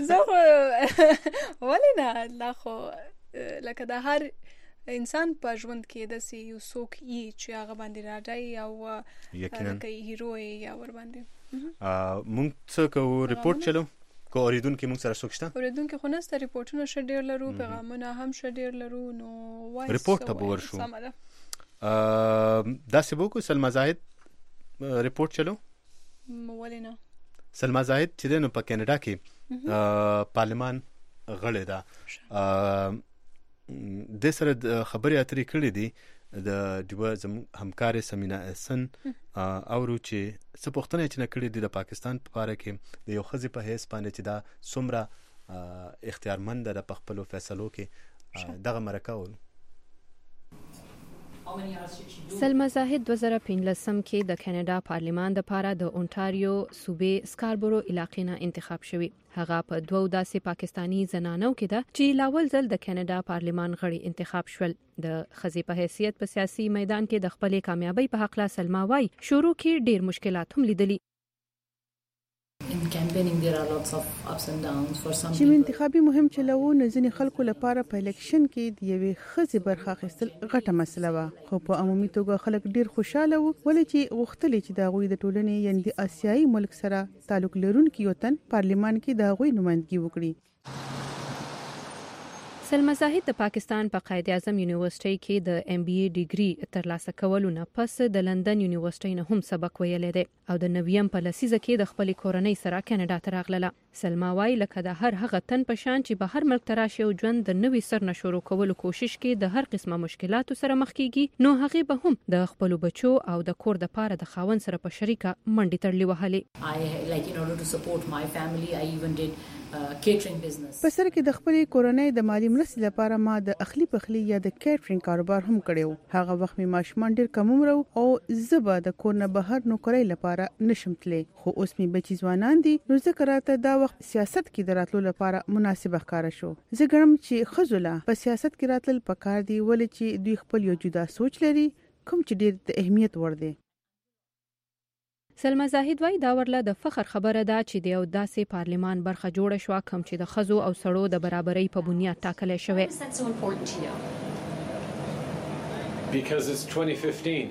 زه ولینه لا خو لکه د هر انسان په ژوند کې د سی یو څوک یې چې هغه باندې راځي او یقینا کوي هیرو یا ور باندې مونږ څه کوو ریپورت چلو کو اوریدونکو موږ سره څوک شته اوریدونکو خو نسته ریپورتونه ش ډیر لرو پیغامونه هم ش ډیر لرو نو وایي ریپورت ته ورشو دا سبوکو سلمہ زاهد ریپورت چلو مولنا سلمہ زاهد چې نو په کینیډا کې پارلمان غړې ده د سره خبرې اترې کړې دي د دیو زم همکار سمینا احسن اورو چې څه پښتنه چې نه کړې دي د پاکستان په اړه کې د یو خزي په هیڅ باندې چې دا څومره اختیارمند ده په خپل فیصلو کې دغه مرکه ول سلمہ زاهد دوه زره پنځلسم کې د کاناډا پارلیمان د پاره د اونټاریو صوبې سکاربورو علاقې نه انتخاب شوی هغه په دوه داسې پاکستانی زنانو کې ده چې لاول ځل د کاناډا پارلیمان غړي انتخاب شول د خزي په حیثیت په سیاسي میدان کې د خپلې کامیابی په حق لا سلمہ وای شروع کې ډیر مشکلات هم لیدلي In campaigning there are lots of ups and downs for some چې انتخابي مهم چلوو نه ځینې خلکو لپاره په الیکشن کې د یوې خزي برخه اخیستل غټه مسله وه خو په عمومي توګه خلک ډیر خوشاله وو ولې چې غوښتل چې د غوي د ټولنې یعنی د آسیایي ملک سره تعلق لرونکي وطن پارلیمان کې د غوي نمائندګي وکړي سلمہ زاهد د پاکستان په قائد اعظم یونیورسيټي کې د ایم بي اي ډیګري ترلاسه کولو نه پس د لندن یونیورسيټي نه هم سبق ویلې ده او د نویم په لسیزه کې د خپل کورنۍ سره کاناډا ته راغله سلمہ وايي لکه د هر هغه تن په شان چې بهر ملک ته راشي او ژوند د نوې سر نه شروع کولو کوشش کوي د هر قسمه مشکلاتو سره مخ کیږي نو هغه به هم د خپل بچو او د کور د پاره د خاون سره په شریکه منډي تړلې وهلې I like in order to support my family I even did uh, catering business په سر کې د خپل کورنۍ د مالی مرستې لپاره ما د اخلي پخلي یا د کیټرینګ کاروبار هم کړو هغه وخت می ماشومان ډیر کم عمر او زبا د کور نه بهر نوکرۍ لپاره نشم تلې خو اوس می بچی ځوانان دي نو ذکر راته دا وخت سیاست کې دراتلو لپاره مناسبه ښکارا شو زه ګرم چې خزوله په سیاست کې راتل پکار دی ولې چې دوی خپل یو جدا سوچ لري کوم چې ډیر د اهمیت ور دي سلمہ زاهد وايي دا ورله د فخر خبره ده چې د یو داسې پارلیمان برخه جوړه شو کوم چې د خزو او سړو د برابرۍ په بنیاد ټاکل شوی Because it's twenty fifteen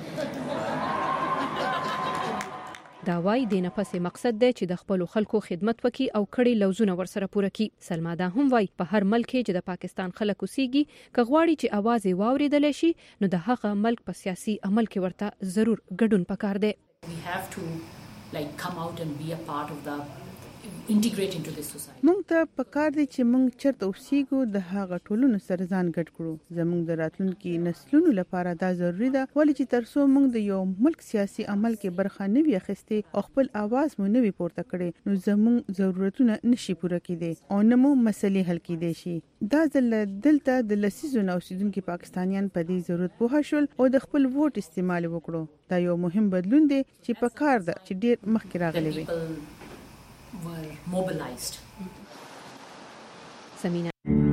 دا وايي د نه پسې مقصد دی چې د خپل خلکو خدمت وکړي او کړي لوزونه ورسره پوره کړي سلمہ دا هم وايي په هر ملک کې چې د پاکستان خلک اوسېږي کغواړي چې आवाज یې واوریدل شي نو د هغه ملک په سیاسي عمل کې ورته ضرور ګډون پکار دی we have to like come out and be a part of the integrate into this society. مونږ ته پکار دي چې مونږ چرته اوسېږو د هغه ټولنو سره ځان ګډ کړو. زموږ د راتلونکي نسلونو لپاره دا ضروری ده ولې چې ترڅو مونږ د یو ملک سیاسي عمل کې برخه نه وي اخیستې او خپل आवाज مو نه وي پورته کړي نو زموږ ضرورتونه نشي پوره کېدی او نه مو مسلې حل کېدی شي. دا ځل دلته د لسیزو نه اوسیدونکو پاکستانیان په دې ضرورت پوه شول او د خپل ووټ استعمال وکړو. دا یو مهم بدلون دی چې پکار ده چې ډیر مخکې راغلی وي. were mobilized. سمینا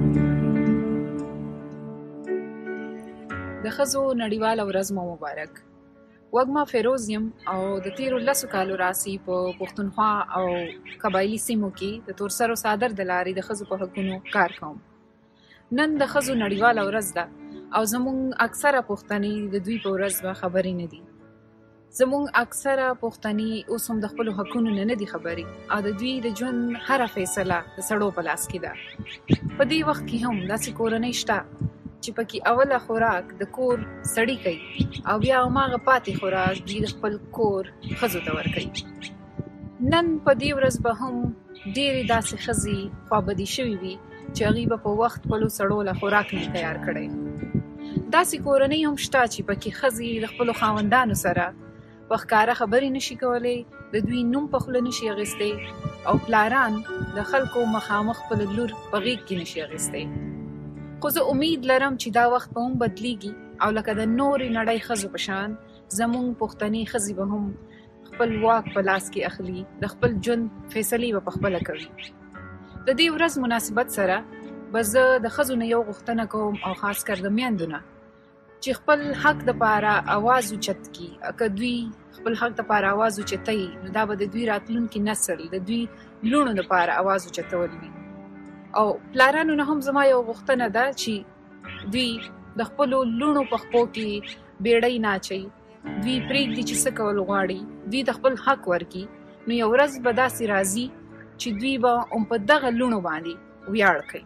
د ښځو نړیواله ورځ مو مبارک. وږمه فیروز یم او د تیرو لسو کالو راسي په پښتونخوا او قبایلي سیمو کې د تورسرو صادر د لارې د ښځو په حقونو کار کوم. نن د ښځو نړیواله ورځ ده او زموږ اکثره پښتني د دوی په ورځ به خبرې نه دي. زموږ اکثره پښتني اوس هم د خپل حقونو نه نه دي خبري او د دوی د ژوند هر فیصله د سړو په لاس کې ده. په دې وخت کې هم داسې کورنۍ شته چې پکې اوله خوراک د کور سړی کوي او بیا هماغه پاتې خوراک دوی د خپل کور ښځو ته ورکوي. نن په دې ورځ به هم ډېرې داسې ښځې خوابدي شوي وي چې هغوی به په وخت خپلو سړو له خوراک نه تیار کړی. داسې کورنۍ هم شته چې پکې ښځې د خپلو خاوندانو سره په ښکاره خبرې نشي کولی، د دوی نوم په خوله نشي اخیستی او پلاران د خلکو مخامخ خپل لور په غېږ کې نشي اخیستی. خو زه امید لرم چې دا وخت به هم بدلیږي او لکه د نورې نړۍ ښځو په شان زموږ پښتني ښځې به هم خپل واک په لاس کې اخلي، د خپل ژوند فیصلې به په خپله کوي. د دې ورځ مناسبت سره به زه د ښځو نه یو غوښتنه کوم او خاص کر د میندو نه چې خپل حق دپاره اواز اوچت کړي. که دوی خپل حق دپاره اواز اوچتوي نو دا به د دوی راتلونکي نسل د دوی لوڼو دپاره اواز اوچتول وي. او پلارانو نه هم زما یو غوښتنه ده چې دوی د خپلو لوڼو په خپو کې بیړۍ نه اچوي، دوی پرېږدي چې څه کول غواړي، دوی د خپل حق ورکړي. نو یو ورځ به داسې راځي چې دوی به هم په دغه لوڼو باندې ویاړ کوي.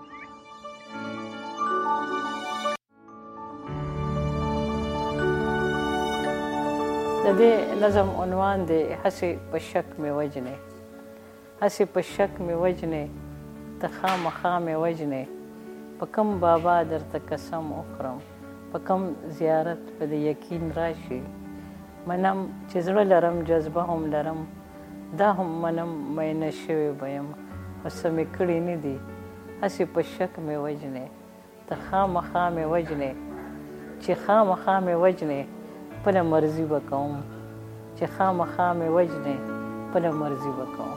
د دې نظم عنوان دی هسې په شک مې وجنې، هسې په شک مې وجنې، ته خامخا مې وجنې، په کم بابا درته قسم وخورم، په کم زیارت په د یقین راشي. منم چې زړه لرم جذبه هم لرم، دا هم منم مینه شوې به یم، خو څه مې کړي نه دي. هسې په شک مې وجنې، ته خامخا مې وجنې، چې خامخا مې وجنې خپله مرضي به کوم، چې خامخا مې وجنې خپله مرضي به کوم.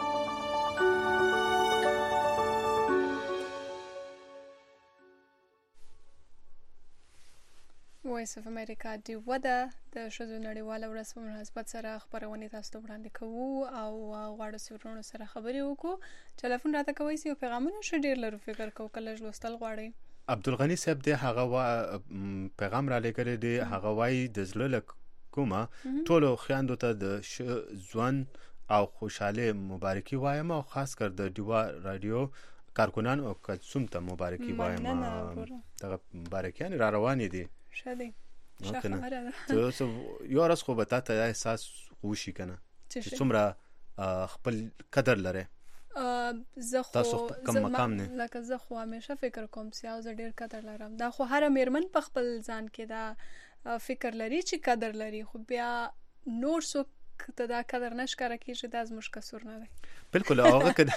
وایس اف امریکا ډیوه ده د ښځو نړیواله ورځ په مناسبت سره خپرونې تاسو ته وړاندې کوو او غواړو چې ورونو سره خبرې وکړو. ټلیفون راته کوئ چې یو پیغامونه ښه ډېر لرو فکر کوو کله لوستل غواړئ. عبدالغنی صاحب دی هغه پیغام را لګړی دی، هغه وایي د زړه له کومه ټولو خویندو ته د ښه ژوند او خوشحالۍ مبارکي وایم او خاص کر د ډیوا رادیو کارکنان او کڅوم ته مبارکي وایم. دغه مبارکیان را روانې دي. ښه دی، ښه خبره ده. یو ورځ خو به تا ته احساس وشي که نه چې څومره خپل قدر لرئ. زه خو لکه زه خو همیشه فکر کوم چې او زه ډېر قدر لرم. دا خو هره میرمن په خپل ځان کې دا فکر لري چې قدر لري، خو بیا نور څوک ته دا قدر نه ښکاره کېږي، دا زموږ قصور نه دی. بالکل هغه که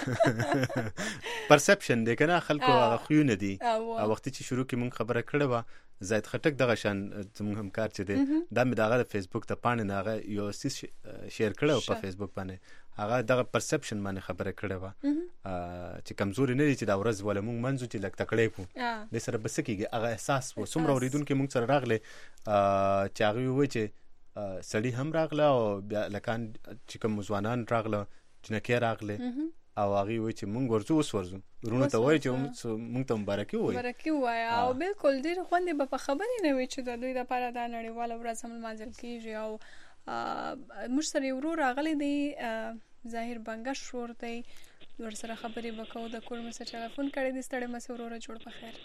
پرسپشن دی که نه، خلکو هغه خویونه دي. او وختي چې شروع کې مونږ خبره کړې وه زاید خټک دغه شان زموږ همکار چې دی دا مې د هغه د فیسبوک ته پاڼې نه هغه یو څیز شیر کړی و په فیسبوک باندې، هغه دغه پرسپشن باندې خبره کړې وه چې کمزوري نه دي چې دا ورځ وله مونږ منځو چې لږ تکړی کړو دې سره به څه کېږي. هغه احساس و څومره اورېدونکي مونږ سره راغلی چې هغوی ووایي چې سړي هم راغله او بیا لکان چې کوم ځوانان راغله، جنکۍ راغلې او هغوی وایي چې مونږ ورځو اوس ورځو وروڼو ته وایي چې مونږ ته مبارکي ووایي مبارکي ووایه. او بالکل ډېر خوندې به په خبرې نه وي چې د دوی دپاره دا نړیواله ورځ هم لمانځل کېږي. او موږ سره یو ورور راغلی دی ظاهر بنګش ورور دی، ورسره خبرې به کوو. د کور مې سره ټلیفون کړی دی. ستړی مه سې وروره، جوړ په خیر.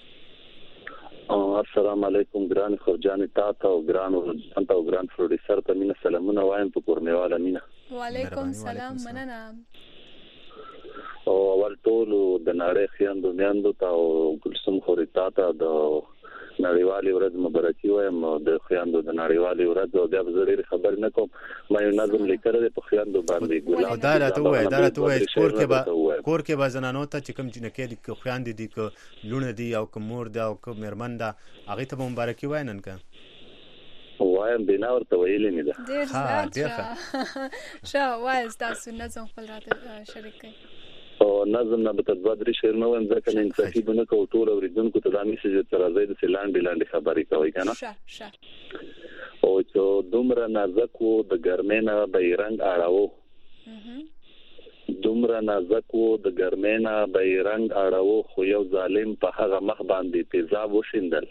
السلام علیکم ګران خورجانې تا ته او ګران ورځان ته او ګران پروډیوسر ته مینه سلامونه وایم په کورنیواله مینه. وعلیکم سلام، مننه. او اول ټول د نړۍ خیاندو میاندو ته او ګلسم خوريتا ته د نړیوالې ورځ مبارکي وایم د خیاندو د نړیوالې ورځ او د بزرګ خبر نه کوم ما یو نظم لیکل دی په خیاندو باندې ګلاب دا راته وای دا راته وای کور کې با کور کې با زنانو ته چې کوم جنکې د خیاندې دي ک لونه دي او ک مور ده او ک مرمن ده هغه ته مبارکي وای نن ک وایم بنا ورته ویلې نه ده ډیر ښه شا وای تاسو نظم خپل راته شریک کړئ او نظم نه به تدبیر درې شعر نه وایم ځکه نه انصافي بنه کو ټول اوریدونکو ته دا میسج تر راځي د سیلاندې لاندې خبرې کوي کنه ښه ښه او چې دومره نازک وو د ګرمۍ نه بیرنګ اړاو دومره نازک وو د ګرمۍ نه بیرنګ اړاو خو یو ظالم په هغه مخ باندې تیزاب وشیندل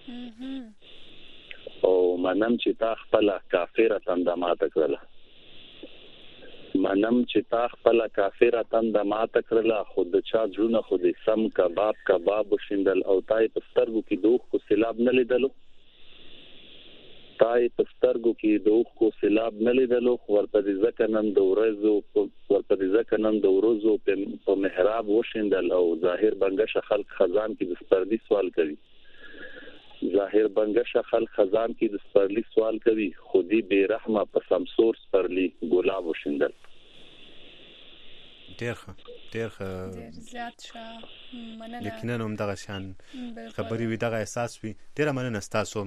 او منم چې تا خپل کافره تنده ماته کړله منم چې تا خپل کافره تنده ماته کړله خود چا ځونه خود سم کباب کباب وشیندل او تای په سترګو کې دوه کو سیلاب نه لیدلو تای په سترګو کې دوه کو سیلاب نه لیدلو ورته ځکه نن د ورځو ورته ځکه نن د ورځو په محراب وشیندل او ظاهر بنګش خلق خزان کې د سپردي سوال کوي ظاهر بنگش خلق خزان کی د سپرلی سوال کوي خودی بے رحمه په سمسور سپرلی ګلاب وشندل ډیر ښه ډیر ښه ډیر زیات ښه مننه لیکنه هم دغه شان خبري وي دغه احساس وي ډیر مننه تاسو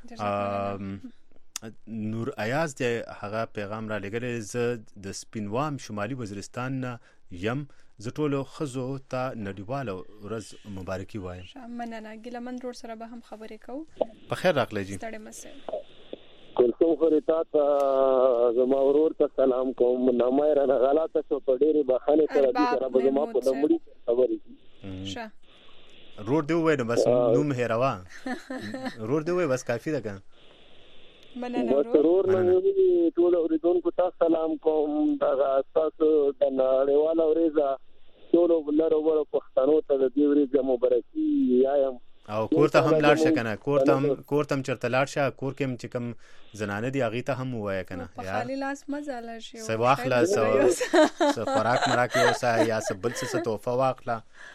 نور ایاز د هغه پیغام را لګل ز د سپینوام شمالي وزیرستان یم زه ټولو خزو ته نړیواله ورځ مبارکي وایم مننه ګیلمن روډ سره به هم خبرې کوو په خیر راغلی جی ستړي مسه کلثوم خوريتا ته زما ورور ته سلام کوم نامه را غلطه شو په ډېری بخانه سره دي سره به زما په دمړي خبرې شه روډ دی وای نو بس نوم هیروا روډ دی وای بس کافی ده کنه مننه ورور نه ټول اوریدونکو ته سلام کوم دا تاسو د نړیواله ورځ ټول ولر ور پښتنو ته د دې ورځې مبارکي یایم او کور ته هم لاړ شه کنه کور ته هم کور ته هم چرته لاړ شه کور کې چې کوم زنانه دی هغه ته هم وای کنه یار خالي لاس مزه لشي سو واخلا سو سو خوراک مراک یو سا یا سبل څه توفه واخلا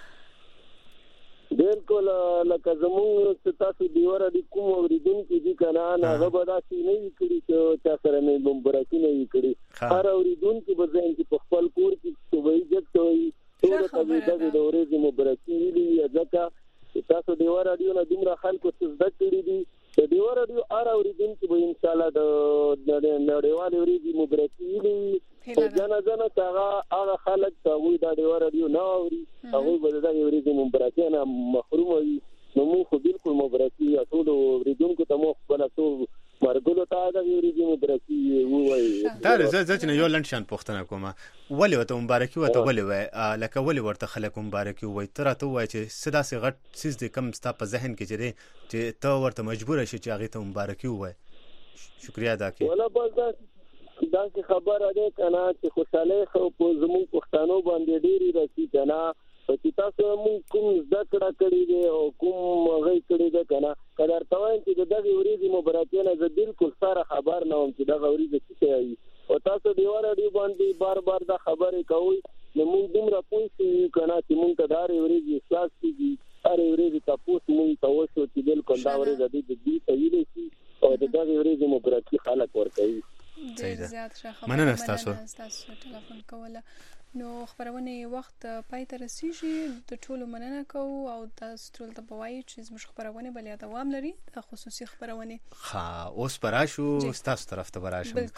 بالکل لکه زموږ چې تاسو دیوره د کوم اوریدونکو دي کنه نه هغه دا چې نه وکړي چې چا سره نه مبارکي نه وکړي هر اوریدونکو به ځین چې په خپل کور کې صبح عزت وي ټول ته د ورځې مبارکي ویلي ځکه تاسو دیوره رادیو نه دومره خلکو څه کړی دي د دیوره رادیو هر اوریدونکو به ان شاء الله د نړیوال ورځې مبارکي ویلي او جنا جنا هغه هغه خلک ته وي د دیوره رادیو نه اوري هغه به د ورځې مبارکي نه محروم وي نو موږ خو بالکل مبارکي ټول اوریدونکو ته مو خپل ټول مرګلو ته د ورځې مبارکي وایي دا زه چې نه یو لند شان پښتنه کومه ولې وته مبارکي وته ولې وای لکه ولې ورته خلک مبارکي وای تر ته وای چې صدا سي غټ سیس د کم ستا په ذهن کې چره چې ته ورته مجبور شې چې هغه ته مبارکي وای شکریا ادا کړم ولا بس دا خبره ده کنه چې خوشاله خو په زموږ پښتنو باندې ډېری راځي کنه چې تاسو موږ کوم ذکر کړی دی او کوم غي کړی دی کنه کله تاسو چې دغه ورځې مبارکي نه زه بالکل سره خبر نه وم چې دغه ورځې څه کوي او تاسو دیواره دی باندې بار بار دا خبرې کوي نو موږ دومره پوښتنه کنه چې موږ ته داري ورځې احساس کیږي هر ورځې تاسو موږ ته وشو چې بالکل دا ورځ د دې د ویلې شي او دغه ورځې مبارکي خلک ورکوي ډیر زیات ښه خبره مننه تاسو تاسو ټلیفون کوله نو خبرونه وخت پای ته رسیږي د ټولو مننه کوو او تاسو ټول ته بوایي چې زموږ خبرونه بل یا دوام لري د خصوصي خبرونه ها اوس پراشو تاسو طرف ته براشم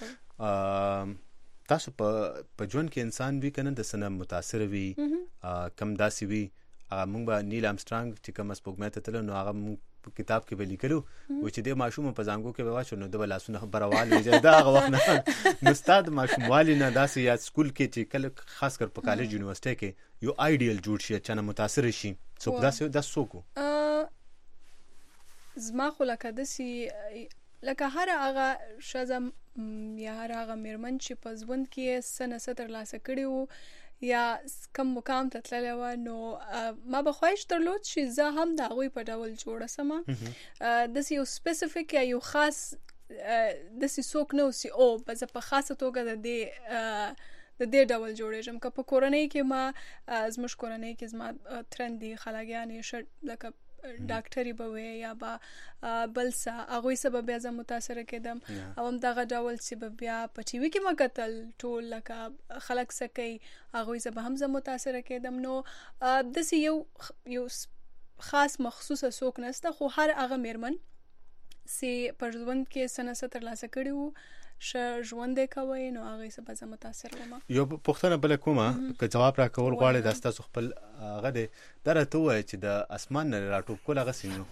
تاسو په په ژوند کې انسان وی کنه د سنم متاثر وي کم داسي وي موږ به نیل آرمسترانګ چې کوم سپوږمۍ ته تلل نو هغه کتاب کې ویل کړو و چې د ماشوم په زنګو کې واچو نو د لاسونه خبروال وي دا هغه وخت نه نو استاد ماشوم والی نه داسې یا سکول کې چې کله خاص کر په کالج یونیورسيټي کې یو آیډیل جوړ شي چې نه متاثر شي څوک داسې د څوک زما خو لکه داسي لکه هر هغه شزم یا هر هغه میرمن چې په ژوند کې سنه ستر لاسه کړي وو یا کم مقام ته تللی وه نو ما به خواهش درلود چې زه هم د هغوی په ډول جوړه سمه داسې یو سپیسیفیک یا یو خاص داسې څوک نه اوسي او به زه په خاصه توګه د دې د دې ډول جوړېږم که په کورنۍ کې ما زموږ کورنۍ کې زما ترندې خلاګانې شټ لکه ډاکټري به وي یا به بل څه هغوی سبب بیا زه متاثره کېدم او هم دغه ډول چې به بیا په ټي وي کې ما کتل ټول لکه خلک څه کوي هغوی سبب هم زه متاثره کېدم. نو داسې یو یو خاص مخصوصه څوک نشته خو هر هغه میرمن چې په ژوند کې څه نه څه ترلاسه کړي وو ښه ژوند یې کوی نو هغې څه به زه متاثر وم. یو پوښتنه بله کومه که جواب راکول غواړې دا ستاسو خپل هغه دی دا راته ووایه چې د اسمان نه راټوپ کول هغسې نو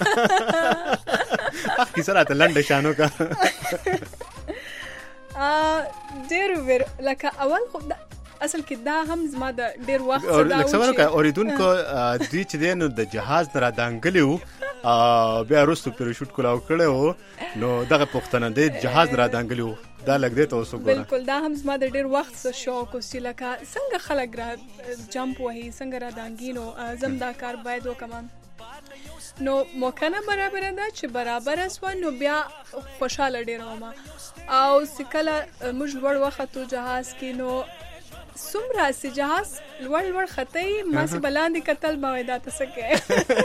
هغه کیسه راته لنډه شان وکړه. ډېر ویر لکه اول خو اصل کې دا هم زما د ډېر وخت څه دا و لکه څه وکړه اورېدونکو دوی چې دی نو د جهاز نه رادانګلي وو بیا وروستو پیراشوټ کولاو کړی و نو دغه پوښتنه دی جهاز نه رادانګلي وو دا لږ دی ته اوس وګوره. بلکل دا هم زما د ډېر وخت څه شوق و چې لکه څنګه خلک را جمپ وهي څنګه رادانګي نو زه هم دا کار باید وکړم. نو موقع نه برابره ده چې برابره سوه نو بیا خوشحاله ډېره وم او چې کله موږ لوړ وختو جهاز کې نو څومره چې جهاز لوړ لوړ خطی ما چې بلاندې کتل ما وایي دا ته څه کوې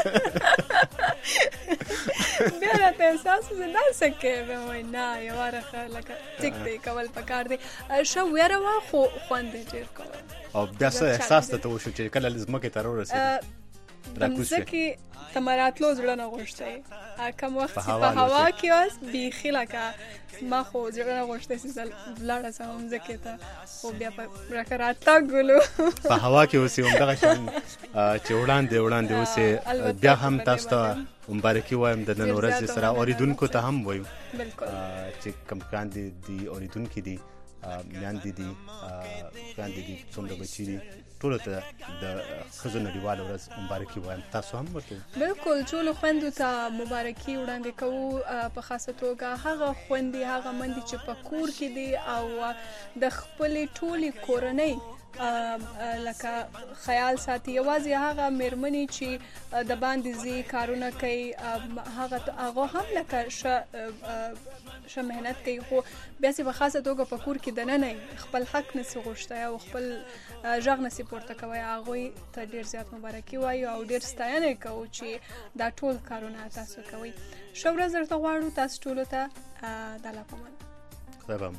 بیا راته احساس وشو دا څه کوې بیا وایي نه یواره ښه لکه ټیک دی کول پکار دی ښه ویره وه خو خوند یې ډېر کول. او بیا څه احساس ته وشو چې کله ځمکې ته راورسېدې د مځکې ته مې راتلو زړه نه غوښتی کم وخت چې په هوا کې واس بیخي لکه ما خو زړه نه غوښتی چې زه ولاړه شم مځکې ته خو بیا په راکه راتګ ولو په هوا کې اوسې همدغه شان چې وړاندې وړاندې اوسې بیا هم تاسو ته مبارکي وایم د نن ورځې سره اورېدونکو ته هم وایو چې کوم کاندې دي اورېدونکي دي میندې دي خویندې دي څومره بچي دي ټولو ته د ښځو نړیواله ورځ مبارکي وایم تاسو هم ورکوئ. بلکل ټولو خویندو ته مبارکي وړاندې کوو په خاصه توګه هغه خویندې هغه میندې چې په کور کې دي او د خپلې ټولې کورنۍ لکه خیال ساتي یوازې هغه میرمنې چې د باندې ځي کارونه کوي هغه هغه هم لکه ښه ښه محنت کوي خو بیا چې په خاصه توګه په کور کې دننه خپل حق نسي غوښتی او خپل غږ نسي پورته کوی هغوی ته ډېر زیات مبارکي وایو او ډېر ستاینه کوو چې دا ټول کارونه تاسو کوئ. ښه ورځ درته غواړو تاسو ټولو ته د الله په امان. خدای به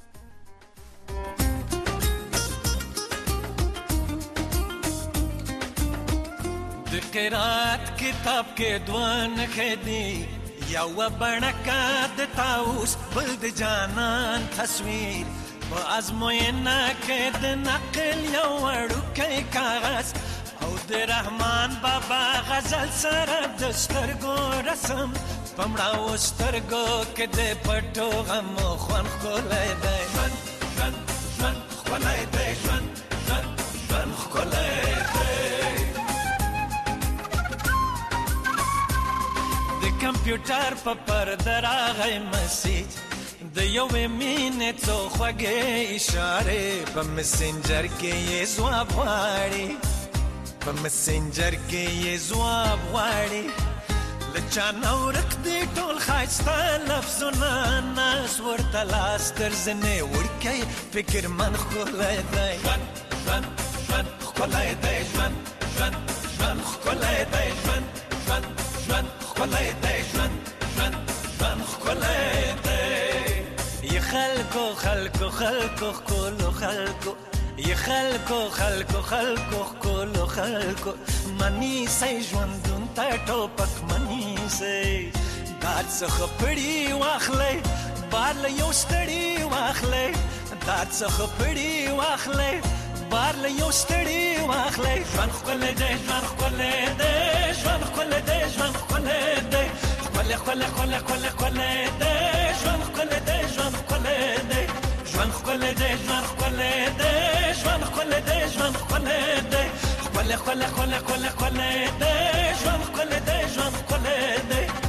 د قرات کتاب کې دوان خدي یو بڼکا د تاوس بل د جانان تصویر په ازموینه کې د نقل یو وړوکی کاغذ او د رحمان بابا غزل سره د سترګو رسم په مړاو سترګو کې د پټو غمو خوند ښکلی دی ژوند ژوند ژوند ښکلی دی ژوند ژوند ژوند ښکلی دی. کمپیوټر په پرده راغی مسیج د یوې مینې څو خوږې اشارې په مسنجر کې یې ځواب غواړي په مسنجر کې یې ځواب غواړي له چا نه ورک دي ټول ښایسته لفظونه ناس ورته لاس تر زنې وړکی فکر من ښکلی دی ژوند ژوند ژوند ښکلی دی ژوند ژوند ژوند ښکلی دی ژوند ژوند ژوند ښکلی دی ژوند ژوند ژوند ښکلی دی. ی خلکو خلکو خلکو ښکلو خلکو ی خلکو خلکو خلکو ښکلو خلکو منیسئ ژوندون ته ټوپک منیسئ دا څخه پړي واخلئ بار له یو ستړي واخلئ دا څخه پړي واخلئ بار له یو ستړي واخلئ ژوند ښکلی دی ژوند ښکلی دی ژوند ښکلی دی ژوند ښکلی دی ښکلی ښکلی ښکلی ښکلی ښکلی دی ژوند ښکلی دی ژوند ښکلی دی ژوند ښکلی دی ژوند ښکلی دی ژوند ښکلی دی ژوند ښکلی دی ښکلی ښکلی ښکلی ښکلی ښکلی دی ژوند ښکلی دی ژوند ښکلی دی